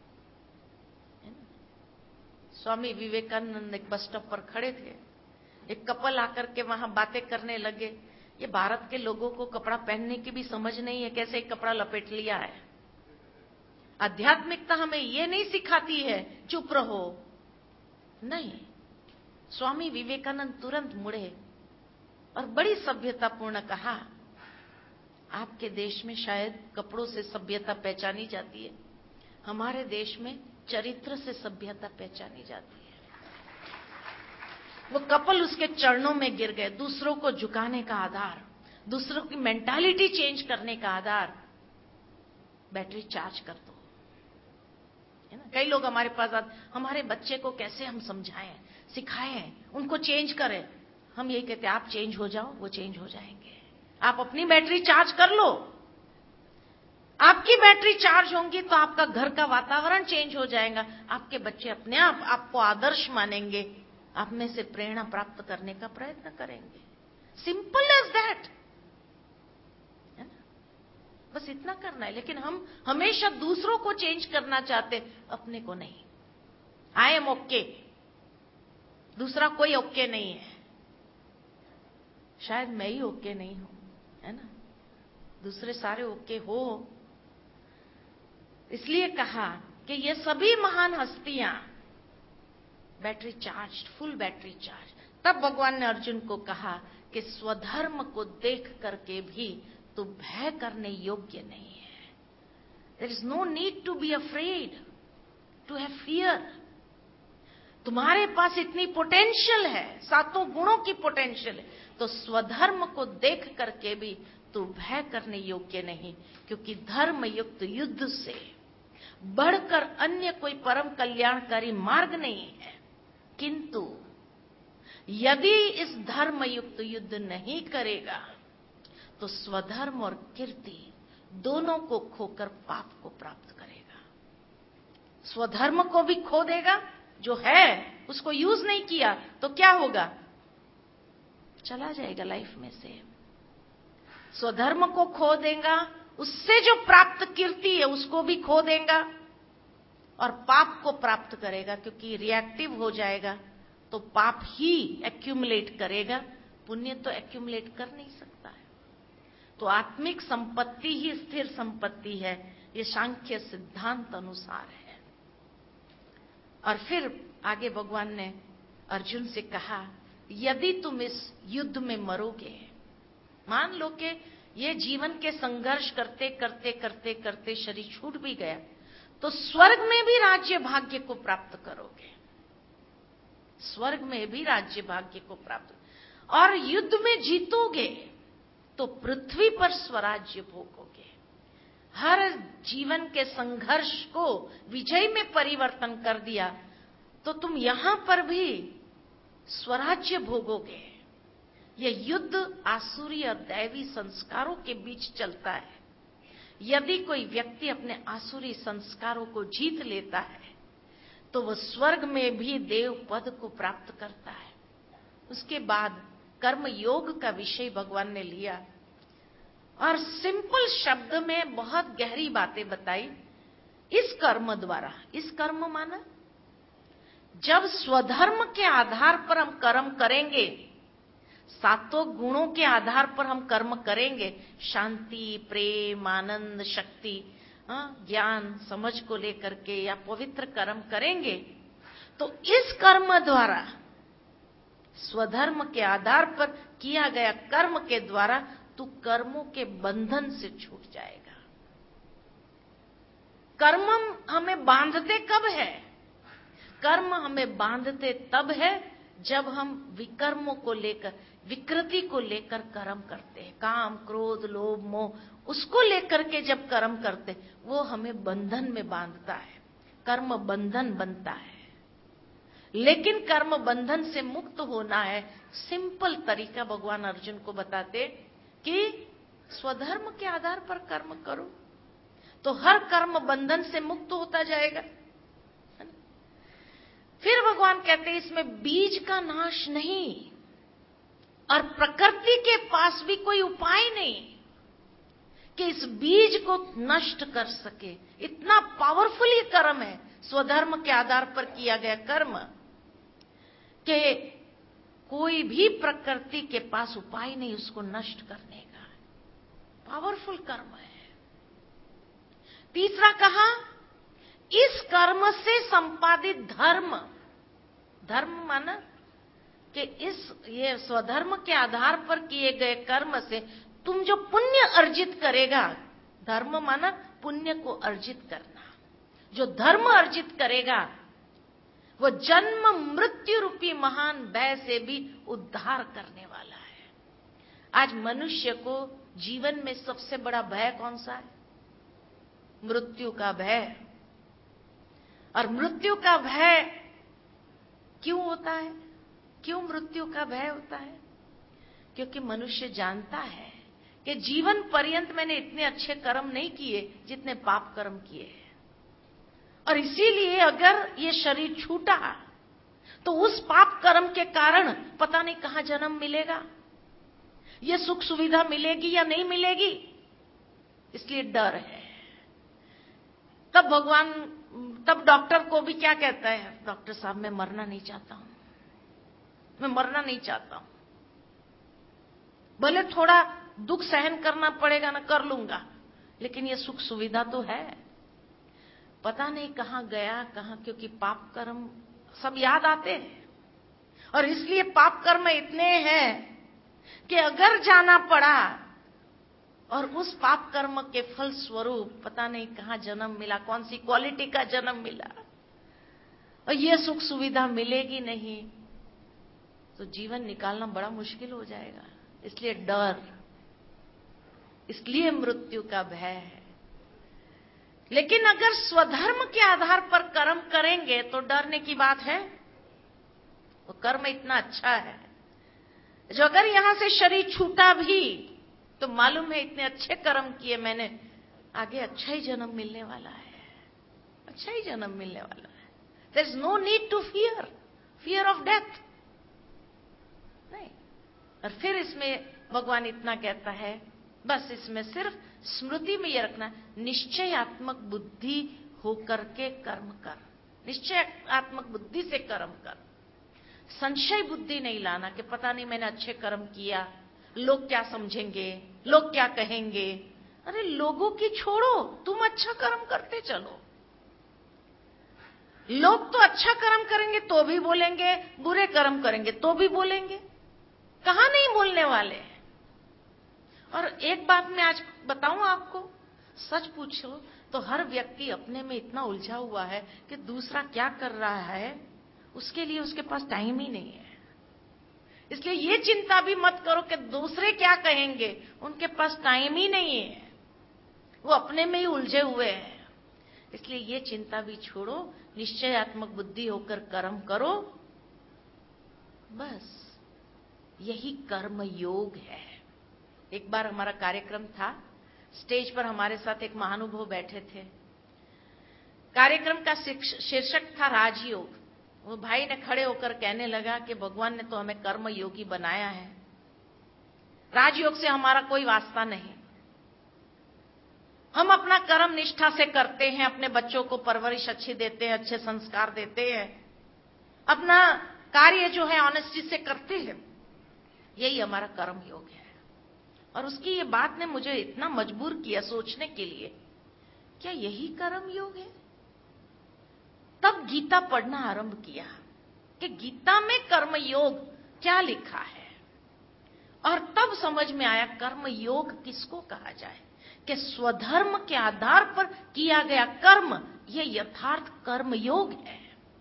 स्वामी विवेकानंद एक बस स्टॉप पर खड़े थे, एक कपल आकर के वहां बातें करने लगे। ये भारत के लोगों को कपड़ा पहनने की भी समझ नहीं है, कैसे एक कपड़ा लपेट लिया है। आध्यात्मिकता हमें ये नहीं सिखाती है चुप रहो, नहीं। स्वामी विवेकानंद तुरंत मुड़े और बड़ी सभ्यतापूर्ण कहा, आपके देश में शायद कपड़ों से सभ्यता पहचानी जाती है, हमारे देश में चरित्र से सभ्यता पहचानी जाती है। वो कपल उसके चरणों में गिर गए। दूसरों को झुकाने का आधार, दूसरों की मेंटालिटी चेंज करने का आधार, बैटरी चार्ज कर दो, है ना। कई लोग हमारे पास आते, हमारे बच्चे को कैसे हम समझाएं, सिखाएं, उनको चेंज करें। हम यही कहते हैं, आप चेंज हो जाओ, वो चेंज हो जाएंगे। आप अपनी बैटरी चार्ज कर लो। आपकी बैटरी चार्ज होंगी तो आपका घर का वातावरण चेंज हो जाएगा, आपके बच्चे अपने आप आपको आदर्श मानेंगे, आप में से प्रेरणा प्राप्त करने का प्रयत्न करेंगे। सिंपल एज दैट, है ना? बस इतना करना है। लेकिन हम हमेशा दूसरों को चेंज करना चाहते, अपने को नहीं। आई एम ओके, दूसरा कोई ओके नहीं है, शायद मैं ही ओके नहीं हूं, है ना? दूसरे सारे ओके हो। इसलिए कहा कि ये सभी महान हस्तियां battery charge, full battery charge. तब भगवान ने अर्जुन को कहा कि स्वधर्म को देख करके भी तू भय करने योग्य नहीं है। There is no need to be afraid, to have fear. तुम्हारे पास इतनी पोटेंशियल है, सातों गुणों की पोटेंशियल है, तो स्वधर्म को देख करके भी तू भय करने योग्य नहीं, क्योंकि धर्म युक्त युद्ध से बढ़कर अन्य कोई परम कल्याणकारी मार्ग नहीं है। किंतु यदि इस धर्म युक्त युद्ध नहीं करेगा तो स्वधर्म और कीर्ति दोनों को खोकर पाप को प्राप्त करेगा। स्वधर्म को भी खो देगा, जो है उसको यूज नहीं किया तो क्या होगा, चला जाएगा लाइफ में से। स्वधर्म को खो देगा, उससे जो प्राप्त कीर्ति है उसको भी खो देगा, और पाप को प्राप्त करेगा, क्योंकि रिएक्टिव हो जाएगा तो पाप ही एक्यूमुलेट करेगा, पुण्य तो एक्यूमुलेट कर नहीं सकता है। तो आत्मिक संपत्ति ही स्थिर संपत्ति है, ये सांख्य सिद्धांत अनुसार है। और फिर आगे भगवान ने अर्जुन से कहा, यदि तुम इस युद्ध में मरोगे, मान लो कि ये जीवन के संघर्ष करते करते करते करते शरीर छूट भी गया, तो स्वर्ग में भी राज्य भाग्य को प्राप्त करोगे, स्वर्ग में भी राज्य भाग्य को प्राप्त, और युद्ध में जीतोगे तो पृथ्वी पर स्वराज्य भोगोगे। हर जीवन के संघर्ष को विजय में परिवर्तन कर दिया तो तुम यहां पर भी स्वराज्य भोगोगे। यह युद्ध आसुरी और दैवी संस्कारों के बीच चलता है। यदि कोई व्यक्ति अपने आसुरी संस्कारों को जीत लेता है तो वह स्वर्ग में भी देव पद को प्राप्त करता है। उसके बाद कर्म योग का विषय भगवान ने लिया और सिंपल शब्द में बहुत गहरी बातें बताई। इस कर्म द्वारा, इस कर्म माना जब स्वधर्म के आधार पर हम कर्म करेंगे, सातों गुणों के आधार पर हम कर्म करेंगे, शांति, प्रेम, आनंद, शक्ति, ज्ञान, समझ को लेकर के या पवित्र कर्म करेंगे, तो इस कर्म द्वारा, स्वधर्म के आधार पर किया गया कर्म के द्वारा तू कर्मों के बंधन से छूट जाएगा। कर्म हमें बांधते कब है? कर्म हमें बांधते तब है जब हम विकर्मों को लेकर, विकृति को लेकर कर्म करते हैं। काम, क्रोध, लोभ, मोह, उसको लेकर के जब कर्म करते, वो हमें बंधन में बांधता है, कर्म बंधन बनता है। लेकिन कर्म बंधन से मुक्त होना है, सिंपल तरीका भगवान अर्जुन को बताते कि स्वधर्म के आधार पर कर्म करो तो हर कर्म बंधन से मुक्त होता जाएगा। फिर भगवान कहते हैं इसमें बीज का नाश नहीं, और प्रकृति के पास भी कोई उपाय नहीं कि इस बीज को नष्ट कर सके। इतना पावरफुल ये कर्म है, स्वधर्म के आधार पर किया गया कर्म, कि कोई भी प्रकृति के पास उपाय नहीं उसको नष्ट करने का। पावरफुल कर्म है। तीसरा कहा, इस कर्म से संपादित धर्म, धर्म माना कि इस ये स्वधर्म के आधार पर किए गए कर्म से तुम जो पुण्य अर्जित करेगा, धर्म माना पुण्य को अर्जित करना, जो धर्म अर्जित करेगा वो जन्म मृत्यु रूपी महान भय से भी उद्धार करने वाला है। आज मनुष्य को जीवन में सबसे बड़ा भय कौन सा है? मृत्यु का भय। और मृत्यु का भय क्यों होता है? क्यों मृत्यु का भय होता है? क्योंकि मनुष्य जानता है कि जीवन पर्यंत मैंने इतने अच्छे कर्म नहीं किए जितने पाप कर्म किए, और इसीलिए अगर ये शरीर छूटा तो उस पाप कर्म के कारण पता नहीं कहां जन्म मिलेगा, ये सुख सुविधा मिलेगी या नहीं मिलेगी, इसलिए डर है। तब भगवान, तब डॉक्टर को भी क्या कहता है, डॉक्टर साहब मैं मरना नहीं चाहता हूं, मैं मरना नहीं चाहता हूं, भले थोड़ा दुख सहन करना पड़ेगा ना, कर लूंगा, लेकिन ये सुख सुविधा तो है। पता नहीं कहां गया कहां, क्योंकि पाप कर्म सब याद आते हैं, और इसलिए पाप कर्म इतने हैं कि अगर जाना पड़ा और उस पाप कर्म के फल स्वरूप पता नहीं कहां जन्म मिला, कौन सी क्वालिटी का जन्म मिला, और ये सुख सुविधा मिलेगी नहीं, तो जीवन निकालना बड़ा मुश्किल हो जाएगा। इसलिए डर, इसलिए मृत्यु का भय है। लेकिन अगर स्वधर्म के आधार पर कर्म करेंगे तो डरने की बात है। वो कर्म इतना अच्छा है जो अगर यहां से शरीर छूटा भी तो मालूम है इतने अच्छे कर्म किए मैंने, आगे अच्छा ही जन्म मिलने वाला है, अच्छा ही जन्म मिलने वाला है। There is no need to fear fear of death नहीं। और फिर इसमें भगवान इतना कहता है, बस इसमें सिर्फ स्मृति में यह रखना, निश्चयात्मक बुद्धि होकर के कर्म कर, निश्चयात्मक बुद्धि से कर्म कर, संशय बुद्धि नहीं लाना कि पता नहीं मैंने अच्छे कर्म किया, लोग क्या समझेंगे, लोग क्या कहेंगे। अरे लोगों की छोड़ो, तुम अच्छा कर्म करते चलो। लोग तो अच्छा कर्म करेंगे तो भी बोलेंगे, बुरे कर्म करेंगे तो भी बोलेंगे, कहां नहीं बोलने वाले। और एक बात मैं आज बताऊं आपको, सच पूछो तो हर व्यक्ति अपने में इतना उलझा हुआ है कि दूसरा क्या कर रहा है उसके लिए उसके पास टाइम ही नहीं है। इसलिए ये चिंता भी मत करो कि दूसरे क्या कहेंगे, उनके पास टाइम ही नहीं है, वो अपने में ही उलझे हुए हैं। इसलिए ये चिंता भी छोड़ो, निश्चयात्मक बुद्धि होकर कर्म करो, बस यही कर्म योग है। एक बार हमारा कार्यक्रम था, स्टेज पर हमारे साथ एक महानुभव बैठे थे। कार्यक्रम का शीर्षक था राजयोग। वो भाई ने खड़े होकर कहने लगा कि भगवान ने तो हमें कर्म योगी बनाया है, राजयोग से हमारा कोई वास्ता नहीं। हम अपना कर्म निष्ठा से करते हैं, अपने बच्चों को परवरिश अच्छी देते हैं, अच्छे संस्कार देते हैं, अपना कार्य जो है ऑनेस्टी से करते हैं, यही हमारा कर्म योग है। और उसकी ये बात ने मुझे इतना मजबूर किया सोचने के लिए, क्या यही कर्म योग है? तब गीता पढ़ना आरंभ किया कि गीता में कर्म योग क्या लिखा है, और तब समझ में आया कर्म योग किसको कहा जाए, कि स्वधर्म के आधार पर किया गया कर्म, ये यथार्थ कर्म योग है।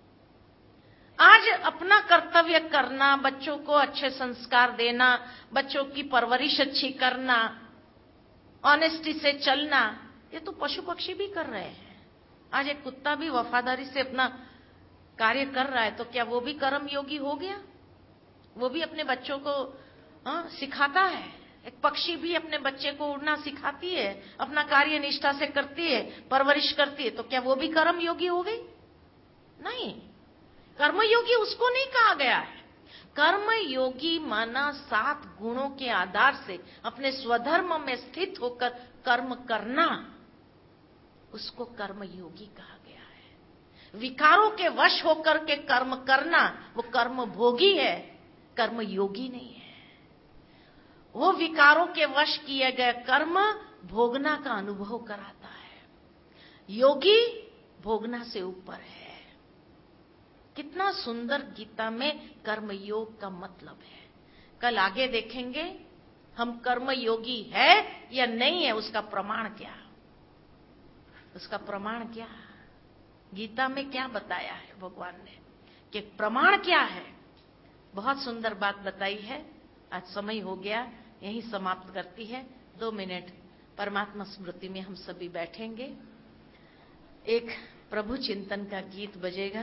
आज अपना कर्तव्य करना, बच्चों को अच्छे संस्कार देना, बच्चों की परवरिश अच्छी करना, ऑनेस्टी से चलना, ये तो पशु पक्षी भी कर रहे हैं। आज एक कुत्ता भी वफादारी से अपना कार्य कर रहा है, तो क्या वो भी कर्म योगी हो गया? वो भी अपने बच्चों को हाँ, सिखाता है। एक पक्षी भी अपने बच्चे को उड़ना सिखाती है, अपना कार्य निष्ठा से करती है, परवरिश करती है, तो क्या वो भी कर्म योगी हो गई? नहीं, कर्मयोगी उसको नहीं कहा गया है। कर्मयोगी माना सात गुणों के आधार से अपने स्वधर्म में स्थित होकर कर्म करना, उसको कर्मयोगी कहा गया है। विकारों के वश होकर के कर्म करना, वो कर्म भोगी है, कर्मयोगी नहीं है। वो विकारों के वश किए गए कर्म भोगना का अनुभव कराता है। योगी भोगना से ऊपर है। कितना सुंदर गीता में कर्मयोग का मतलब है। कल आगे देखेंगे हम कर्मयोगी है या नहीं है, उसका प्रमाण क्या, उसका प्रमाण क्या, गीता में क्या बताया है भगवान ने, कि प्रमाण क्या है। बहुत सुंदर बात बताई है। आज समय हो गया, यही समाप्त करती है। दो मिनट परमात्मा स्मृति में हम सभी बैठेंगे। एक प्रभु चिंतन का गीत बजेगा,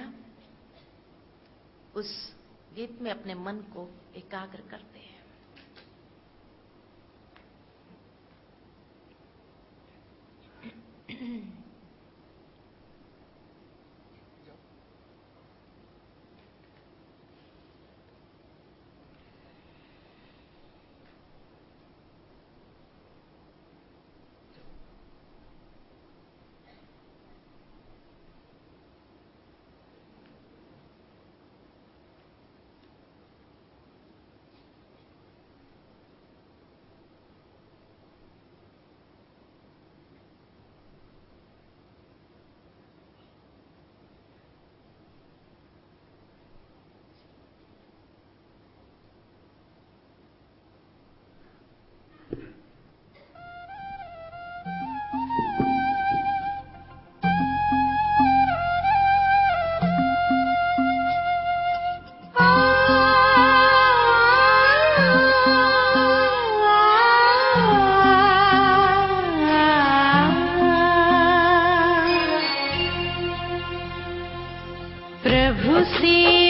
उस गीत में अपने मन को एकाग्र करते हैं। प्रभु से